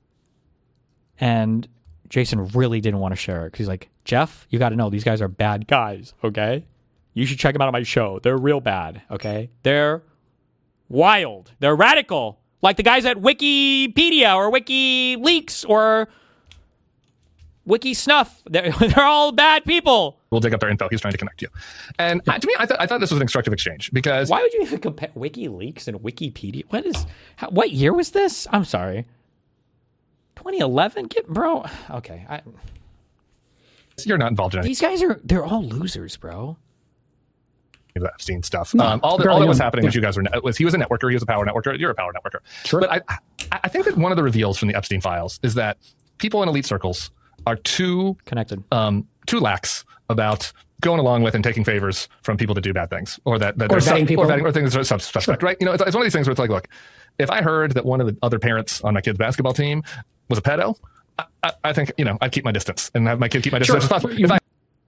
and Jason really didn't want to share it because he's like, Jeff, you got to know these guys are bad guys, okay? You should check them out on my show. They're real bad, okay? They're wild. They're radical, like the guys at Wikipedia or WikiLeaks or Wiki Snuff. They're, they're all bad people. We'll dig up their info. He's trying to connect you. And uh, to me, I, th- I thought this was an instructive exchange because... Why would you even compare WikiLeaks and Wikipedia? What is... How, what year was this? I'm sorry. twenty eleven? Get, bro. Okay. I, You're not involved in any these guys are... They're all losers, bro. of the Epstein stuff. No, um, all, that, all barely that was young. happening Yeah. was you guys were... was He was a networker. He was a power networker. You're a power networker. Sure. But I, I, I think that one of the reveals from the Epstein files is that people in elite circles are too... Connected. Um, too lax about going along with and taking favors from people that do bad things or that, that Or they're vetting sub, people. or, vetting, or things that are sub- suspect, Sure. right? You know, it's, it's one of these things where it's like, look, if I heard that one of the other parents on my kid's basketball team was a pedo, I, I, I think, you know, I'd keep my distance and have my kid keep my distance Sure. as possible. If I,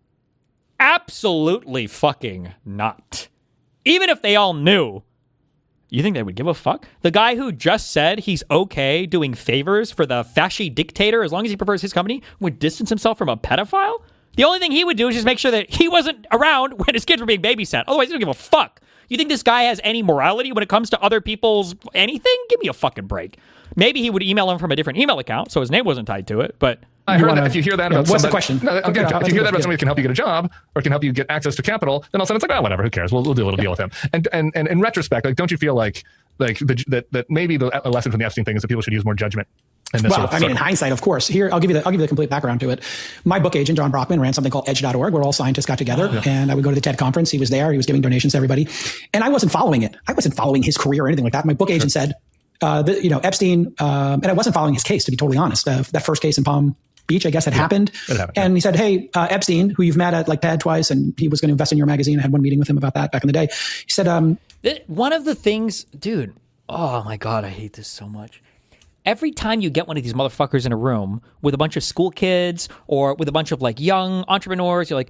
Absolutely fucking not. Even if they all knew. You think they would give a fuck? The guy who just said he's okay doing favors for the fasci dictator as long as he prefers his company would distance himself from a pedophile? The only thing he would do is just make sure that he wasn't around when his kids were being babysat. Otherwise, he don't give a fuck. You think this guy has any morality when it comes to other people's anything? Give me a fucking break. Maybe he would email him from a different email account, so his name wasn't tied to it, but... I heard that if you hear that yeah, about what's the somebody, question? No, okay, Okay, if I'll you think hear of that it, about yeah. somebody who can help you get a job or can help you get access to capital, then all of a sudden it's like, oh, whatever, who cares? We'll, we'll do a little deal with him. And and and in retrospect, like, don't you feel like like the, that that maybe the lesson from the Epstein thing is that people should use more judgment? In this Well, sort of I mean, in circle? hindsight, of course. Here, I'll give you the I'll give you the complete background to it. My book agent, John Brockman, ran something called edge dot org, where all scientists got together, yeah. and I would go to the TED conference. He was there. He was giving donations to everybody, and I wasn't following it. I wasn't following his career or anything like that. My book agent Sure. said, uh, the, you know, Epstein, um, and I wasn't following his case, to be totally honest. Uh, that first case in Palm Beach, I guess, had Yeah, happened. it happened, And yeah. he said, hey, uh, Epstein, who you've met at like TED twice, and he was going to invest in your magazine. I had one meeting with him about that back in the day. He said, um, One of the things, dude, oh my God, I hate this so much. Every time you get one of these motherfuckers in a room with a bunch of school kids or with a bunch of like young entrepreneurs, you're like,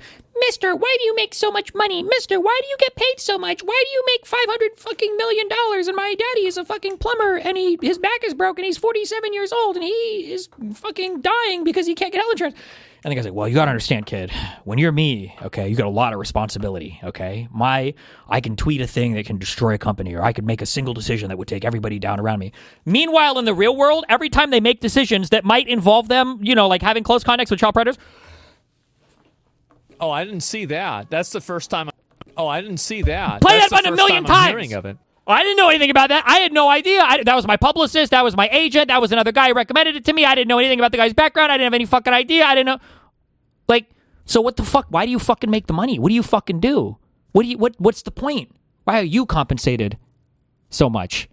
Mister, why do you make so much money? Mister, why do you get paid so much? Why do you make five hundred fucking million dollars? And my daddy is a fucking plumber and he his back is broken. He's forty-seven years old and he is fucking dying because he can't get health insurance. And the guy's like, well, you got to understand, kid, when you're me, okay, you got a lot of responsibility, okay? My, I can tweet a thing that can destroy a company, or I could make a single decision that would take everybody down around me. Meanwhile, in the real world, every time they make decisions that might involve them, you know, like having close contacts with child predators. Oh, I didn't see that. That's the first time. I, oh, I didn't see that. Play That's that button a million times. Hearing of it. I didn't know anything about that. I had no idea. I, that was my publicist. That was my agent. That was another guy who recommended it to me. I didn't know anything about the guy's background. I didn't have any fucking idea. I didn't know. Like, so what the fuck? Why do you fucking make the money? What do you fucking do? What do you? What? What's the point? Why are you compensated so much?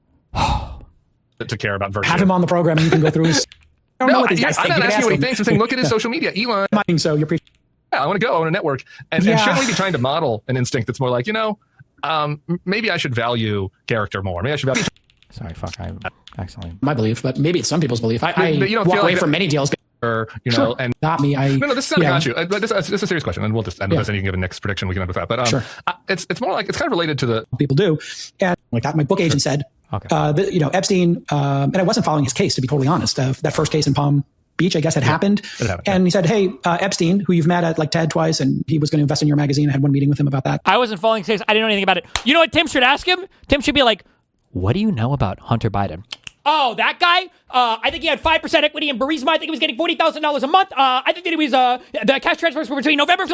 to care about virtue. Have him on the program and you can go through his. I don't no, know what these I, guys I'm think. not You can asking ask what he them. thinks. I'm saying look at his social media. Elon. I think so. You're pretty. Yeah, I want to go. I want to network. And, Yeah. and shouldn't we be trying to model an instinct that's more like, you know, um, m- maybe I should value character more. Maybe I should value. Sorry, fuck. I accidentally. My belief, but maybe it's some people's belief. I, I But you don't walk feel away like from that- many deals. Or, you know, Sure. and Got me. I no, no, this is not yeah. about you. Uh, This, this is a serious question, and we'll just end with Yeah. this, and you can give a next prediction. We can end with that. But um, Sure. uh, it's it's more like it's kind of related to the people do, and like that. My book agent said, Okay. uh, that, you know, Epstein, um, and I wasn't following his case to be totally honest. Uh, that first case in Palm Beach, I guess, had happened, it happened, and he said, "Hey, uh, Epstein, who you've met at like TED twice, and he was going to invest in your magazine. I had one meeting with him about that." I wasn't following his case. I didn't know anything about it. You know what Tim should ask him? Tim should be like, what do you know about Hunter Biden? Oh, that guy? Uh, I think he had five percent equity in Burisma. I think he was getting forty thousand dollars a month. Uh, I think that he was, uh, the cash transfers were between November.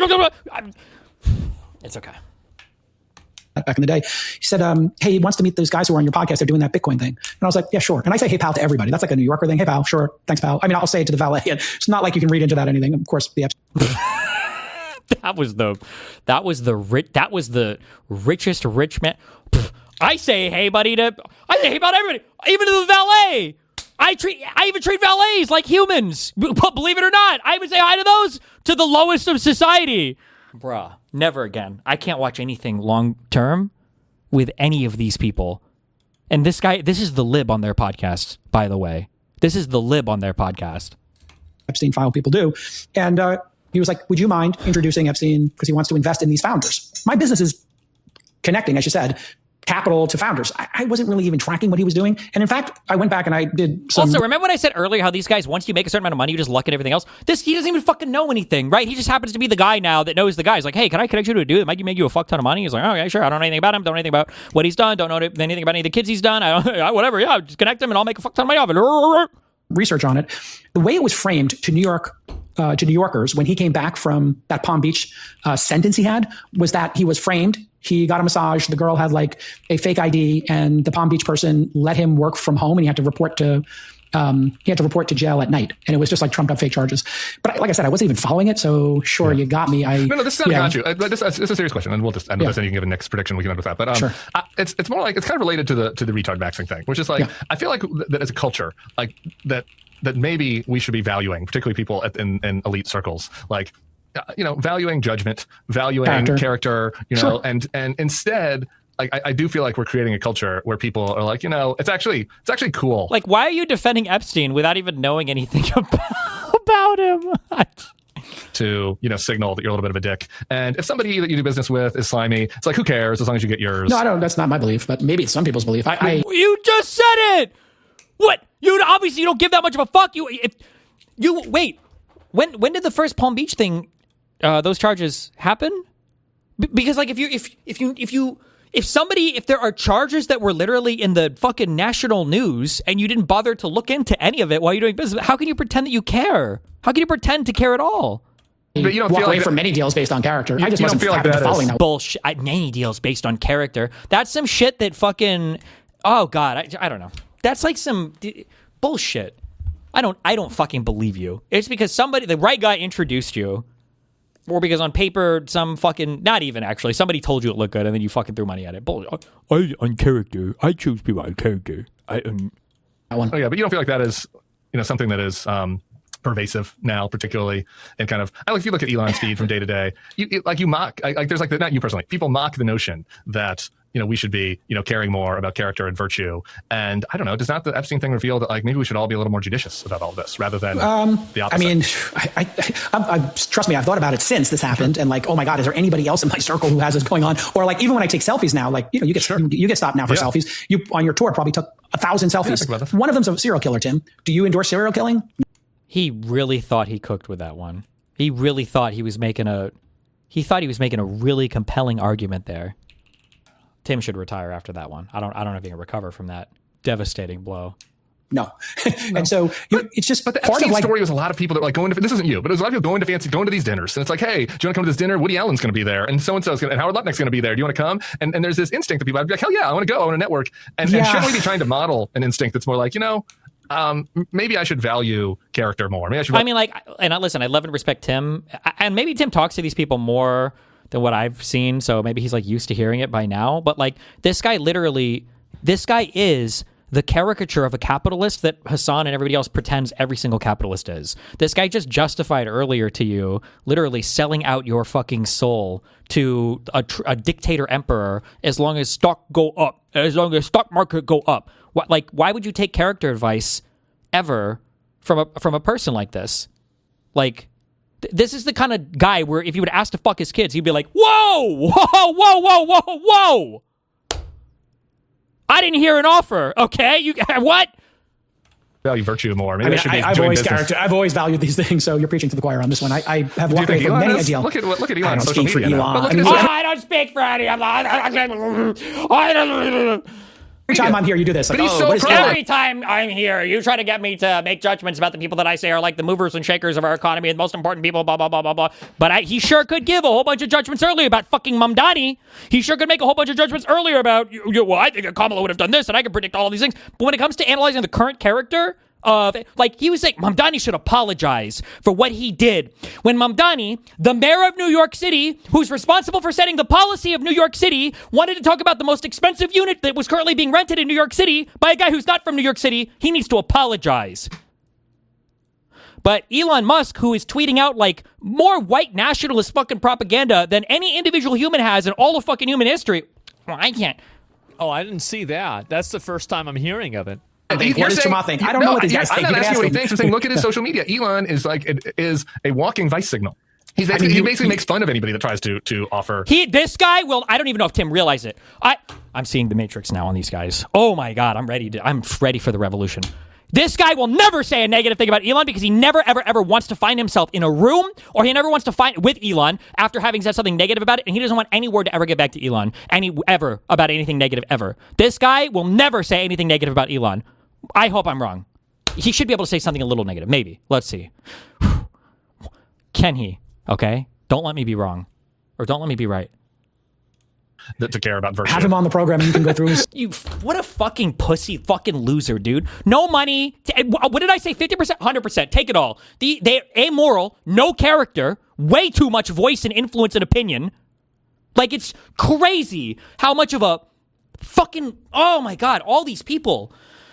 It's okay. Back in the day, he said, um, "Hey, he wants to meet those guys who are on your podcast. They're doing that Bitcoin thing." And I was like, "Yeah, sure." And I say, "Hey, pal," to everybody. That's like a New Yorker thing. "Hey, pal, sure, thanks, pal." I mean, I'll say it to the valet. And it's not like you can read into that anything. Of course, the Epstein. That was the, that was the rich, that was the richest rich man. I say, hey, buddy, to, I say, hey, about everybody, even to the valet. I treat, I even treat valets like humans. B- believe it or not, I even say hi to those, to the lowest of society. Bruh, never again. I can't watch anything long term with any of these people. And this guy, this is the lib on their podcast, by the way. This is the lib on their podcast. Epstein file people do. And uh, he was like, "Would you mind introducing Epstein because he wants to invest in these founders?" My business is connecting, as you said, capital to founders. I, I wasn't really even tracking what he was doing. And in fact, I went back and I did some... Also, remember when I said earlier how these guys, once you make a certain amount of money, you just luck at everything else? This, he doesn't even fucking know anything, right? He just happens to be the guy now that knows the guy. He's like, hey, can I connect you to a dude that might make you a fuck ton of money? He's like, okay, sure. I don't know anything about him. Don't know anything about what he's done. Don't know anything about any of the kids he's done. I don't, whatever. Yeah, just connect him and I'll make a fuck ton of money off it. research on it. The way it was framed to New York, uh, to New Yorkers when he came back from that Palm Beach uh, sentence he had was that he was framed. He got a massage. The girl had like a fake I D, and the Palm Beach person let him work from home, and he had to report to um, he had to report to jail at night, and it was just like trumped up fake charges. But like I said, I wasn't even following it, so sure, you got me. I No, no, this is not yeah. about you. Uh, This, this is a serious question, and we'll just end with Yeah. this, and you can give a next prediction. We can end with that. But um, Sure. uh, it's it's more like it's kind of related to the to the retard maxing thing, which is like Yeah. I feel like th- that as a culture, like that that maybe we should be valuing, particularly people at, in, in elite circles, like uh, you know, valuing judgment, valuing Character. character, you know, Sure. and and instead. Like I, I do feel like we're creating a culture where people are like, you know, it's actually it's actually cool. Like, why are you defending Epstein without even knowing anything about, about him? to, you know, signal that you're a little bit of a dick. And if somebody that you do business with is slimy, it's like, who cares as long as you get yours. No, I don't. That's not my belief, but maybe it's some people's belief. I, I You just said it. What? You obviously you don't give that much of a fuck. You if you wait. When when did the first Palm Beach thing, uh, those charges happen? B- because like if you if if you if you if somebody if there are charges that were literally in the fucking national news and you didn't bother to look into any of it while you're doing business, how can you pretend that you care? How can you pretend to care at all? But you don't walk feel away like from many deals based on character. I just you don't wasn't feel like having that to following is- that. Bullshit. I, many deals based on character. That's some shit that fucking. Oh God, I, I don't know. That's like some d- bullshit. I don't. I don't fucking believe you. It's because somebody, the right guy, introduced you, or because on paper some fucking. Not even actually. Somebody told you it looked good, and then you fucking threw money at it. Bull. I on character. I choose people on character. I. Um, That one. Oh yeah, but you don't feel like that is, you know, something that is um, pervasive now, particularly, and kind of. I like if you look at Elon's feed from day to day, you you- like you mock, I- like there's like the, not you personally, people mock the notion that you know, we should be, you know, caring more about character and virtue. And I don't know, does not the Epstein thing reveal that like maybe we should all be a little more judicious about all this rather than um, the opposite? I mean, I, I, I, I, trust me, I've thought about it since this happened, and like, oh my God, is there anybody else in my circle who has this going on? Or like, even when I take selfies now, like, you know, you get sure. you, you get stopped now for yeah. selfies. You on your tour probably took a thousand selfies. Yeah, one of them's a serial killer. Tim, do you endorse serial killing? He really thought he cooked with that one. He really thought he was making a. He thought he was making a really compelling argument there. Tim should retire after that one. I don't. I don't know if he can recover from that devastating blow. No, no. And so but, it's just. But the part Epstein of like, story was a lot of people that were like going to. This isn't you, but there's a lot of people going to fancy, going to these dinners, and it's like, hey, do you want to come to this dinner? Woody Allen's going to be there, and so and so's going, and Howard Lutnick's going to be there. Do you want to come? And and there's this instinct that people I'd be like, hell yeah, I want to go. I want to network. And, yeah. and shouldn't we be trying to model an instinct that's more like, you know, um, maybe I should value character more. Maybe I should. Value- I mean, like, and I, listen, I love and respect Tim, and maybe Tim talks to these people more than what I've seen, so maybe he's like used to hearing it by now. But like, this guy literally, this guy is the caricature of a capitalist that Hassan and everybody else pretends every single capitalist is. This guy just justified earlier to you literally selling out your fucking soul to a, tr- a dictator emperor as long as stock go up, as long as stock market go up. What, like, why would you take character advice ever from a from a person like this? Like, th- this is the kind of guy where if you would ask to fuck his kids, he'd be like, whoa, whoa, whoa, whoa, whoa, whoa. I didn't hear an offer. Okay, you what? Value virtue more. Maybe I mean, I should be I, I've doing always business. character. I've always valued these things. So you're preaching to the choir on this one. I, I have walked away from many ideals. Look at look at Elon I on don't social speak media. for Elon. Now. I, mean, oh, I don't speak for any of them. Every time I'm here, you do this. Like, But he's oh, so what is pro- Elon? Every time I'm here, you try to get me to make judgments about the people that I say are like the movers and shakers of our economy and the most important people, blah, blah, blah, blah, blah. But I, he sure could give a whole bunch of judgments earlier about fucking Mamdani. He sure could make a whole bunch of judgments earlier about, you, you, well, I think that Kamala would have done this and I can predict all these things. But when it comes to analyzing the current character, of like he was saying, Mamdani should apologize for what he did. When Mamdani, the mayor of New York City, who's responsible for setting the policy of New York City, wanted to talk about the most expensive unit that was currently being rented in New York City by a guy who's not from New York City, he needs to apologize. But Elon Musk, who is tweeting out like more white nationalist fucking propaganda than any individual human has in all of fucking human history, well, I can't. Oh, I didn't see that. That's the first time I'm hearing of it. I think, what does Chamath think? I don't no, know what these guys I'm think. I'm not asking what he him. thinks. I'm saying look at his social media. Elon is like it is a walking vice signal. He's basically, I mean, he, he basically he, makes fun of anybody that tries to to offer. He this guy will. I don't even know if Tim realized it. I I'm seeing the Matrix now on these guys. Oh my God, I'm ready to. I'm ready for the revolution. This guy will never say a negative thing about Elon because he never, ever, ever wants to find himself in a room or he never wants to find with Elon after having said something negative about it. And he doesn't want any word to ever get back to Elon, any ever about anything negative ever. This guy will never say anything negative about Elon. I hope I'm wrong. He should be able to say something a little negative. Maybe. Let's see. Can he? Okay? Don't let me be wrong. Or don't let me be right. That to care about virtue. Have him on the program and you can go through his... You, what a fucking pussy fucking loser, dude. No money. T- what did I say? fifty percent? one hundred percent. Take it all. The, they're amoral, no character, way too much voice and influence and opinion. Like, it's crazy how much of a fucking... Oh, my God. All these people...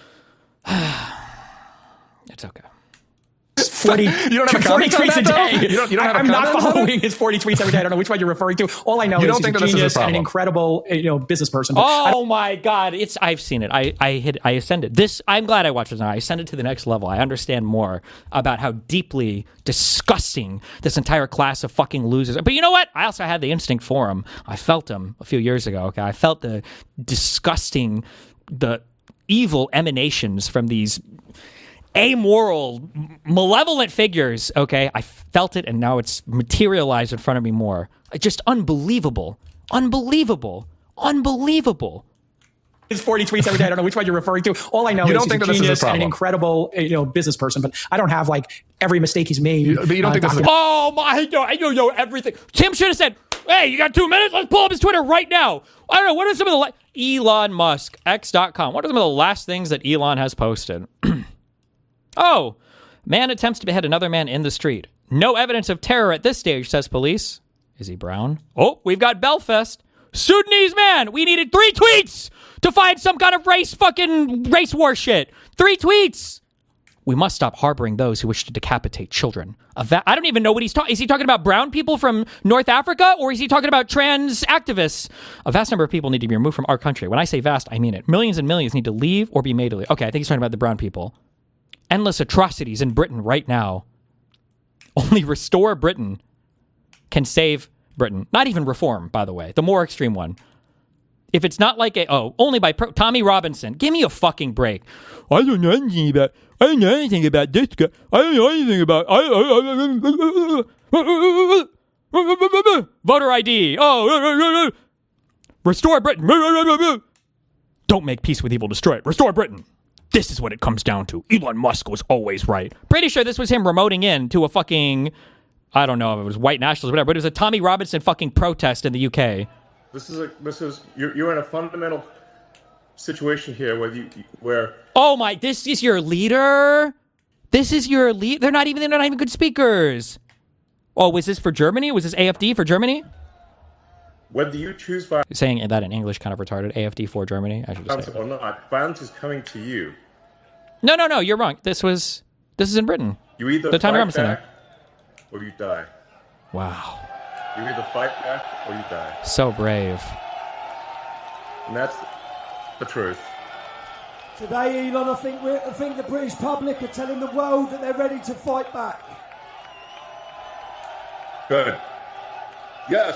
It's okay. forty, you don't have a forty tweets tweets a day. You don't, you don't have I'm a not following his forty tweets every day. I don't know which one you're referring to. All I know you is don't he's think a that this is genius a and an problem. incredible, you know, business person. But oh my God! It's I've seen it. I I hit I ascended. This I'm glad I watched this now. I ascended to the next level. I understand more about how deeply disgusting this entire class of fucking losers. But you know what? I also had the instinct for him. I felt him a few years ago. Okay, I felt the disgusting, the evil emanations from these amoral, malevolent figures, okay? I felt it, and now it's materialized in front of me more. Just unbelievable. Unbelievable. Unbelievable. his forty tweets every day. I don't know which one you're referring to. All I know you is don't he's think a that genius this is a and an problem. incredible, you know, business person, but I don't have, like, every mistake he's made. You, but you don't uh, think this is a Oh my, I know, I know, know everything. Tim should have said, hey, you got two minutes? Let's pull up his Twitter right now. I don't know, what are some of the, la- Elon Musk, X dot com, what are some of the last things that Elon has posted? Oh, man attempts to behead another man in the street. No evidence of terror at this stage, says police. Is he brown? Oh, we've got Belfast. Sudanese man. We needed three tweets to find some kind of race fucking race war shit. Three tweets. We must stop harboring those who wish to decapitate children. A va- I don't even know what he's talking. Is he talking about brown people from North Africa, or is he talking about trans activists? A vast number of people need to be removed from our country. When I say vast, I mean it. Millions and millions need to leave or be made to leave. Okay, I think he's talking about the brown people. Endless atrocities in Britain right now. Only Restore Britain can save Britain. Not even Reform, by the way. The more extreme one. If it's not like a, oh, only by Pro- Tommy Robinson. Give me a fucking break. I don't know anything about, I don't know anything about this guy. I don't know anything about, I, I, I, voter I D. Oh, restore Britain. Don't make peace with evil, destroy it. Restore Britain. This is what it comes down to. Elon Musk was always right. Pretty sure this was him remoting in to a fucking, I don't know if it was white nationalists or whatever, but it was a Tommy Robinson fucking protest in the U K. This is a, this is you're you're in a fundamental situation here where you where oh my this is your leader. This is your lead. They're not even they're not even good speakers. Oh, was this for Germany? Was this A F D for Germany? Whether you choose violence, saying that in English kind of retarded. A F D for Germany. I should just say or not, violence is coming to you. No, no, no. You're wrong. This was this is in Britain. You either the Tommy fight Robinson back or you die. Wow. You either fight back or you die. So brave. And that's the truth. Today, Elon, I think, we're, I think the British public are telling the world that they're ready to fight back. Good. Yes.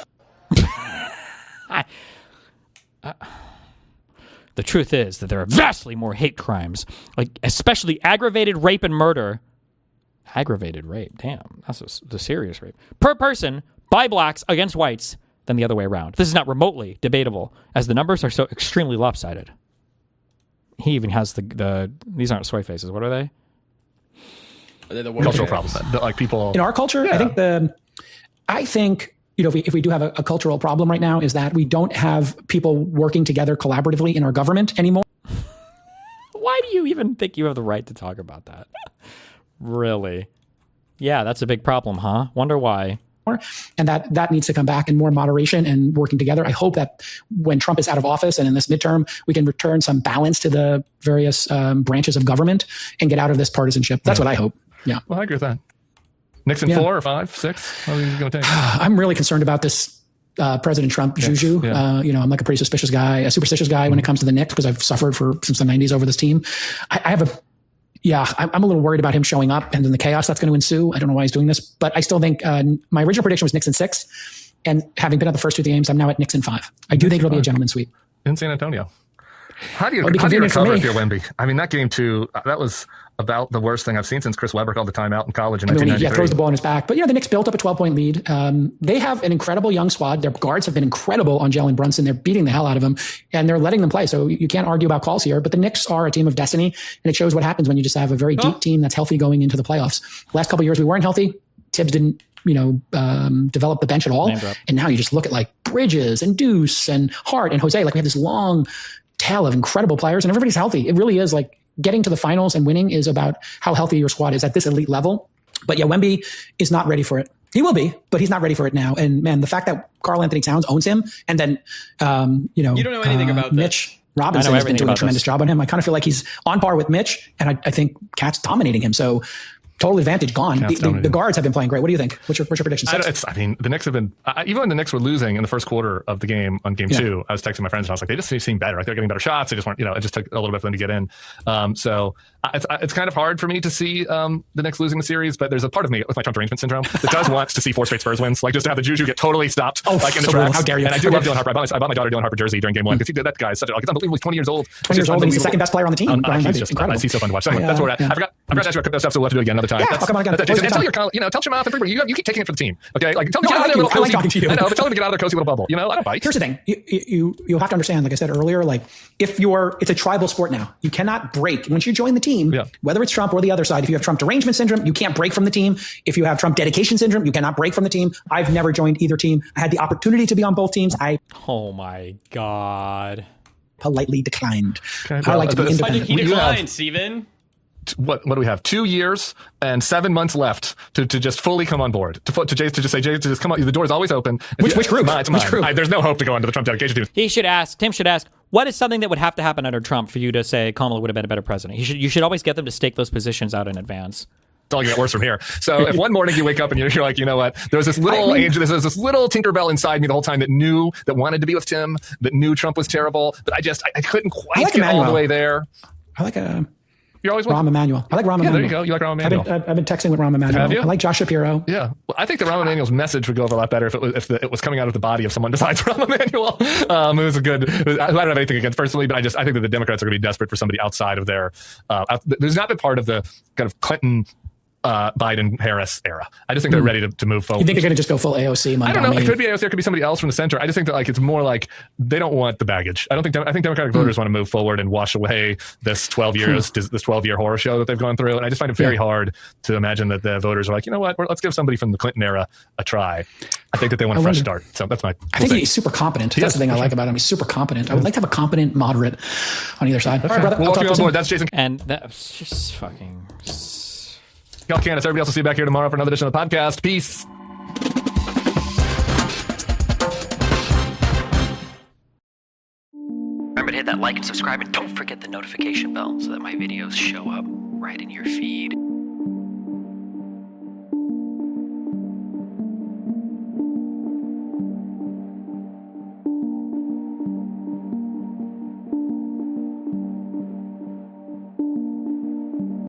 I, uh, the truth is that there are vastly more hate crimes, like especially aggravated rape and murder. Aggravated rape, damn, that's a, the serious rape per person by blacks against whites than the other way around. This is not remotely debatable, as the numbers are so extremely lopsided. He even has the the these aren't soy faces. What are they? They're the cultural problems. Like people in our culture. Yeah. I think the I think. You know, if we, if we do have a, a cultural problem right now, is that we don't have people working together collaboratively in our government anymore. Why do you even think you have the right to talk about that? Really? Yeah, that's a big problem, huh? Wonder why. And that that needs to come back in more moderation and working together. I hope that when Trump is out of office and in this midterm, we can return some balance to the various um, branches of government and get out of this partisanship. That's yeah. what I hope. Yeah. Well, I agree with that. Nixon yeah. four or five, six? How are you going to take? I'm really concerned about this uh, President Trump yes. juju. Yeah. Uh, you know, I'm like a pretty suspicious guy, a superstitious guy mm-hmm. when it comes to the Knicks because I've suffered for since the nineties over this team. I, I have a, yeah, I'm, I'm a little worried about him showing up and then the chaos that's going to ensue. I don't know why he's doing this, but I still think uh, my original prediction was Knicks in six. And having been at the first two games, I'm now at Knicks in five. I do think it'll be a gentleman's sweep. In San Antonio. How do you, how do you recover if you're Wemby? I mean, that game too, that was about the worst thing I've seen since Chris Webber called the timeout in college in I mean, nineteen ninety-three. He yeah, throws the ball in his back. But, yeah, the Knicks built up a twelve-point lead. Um, they have an incredible young squad. Their guards have been incredible on Jalen Brunson. They're beating the hell out of him, and they're letting them play. So you can't argue about calls here. But the Knicks are a team of destiny, and it shows what happens when you just have a very oh. deep team that's healthy going into the playoffs. Last couple of years, we weren't healthy. Tibbs didn't, you know, um, develop the bench at all. And now you just look at, like, Bridges and Deuce and Hart and Jose. Like, we have this long tail of incredible players, and everybody's healthy. It really is like getting to the finals and winning is about how healthy your squad is at this elite level. But yeah, Wemby is not ready for it. He will be, but he's not ready for it now. And man, the fact that Karl Anthony Towns owns him, and then um, you know, you don't know anything uh, about Mitch that. Robinson has been doing a tremendous this. job on him. I kind of feel like he's on par with Mitch, and I, I think Cat's dominating him. So total advantage gone. The, the, the guards have been playing great. What do you think? What's your, what's your prediction? I, it's, I mean, the Knicks have been, uh, even when the Knicks were losing in the first quarter of the game on game yeah. two, I was texting my friends and I was like, they just seem better. Like they're getting better shots. They just weren't, you know, it just took a little bit for them to get in. Um, so uh, it's, uh, it's kind of hard for me to see um, the Knicks losing the series, but there's a part of me with my Trump derangement syndrome that does want to see four straight Spurs wins, like just to have the juju get totally stopped, oh, like in so the tracks. How dare you? And I do love Dylan Harper. I bought my, I bought my daughter Dylan Harper jersey during game one because that guy is such a, like, it's unbelievable. He's twenty years old. twenty years old and he's the second best player on the team. Um, uh, he's just incredible. He's so fun to watch. So anyway, yeah, that's where yeah. I forgot. I forgot to ask you about crypto stuff, so we'll have to do it again another time. Yeah, that's, I'll come on again. That's, that's, tell your, you know, tell Chamath and everybody, you, you keep taking it for the team, okay? Like, tell them no, to get out of their little I like cozy, talking to you. I know, but tell them to get out of their cozy little bubble. You know, I don't bite. Here's the thing. You, you, you'll have to understand, like I said earlier, like if you're, it's a tribal sport now. You cannot break. Once you join the team, yeah. whether it's Trump or the other side, if you have Trump derangement syndrome, you can't break from the team. If you have Trump dedication syndrome, you cannot break from the team. I've never joined either team. I had the opportunity to be on both teams. I Oh my God. politely declined. Okay, I like to be Why independent. did he decline, Steven? What what do we have? Two years and seven months left to, to just fully come on board. To to Jay to just say Jay to just come on. The door is always open. Which, you, which group? Mine, it's which mine. group? I, there's no hope to go into the Trump dedication team. He should ask. Tim should ask. what is something that would have to happen under Trump for you to say Kamala would have been a better president? You should you should always get them to stake those positions out in advance. It's all going to get worse from here. So if one morning you wake up and you're, you're like, you know what, there was this little I mean, angel, there's this little Tinkerbell inside me the whole time that knew, that wanted to be with Tim, that knew Trump was terrible, but I just, I, I couldn't quite like get Emmanuel. all the way there. I like a... You're always Rahm Emanuel. I like Rahm yeah, Emanuel. there you go. You like Rahm Emanuel. I've been, I've been texting with Rahm Emanuel. Have you? I like Josh Shapiro. Yeah. Well, I think the Rahm Emanuel's message would go over a lot better if it was if the, it was coming out of the body of someone besides Rahm Emanuel. Um, it was a good. It was, I don't have anything against personally, but I just I think that the Democrats are going to be desperate for somebody outside of their. Uh, out, there's not been part of the kind of Clinton. Uh, Biden Harris era. I just think they're ready to, to move forward. You think they're going to just go full A O C? I don't know. It could be A O C. It could be somebody else from the center. I just think that like it's more like they don't want the baggage. I don't think. I think Democratic mm. voters want to move forward and wash away this twelve years, mm. this twelve year horror show that they've gone through. And I just find it very yeah. hard to imagine that the voters are like, you know what? We're, let's give somebody from the Clinton era a try. I think that they want a fresh start. So that's my. I think he's super competent. He that's is, the thing I like sure. about him. He's super competent. I would like to have a competent moderate on either side. All right, brother. We'll welcome you on board. That's Jason. And that's just fucking. Y'all Candace, everybody else will see you back here tomorrow for another edition of the podcast. Peace. Remember to hit that like and subscribe, and don't forget the notification bell so that my videos show up right in your feed.